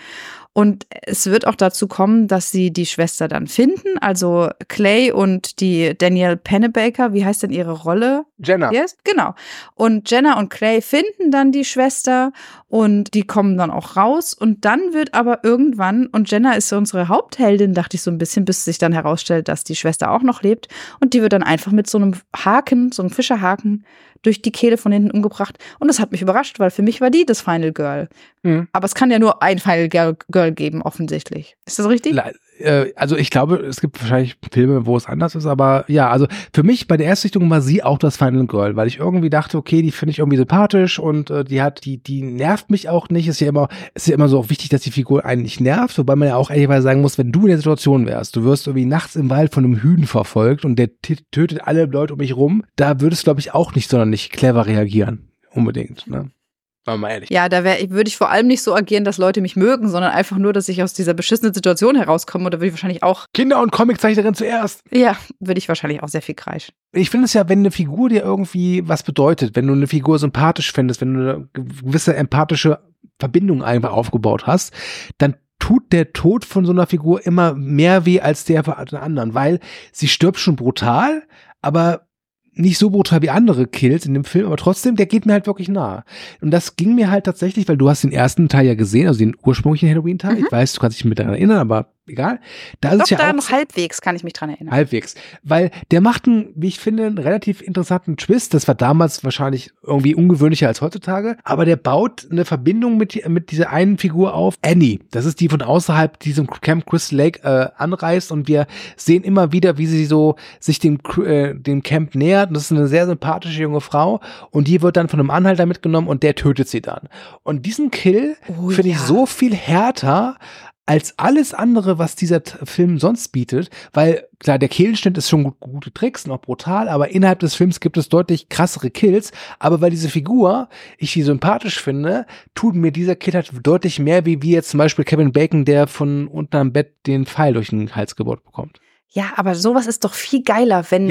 Und es wird auch dazu kommen, dass sie die Schwester dann finden. Also Clay und die Danielle Pennebaker, wie heißt denn ihre Rolle? Jenna. Yes? Genau. Und Jenna und Clay finden dann die Schwester und die kommen dann auch raus. Und dann wird aber irgendwann, und Jenna ist so unsere Hauptheldin, dachte ich so ein bisschen, bis sich dann herausstellt, dass die Schwester auch noch lebt. Und die wird dann einfach mit so einem Haken, so einem Fischerhaken, durch die Kehle von hinten umgebracht. Und das hat mich überrascht, weil für mich war die das Final Girl. Mhm. Aber es kann ja nur ein Final Girl geben, offensichtlich. Ist das richtig? Also ich glaube, es gibt wahrscheinlich Filme, wo es anders ist, aber ja, also für mich bei der Erstsichtung war sie auch das Final Girl, weil ich irgendwie dachte, okay, die finde ich irgendwie sympathisch und die nervt mich auch nicht. Ist ja immer so auch wichtig, dass die Figur einen nicht nervt, wobei man ja auch ehrlicherweise sagen muss, wenn du in der Situation wärst, du wirst irgendwie nachts im Wald von einem Hühn verfolgt und der tötet alle Leute um mich rum, da würdest du, glaube ich, auch nicht sonderlich clever reagieren. Unbedingt, ne? Mal ehrlich. Ja, da würde ich vor allem nicht so agieren, dass Leute mich mögen, sondern einfach nur, dass ich aus dieser beschissenen Situation herauskomme. Oder würde ich wahrscheinlich auch Kinder- und Comiczeichnerin zuerst. Ja, würde ich wahrscheinlich auch sehr viel kreischen. Ich finde es ja, wenn eine Figur dir irgendwie was bedeutet, wenn du eine Figur sympathisch findest, wenn du eine gewisse empathische Verbindung einfach aufgebaut hast, dann tut der Tod von so einer Figur immer mehr weh als der von anderen, weil sie stirbt schon brutal, aber nicht so brutal wie andere Kills in dem Film, aber trotzdem, der geht mir halt wirklich nahe. Und das ging mir halt tatsächlich, weil du hast den ersten Teil ja gesehen, also den ursprünglichen Halloween-Teil. Ich weiß, du kannst dich mit daran erinnern, aber egal. Da ist Doch, es ja da auch noch halbwegs kann ich mich dran erinnern. Halbwegs. Weil der macht einen, wie ich finde, einen relativ interessanten Twist. Das war damals wahrscheinlich irgendwie ungewöhnlicher als heutzutage. Aber der baut eine Verbindung mit dieser einen Figur auf. Annie. Das ist die von außerhalb diesem Camp Crystal Lake anreist. Und wir sehen immer wieder, wie sie so sich dem Camp nähert. Und das ist eine sehr sympathische junge Frau. Und die wird dann von einem Anhalter mitgenommen und der tötet sie dann. Und diesen Kill finde ich so viel härter als alles andere, was dieser Film sonst bietet, weil klar, der Kehlenschnitt ist schon gute Tricks, noch brutal, aber innerhalb des Films gibt es deutlich krassere Kills, aber weil diese Figur, ich die sympathisch finde, tut mir dieser Kill halt deutlich mehr, wie jetzt zum Beispiel Kevin Bacon, der von unterm Bett den Pfeil durch den Hals gebohrt bekommt. Ja, aber sowas ist doch viel geiler, wenn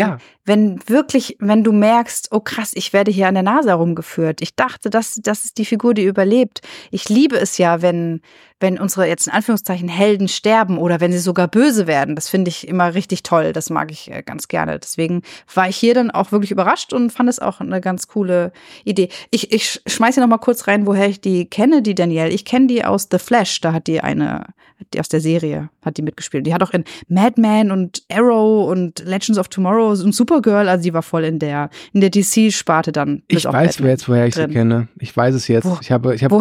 du merkst, oh krass, ich werde hier an der Nase herumgeführt. Ich dachte, das ist die Figur, die überlebt. Ich liebe es ja, wenn unsere jetzt in Anführungszeichen Helden sterben oder wenn sie sogar böse werden. Das finde ich immer richtig toll. Das mag ich ganz gerne. Deswegen war ich hier dann auch wirklich überrascht und fand es auch eine ganz coole Idee. Ich schmeiß hier noch mal kurz rein, woher ich die kenne, die Danielle. Ich kenne die aus The Flash. Da hat die aus der Serie hat die mitgespielt. Die hat auch in Mad Men und Arrow und Legends of Tomorrow und Supergirl, also die war voll in der DC-Sparte dann. Ich weiß jetzt, woher ich sie kenne. Ich weiß es jetzt. Ich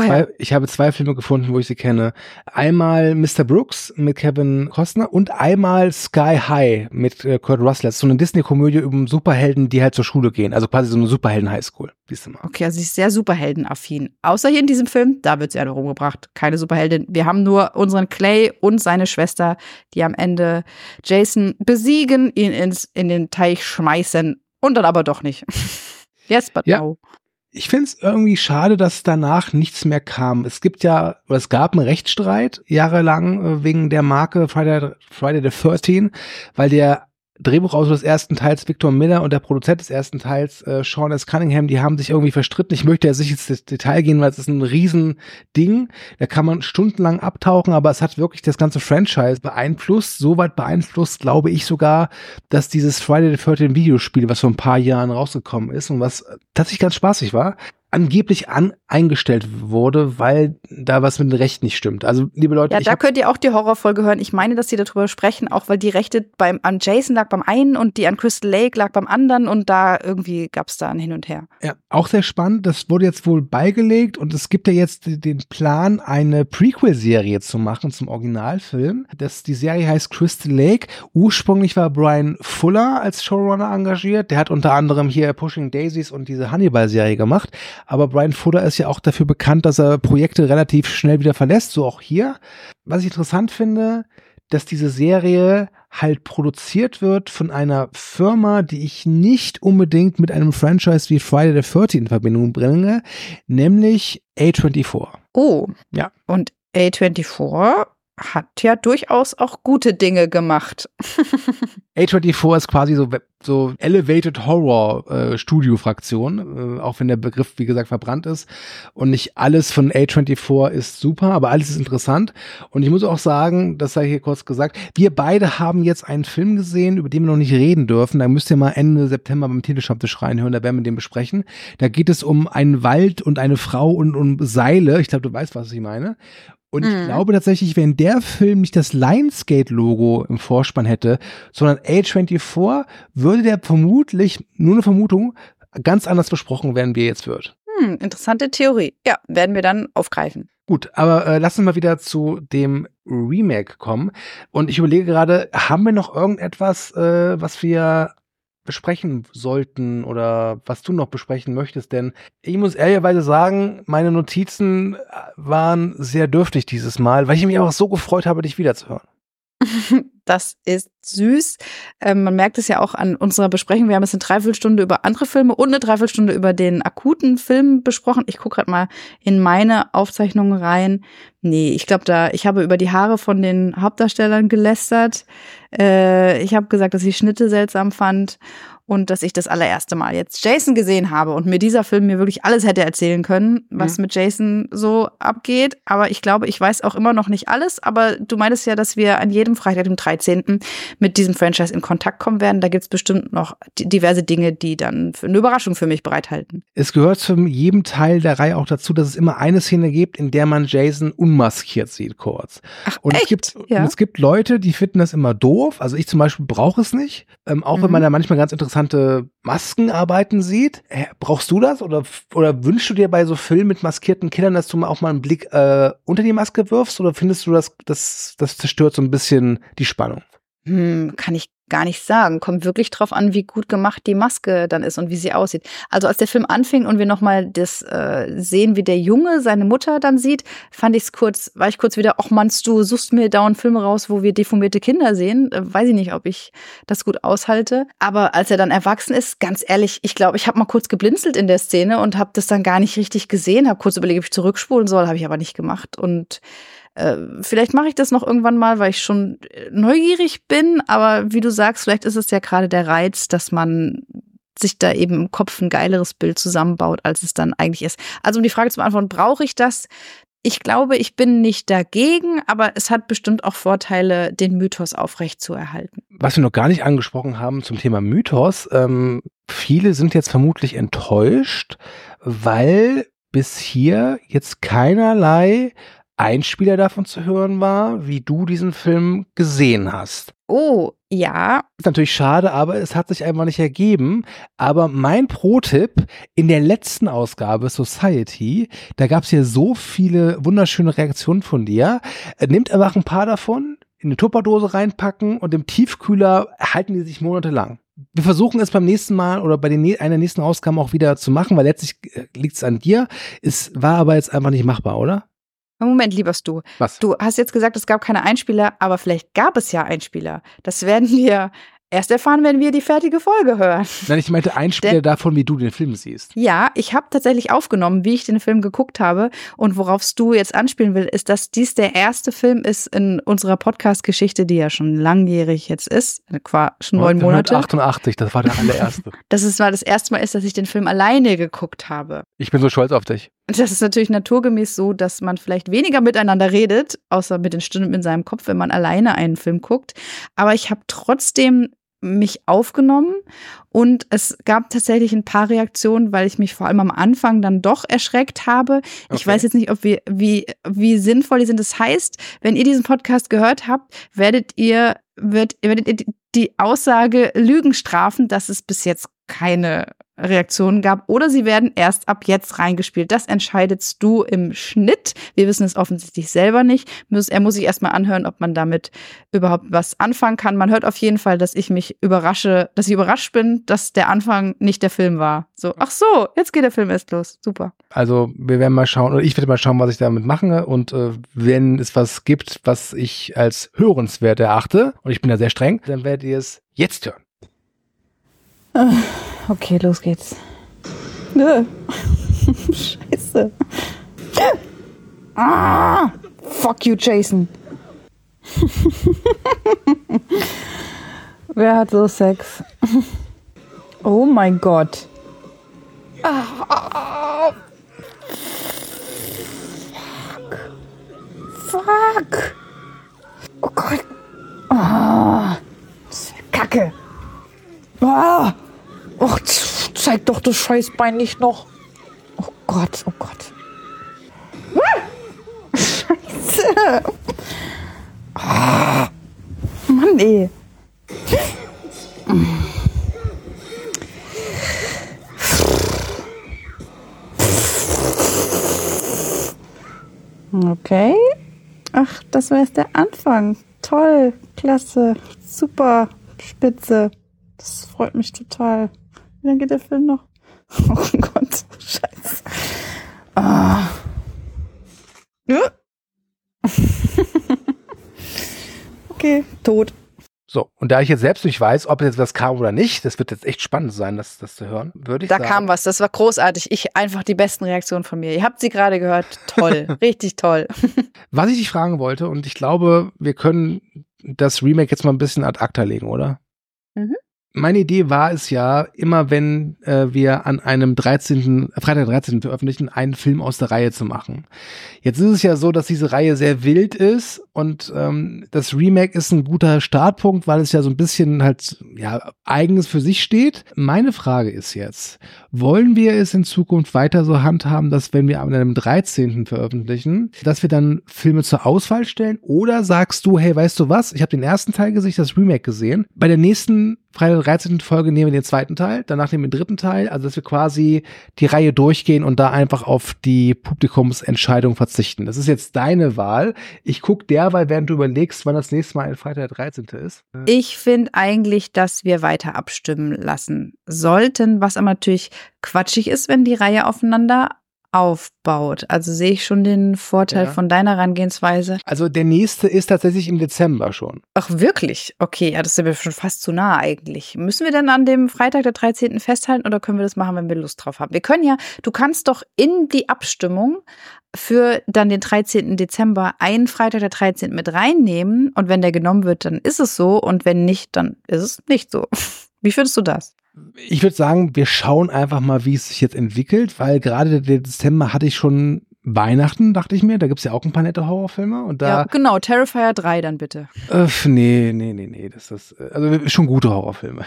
habe zwei Filme gefunden, wo ich sie kenne. Einmal Mr. Brooks mit Kevin Costner und einmal Sky High mit Kurt Russell. Das ist so eine Disney-Komödie über Superhelden, die halt zur Schule gehen. Also quasi so eine Superhelden-Highschool. Okay, also sie ist sehr Superheldenaffin. Außer hier in diesem Film, da wird sie alle rumgebracht. Keine Superheldin. Wir haben nur unseren Clay und seine Schwester, die am Ende Jason besiegen, ihn in den Teich schmeißen und dann aber doch nicht. Yes, but no. Ich finde es irgendwie schade, dass danach nichts mehr kam. Es gab einen Rechtsstreit jahrelang wegen der Marke Friday the 13, weil der Drehbuchautor des ersten Teils, Victor Miller, und der Produzent des ersten Teils, Sean S. Cunningham, die haben sich irgendwie verstritten. Ich möchte jetzt nicht ins Detail gehen, weil es ist ein Riesending. Da kann man stundenlang abtauchen, aber es hat wirklich das ganze Franchise beeinflusst. Soweit beeinflusst, glaube ich sogar, dass dieses Friday the 13 Videospiel, was vor ein paar Jahren rausgekommen ist und was tatsächlich ganz spaßig war, angeblich eingestellt wurde, weil da was mit dem Recht nicht stimmt. Also, liebe Leute, ja, da könnt ihr auch die Horrorfolge hören. Ich meine, dass sie darüber sprechen, auch weil die Rechte an Jason lag beim einen und die an Crystal Lake lag beim anderen und da irgendwie gab es da ein Hin und Her. Ja, auch sehr spannend. Das wurde jetzt wohl beigelegt und es gibt ja jetzt den Plan, eine Prequel-Serie zu machen zum Originalfilm. Die Serie heißt Crystal Lake. Ursprünglich war Brian Fuller als Showrunner engagiert. Der hat unter anderem hier Pushing Daisies und diese Hannibal-Serie gemacht. Aber Brian Fuller ist ja auch dafür bekannt, dass er Projekte relativ schnell wieder verlässt, so auch hier. Was ich interessant finde, dass diese Serie halt produziert wird von einer Firma, die ich nicht unbedingt mit einem Franchise wie Friday the 13 in Verbindung bringe, nämlich A24. Oh. Ja. Und A24 hat ja durchaus auch gute Dinge gemacht. A24 ist quasi so Elevated Horror Studio-Fraktion, auch wenn der Begriff, wie gesagt, verbrannt ist. Und nicht alles von A24 ist super, aber alles ist interessant. Und ich muss auch sagen, das sei hier kurz gesagt, wir beide haben jetzt einen Film gesehen, über den wir noch nicht reden dürfen. Da müsst ihr mal Ende September beim Telestammtisch reinhören, da werden wir den besprechen. Da geht es um einen Wald und eine Frau und um Seile. Ich glaube, du weißt, was ich meine. Und ich glaube tatsächlich, wenn der Film nicht das Lionsgate-Logo im Vorspann hätte, sondern A24, würde der vermutlich, nur eine Vermutung, ganz anders besprochen werden, wie er jetzt wird. Interessante Theorie. Ja, werden wir dann aufgreifen. Gut, aber lass uns mal wieder zu dem Remake kommen. Und ich überlege gerade, haben wir noch irgendetwas, was wir besprechen sollten oder was du noch besprechen möchtest, denn ich muss ehrlicherweise sagen, meine Notizen waren sehr dürftig dieses Mal, weil ich mich einfach so gefreut habe, dich wiederzuhören. Das ist süß. Man merkt es ja auch an unserer Besprechung. Wir haben jetzt eine Dreiviertelstunde über andere Filme und eine Dreiviertelstunde über den akuten Film besprochen. Ich gucke gerade mal in meine Aufzeichnungen rein. Nee, ich glaube, ich habe über die Haare von den Hauptdarstellern gelästert. Ich habe gesagt, dass ich Schnitte seltsam fand und dass ich das allererste Mal jetzt Jason gesehen habe und mir dieser Film mir wirklich alles hätte erzählen können, was mit Jason so abgeht. Aber ich glaube, ich weiß auch immer noch nicht alles. Aber du meintest ja, dass wir an jedem Freitag, dem 13. mit diesem Franchise in Kontakt kommen werden. Da gibt es bestimmt noch diverse Dinge, die dann eine Überraschung für mich bereithalten. Es gehört zu jedem Teil der Reihe auch dazu, dass es immer eine Szene gibt, in der man Jason unmaskiert sieht kurz. Ach, und echt? Es gibt Leute, die finden das immer doof. Also ich zum Beispiel brauche es nicht. Auch wenn man da manchmal ganz interessante Maskenarbeiten sieht. Brauchst du das? Oder wünschst du dir bei so Filmen mit maskierten Killern, dass du mal auch mal einen Blick unter die Maske wirfst? Oder findest du, das zerstört so ein bisschen die Spannung? Kann ich gar nicht sagen. Kommt wirklich drauf an, wie gut gemacht die Maske dann ist und wie sie aussieht. Also als der Film anfing und wir nochmal das sehen, wie der Junge seine Mutter dann sieht, war ich kurz wieder, ach meinst du, suchst mir dauernd Filme raus, wo wir deformierte Kinder sehen? Weiß ich nicht, ob ich das gut aushalte. Aber als er dann erwachsen ist, ganz ehrlich, ich glaube, ich habe mal kurz geblinzelt in der Szene und habe das dann gar nicht richtig gesehen, habe kurz überlegt, ob ich zurückspulen soll, habe ich aber nicht gemacht. Und vielleicht mache ich das noch irgendwann mal, weil ich schon neugierig bin, aber wie du sagst, vielleicht ist es ja gerade der Reiz, dass man sich da eben im Kopf ein geileres Bild zusammenbaut, als es dann eigentlich ist. Also um die Frage zu beantworten, brauche ich das? Ich glaube, ich bin nicht dagegen, aber es hat bestimmt auch Vorteile, den Mythos aufrechtzuerhalten. Was wir noch gar nicht angesprochen haben zum Thema Mythos, viele sind jetzt vermutlich enttäuscht, weil bis hier jetzt keinerlei Einspieler davon zu hören war, wie du diesen Film gesehen hast. Oh, ja. Ist natürlich schade, aber es hat sich einfach nicht ergeben. Aber mein Pro-Tipp in der letzten Ausgabe Society, da gab es ja so viele wunderschöne Reaktionen von dir. Nehmt einfach ein paar davon, in eine Tupperdose reinpacken und im Tiefkühler halten die sich monatelang. Wir versuchen es beim nächsten Mal oder bei einer nächsten Ausgabe auch wieder zu machen, weil letztlich liegt es an dir. Es war aber jetzt einfach nicht machbar, oder? Moment, lieber Stu. Was? Du hast jetzt gesagt, es gab keine Einspieler, aber vielleicht gab es ja Einspieler. Das werden wir erst erfahren, wenn wir die fertige Folge hören. Nein, ich meinte Einspieler davon, wie du den Film siehst. Ja, ich habe tatsächlich aufgenommen, wie ich den Film geguckt habe. Und worauf Stu jetzt anspielen will, ist, dass dies der erste Film ist in unserer Podcast-Geschichte, die ja schon langjährig jetzt ist. Schon 9 Monate. 1988, das war der allererste. Das war das erste Mal ist, dass ich den Film alleine geguckt habe. Ich bin so stolz auf dich. Das ist natürlich naturgemäß so, dass man vielleicht weniger miteinander redet, außer mit den Stimmen in seinem Kopf, wenn man alleine einen Film guckt. Aber ich habe trotzdem mich aufgenommen und es gab tatsächlich ein paar Reaktionen, weil ich mich vor allem am Anfang dann doch erschreckt habe. Okay. Ich weiß jetzt nicht, ob wie sinnvoll die sind. Das heißt, wenn ihr diesen Podcast gehört habt, werdet ihr die Aussage Lügen strafen, dass es bis jetzt keine Reaktionen gab oder sie werden erst ab jetzt reingespielt. Das entscheidest du im Schnitt. Wir wissen es offensichtlich selber nicht. Er muss sich erstmal anhören, ob man damit überhaupt was anfangen kann. Man hört auf jeden Fall, dass ich überrascht bin, dass der Anfang nicht der Film war. So, ach so, jetzt geht der Film erst los. Super. Also wir werden mal schauen, oder ich werde mal schauen, was ich damit mache und wenn es was gibt, was ich als hörenswert erachte, und ich bin da sehr streng, dann werdet ihr es jetzt hören. Okay, los geht's. Scheiße. Fuck you, Jason. Wer hat so Sex? Oh mein Gott. Fuck. Oh Gott. Das ist Kacke. Och, zeig doch das Scheißbein nicht noch. Oh Gott, oh Gott. Scheiße. Mann, ey. Okay. Ach, das war erst der Anfang. Toll, klasse, super, spitze. Das freut mich total. Wie lange geht der Film noch? Oh Gott, scheiße. Okay, tot. So, und da ich jetzt selbst nicht weiß, ob jetzt was kam oder nicht, das wird jetzt echt spannend sein, das zu hören, würde ich sagen. Da kam was, das war großartig. Einfach die besten Reaktionen von mir. Ihr habt sie gerade gehört. Toll, richtig toll. Was ich dich fragen wollte, und ich glaube, wir können das Remake jetzt mal ein bisschen ad acta legen, oder? Mhm. Meine Idee war es ja, immer wenn wir an einem Freitag 13. veröffentlichen, einen Film aus der Reihe zu machen. Jetzt ist es ja so, dass diese Reihe sehr wild ist und das Remake ist ein guter Startpunkt, weil es ja so ein bisschen halt eigenes für sich steht. Meine Frage ist jetzt, wollen wir es in Zukunft weiter so handhaben, dass wenn wir an einem 13. veröffentlichen, dass wir dann Filme zur Auswahl stellen? Oder sagst du, hey, weißt du was, ich habe den ersten Teil gesehen, das Remake gesehen, bei der nächsten Freitag 13. Folge nehmen wir den zweiten Teil, danach nehmen wir den dritten Teil, also dass wir quasi die Reihe durchgehen und da einfach auf die Publikumsentscheidung verzichten. Das ist jetzt deine Wahl. Ich gucke derweil, während du überlegst, wann das nächste Mal ein Freitag der 13. ist. Ich finde eigentlich, dass wir weiter abstimmen lassen sollten, was aber natürlich quatschig ist, wenn die Reihe aufeinander aufbaut. Also sehe ich schon den Vorteil von deiner Herangehensweise. Also der nächste ist tatsächlich im Dezember schon. Ach, wirklich? Okay, ja, das ist ja schon fast zu nah eigentlich. Müssen wir denn an dem Freitag der 13. festhalten oder können wir das machen, wenn wir Lust drauf haben? Wir können ja, du kannst doch in die Abstimmung für dann den 13. Dezember einen Freitag der 13. mit reinnehmen und wenn der genommen wird, dann ist es so und wenn nicht, dann ist es nicht so. Wie findest du das? Ich würde sagen, wir schauen einfach mal, wie es sich jetzt entwickelt, weil gerade der Dezember hatte ich schon Weihnachten, dachte ich mir. Da gibt's ja auch ein paar nette Horrorfilme. Und da, ja, genau, Terrifier 3 dann bitte. Nee. Das ist also schon gute Horrorfilme.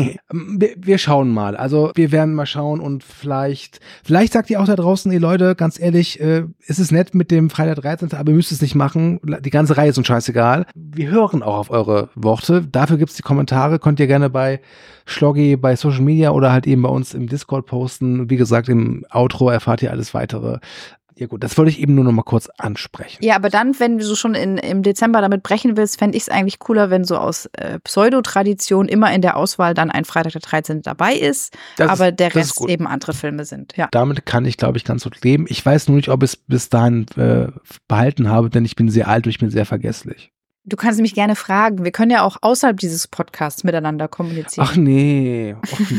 wir schauen mal. Also wir werden mal schauen und vielleicht sagt ihr auch da draußen, ey Leute, ganz ehrlich, es ist nett mit dem Freitag 13., aber ihr müsst es nicht machen. Die ganze Reihe ist uns scheißegal. Wir hören auch auf eure Worte. Dafür gibt's die Kommentare. Könnt ihr gerne bei Schloggi bei Social Media oder halt eben bei uns im Discord posten. Wie gesagt, im Outro erfahrt ihr alles weitere. Ja gut, das wollte ich eben nur noch mal kurz ansprechen. Ja, aber dann, wenn du schon im Dezember damit brechen willst, fände ich es eigentlich cooler, wenn so aus Pseudotradition immer in der Auswahl dann ein Freitag der 13. dabei ist, aber der Rest eben andere Filme sind. Ja. Damit kann ich, glaube ich, ganz gut leben. Ich weiß nur nicht, ob ich es bis dahin behalten habe, denn ich bin sehr alt und ich bin sehr vergesslich. Du kannst mich gerne fragen. Wir können ja auch außerhalb dieses Podcasts miteinander kommunizieren. Ach nee.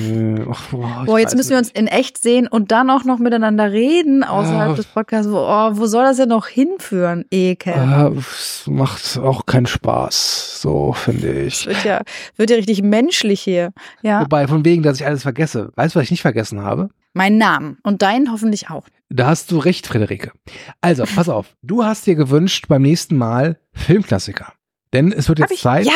Boah, jetzt müssen wir uns in echt sehen und dann auch noch miteinander reden außerhalb des Podcasts. Wo soll das denn noch hinführen, Ekel? Es macht auch keinen Spaß, so finde ich. Wird ja richtig menschlich hier. Ja. Wobei, von wegen, dass ich alles vergesse. Weißt du, was ich nicht vergessen habe? Meinen Namen. Und deinen hoffentlich auch. Da hast du recht, Friederike. Also, pass auf. Du hast dir gewünscht beim nächsten Mal Filmklassiker. Denn es wird jetzt Zeit,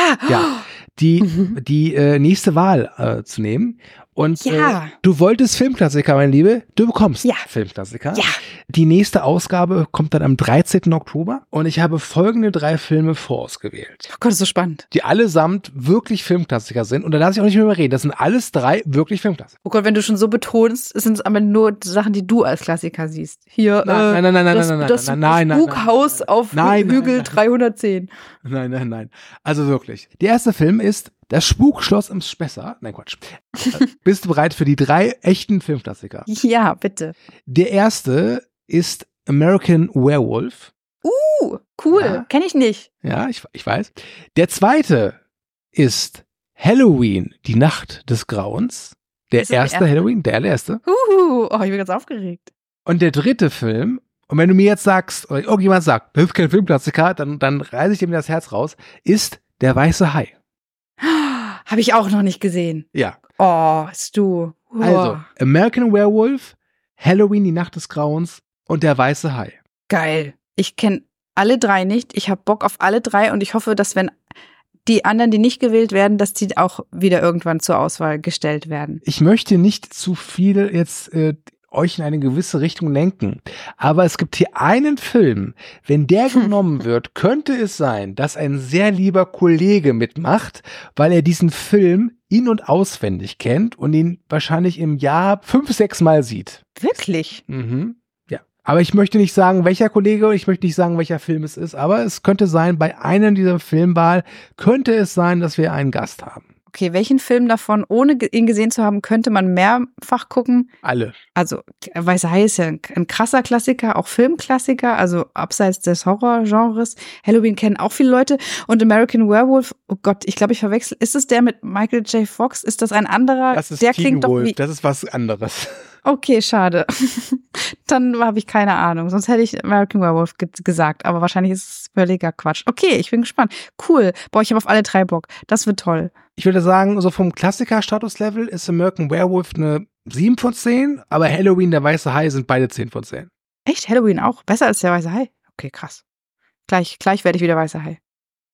die nächste Wahl zu nehmen. Und du wolltest Filmklassiker, meine Liebe. Du bekommst Filmklassiker. Ja. Die nächste Ausgabe kommt dann am 13. Oktober. Und ich habe folgende 3 Filme vorausgewählt. Oh Gott, das ist so spannend. Die allesamt wirklich Filmklassiker sind. Und da lasse ich auch nicht mehr reden. Das sind alles 3 wirklich Filmklassiker. Oh Gott, wenn du schon so betonst, sind es aber nur Sachen, die du als Klassiker siehst. Hier, das Spukhaus auf Hügel 310. Nein. Also wirklich. Der erste Film ist Das Spukschloss im Spessart. Nein, Quatsch. Bist du bereit für die 3 echten Filmklassiker? Ja, bitte. Der erste ist American Werewolf. Cool. Ja. Kenn ich nicht. Ja, ich weiß. Der zweite ist Halloween, die Nacht des Grauens. Der erste Halloween, der allererste. Ich bin ganz aufgeregt. Und der dritte Film, und wenn du mir jetzt sagst, oder irgendjemand sagt, das ist kein Filmklassiker, dann reiße ich dir das Herz raus, ist Der weiße Hai. Habe ich auch noch nicht gesehen. Ja. Oh, Stu. Oh. Also, American Werewolf, Halloween, die Nacht des Grauens und Der weiße Hai. Geil. Ich kenne alle drei nicht. Ich habe Bock auf alle drei und ich hoffe, dass wenn die anderen, die nicht gewählt werden, dass die auch wieder irgendwann zur Auswahl gestellt werden. Ich möchte nicht zu viel jetzt euch in eine gewisse Richtung lenken, aber es gibt hier einen Film, wenn der genommen wird, könnte es sein, dass ein sehr lieber Kollege mitmacht, weil er diesen Film in- und auswendig kennt und ihn wahrscheinlich im Jahr 5, 6 Mal sieht. Wirklich? Mhm. Ja. Aber ich möchte nicht sagen, welcher Kollege und ich möchte nicht sagen, welcher Film es ist, aber es könnte sein, bei einem dieser Filmwahl könnte es sein, dass wir einen Gast haben. Okay, welchen Film davon, ohne ihn gesehen zu haben, könnte man mehrfach gucken? Alle. Also, Weiße Hai ist ja ein krasser Klassiker, auch Filmklassiker, also abseits des Horrorgenres. Halloween kennen auch viele Leute. Und American Werewolf, oh Gott, ich glaube, ich verwechsel. Ist es der mit Michael J. Fox? Ist das ein anderer? Das ist der Teen klingt Wolf, doch wie. das ist was anderes. Okay, schade. Dann habe ich keine Ahnung. Sonst hätte ich American Werewolf gesagt. Aber wahrscheinlich ist es völliger Quatsch. Okay, ich bin gespannt. Cool. Boah, ich habe auf alle drei Bock. Das wird toll. Ich würde sagen, so vom Klassiker-Status-Level ist American Werewolf eine 7 von 10, aber Halloween, der weiße Hai sind beide 10 von 10. Echt? Halloween auch? Besser als der Weiße Hai? Okay, krass. Gleich werde ich wieder Weißer Hai.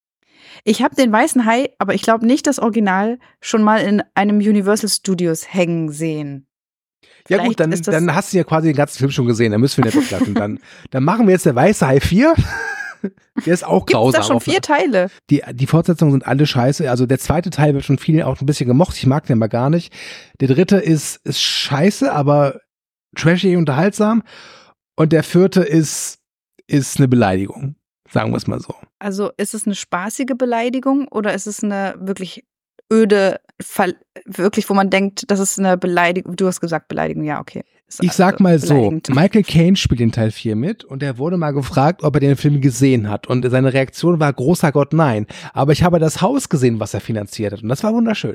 Ich habe den Weißen Hai, aber ich glaube nicht das Original, schon mal in einem Universal Studios hängen sehen. Ja gut, dann hast du ja quasi den ganzen Film schon gesehen, dann müssen wir nicht weglassen. Dann machen wir jetzt der Weiße Hai 4. Der ist auch grausam. Gibt's da schon 4 Teile? Die Fortsetzungen sind alle scheiße. Also der zweite Teil wird von vielen auch ein bisschen gemocht. Ich mag den aber gar nicht. Der dritte ist scheiße, aber trashig unterhaltsam. Und der vierte ist eine Beleidigung. Sagen wir es mal so. Also ist es eine spaßige Beleidigung oder ist es eine wirklich öde, wirklich, wo man denkt, das ist eine Beleidigung? Du hast gesagt Beleidigung, ja, okay. Ich sag mal so, Michael Caine spielt in Teil 4 mit und er wurde mal gefragt, ob er den Film gesehen hat und seine Reaktion war, großer Gott, nein. Aber ich habe das Haus gesehen, was er finanziert hat und das war wunderschön.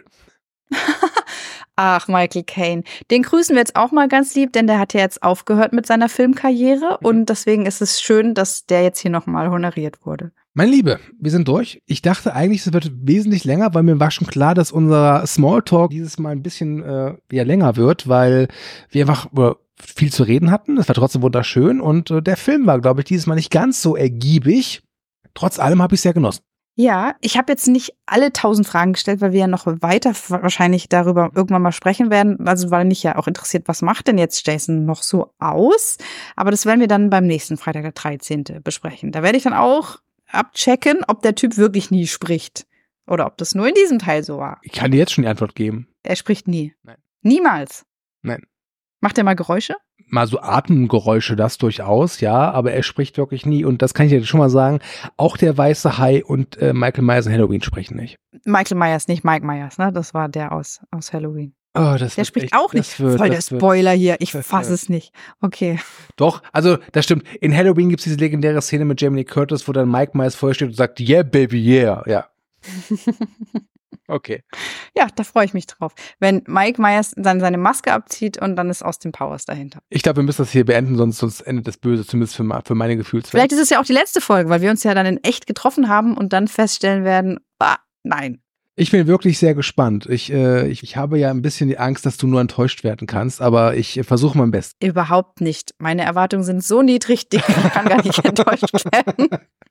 Ach, Michael Caine. Den grüßen wir jetzt auch mal ganz lieb, denn der hat ja jetzt aufgehört mit seiner Filmkarriere und deswegen ist es schön, dass der jetzt hier nochmal honoriert wurde. Mein Liebe, wir sind durch. Ich dachte eigentlich, es wird wesentlich länger, weil mir war schon klar, dass unser Smalltalk dieses Mal ein bisschen länger wird, weil wir einfach viel zu reden hatten. Es war trotzdem wunderschön und der Film war, glaube ich, dieses Mal nicht ganz so ergiebig. Trotz allem habe ich es sehr genossen. Ja, ich habe jetzt nicht alle 1000 Fragen gestellt, weil wir ja noch weiter wahrscheinlich darüber irgendwann mal sprechen werden. Also weil mich ja auch interessiert, was macht denn jetzt Jason noch so aus? Aber das werden wir dann beim nächsten Freitag, der 13. besprechen. Da werde ich dann auch abchecken, ob der Typ wirklich nie spricht. Oder ob das nur in diesem Teil so war. Ich kann dir jetzt schon die Antwort geben. Er spricht nie. Nein. Niemals. Nein. Macht er mal Geräusche? Mal so Atemgeräusche, das durchaus, ja, aber er spricht wirklich nie und das kann ich dir schon mal sagen, auch der Weiße Hai und Michael Myers in Halloween sprechen nicht. Michael Myers, nicht Mike Myers, ne? Das war der aus Halloween. Oh, der spricht auch nicht. Voll der Spoiler hier, ich fasse es nicht. Okay. Doch, also das stimmt. In Halloween gibt es diese legendäre Szene mit Jamie Lee Curtis, wo dann Mike Myers vorher steht und sagt, yeah, baby, yeah, ja. Okay. Ja, da freue ich mich drauf. Wenn Mike Myers dann seine Maske abzieht und dann ist Austin Powers dahinter. Ich glaube, wir müssen das hier beenden, sonst endet das Böse, zumindest für meine Gefühlswelt. Vielleicht ist es ja auch die letzte Folge, weil wir uns ja dann in echt getroffen haben und dann feststellen werden, nein. Ich bin wirklich sehr gespannt. Ich habe ja ein bisschen die Angst, dass du nur enttäuscht werden kannst, aber ich versuche mein Bestes. Überhaupt nicht. Meine Erwartungen sind so niedrig, ich kann gar nicht enttäuscht werden.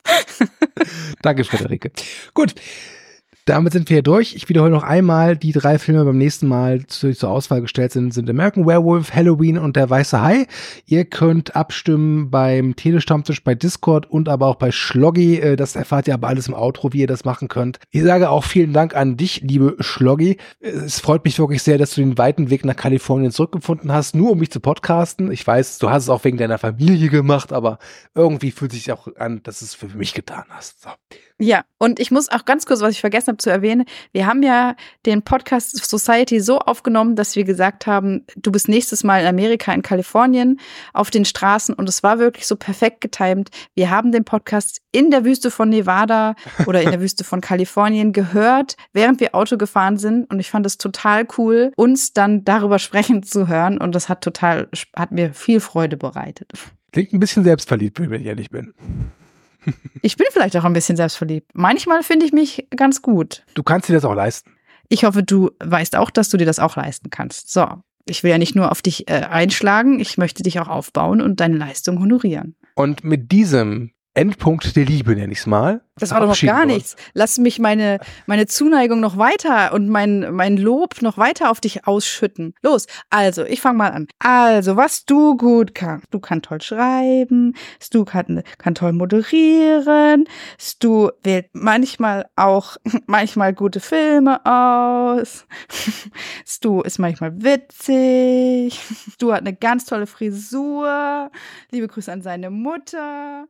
Danke, Friederike. Gut. Damit sind wir hier durch. Ich wiederhole noch einmal, die 3 Filme beim nächsten Mal zur Auswahl gestellt sind American Werewolf, Halloween und Der Weiße Hai. Ihr könnt abstimmen beim Telestammtisch, bei Discord und aber auch bei Schloggi. Das erfahrt ihr aber alles im Outro, wie ihr das machen könnt. Ich sage auch vielen Dank an dich, liebe Schloggi. Es freut mich wirklich sehr, dass du den weiten Weg nach Kalifornien zurückgefunden hast, nur um mich zu podcasten. Ich weiß, du hast es auch wegen deiner Familie gemacht, aber irgendwie fühlt sich auch an, dass du es für mich getan hast. So. Ja, und ich muss auch ganz kurz, was ich vergessen habe, habe zu erwähnen, wir haben ja den Podcast Society so aufgenommen, dass wir gesagt haben, du bist nächstes Mal in Amerika, in Kalifornien, auf den Straßen und es war wirklich so perfekt getimt. Wir haben den Podcast in der Wüste von Nevada oder in der Wüste von Kalifornien gehört, während wir Auto gefahren sind und ich fand es total cool, uns dann darüber sprechen zu hören und das hat mir viel Freude bereitet. Klingt ein bisschen selbstverliebt, wenn ich ehrlich bin. Ich bin vielleicht auch ein bisschen selbstverliebt. Manchmal finde ich mich ganz gut. Du kannst dir das auch leisten. Ich hoffe, du weißt auch, dass du dir das auch leisten kannst. So, ich will ja nicht nur auf dich einschlagen, ich möchte dich auch aufbauen und deine Leistung honorieren. Und mit diesem Endpunkt der Liebe, nenne ich es mal. Das war doch noch gar nichts. Lass mich meine Zuneigung noch weiter und mein Lob noch weiter auf dich ausschütten. Los, also, ich fange mal an. Also, was du gut kannst. Du kannst toll schreiben, Stu kann toll moderieren, Stu wählt manchmal gute Filme aus, Stu ist manchmal witzig, Stu hat eine ganz tolle Frisur, liebe Grüße an seine Mutter.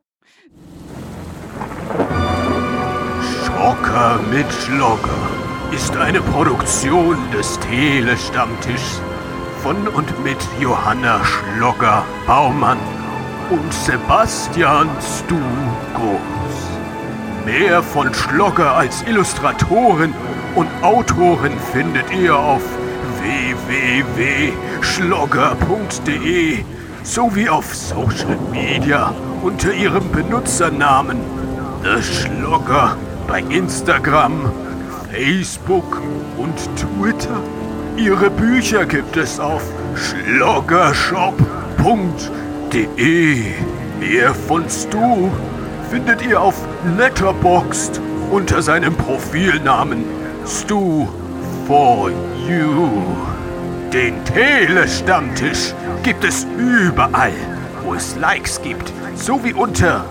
Schocker mit Schlogger ist eine Produktion des Telestammtischs von und mit Johanna Schlogger-Baumann und Sebastian Stu Groß. Mehr von Schlogger als Illustratoren und Autoren findet ihr auf www.schlogger.de sowie auf Social Media unter ihrem Benutzernamen The Schlogger bei Instagram, Facebook und Twitter. Ihre Bücher gibt es auf schloggershop.de. Mehr von Stu findet ihr auf Letterboxd unter seinem Profilnamen Stu for You. Den Telestammtisch gibt es überall, wo es Likes gibt, sowie unter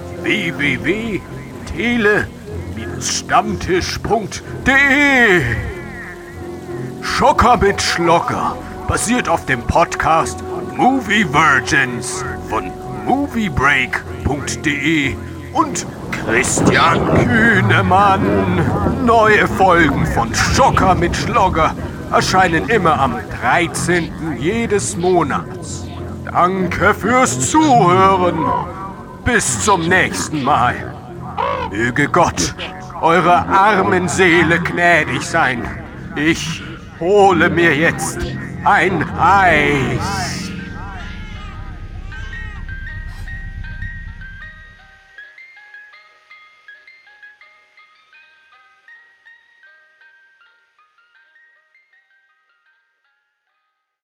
www.tele-stammtisch.de. Schocker mit Schlogger basiert auf dem Podcast Movie Virgins von moviebreak.de und Christian Kühnemann. Neue Folgen von Schocker mit Schlogger erscheinen immer am 13. jedes Monats. Danke fürs Zuhören. Bis zum nächsten Mal. Möge Gott eurer armen Seele gnädig sein. Ich hole mir jetzt ein Eis.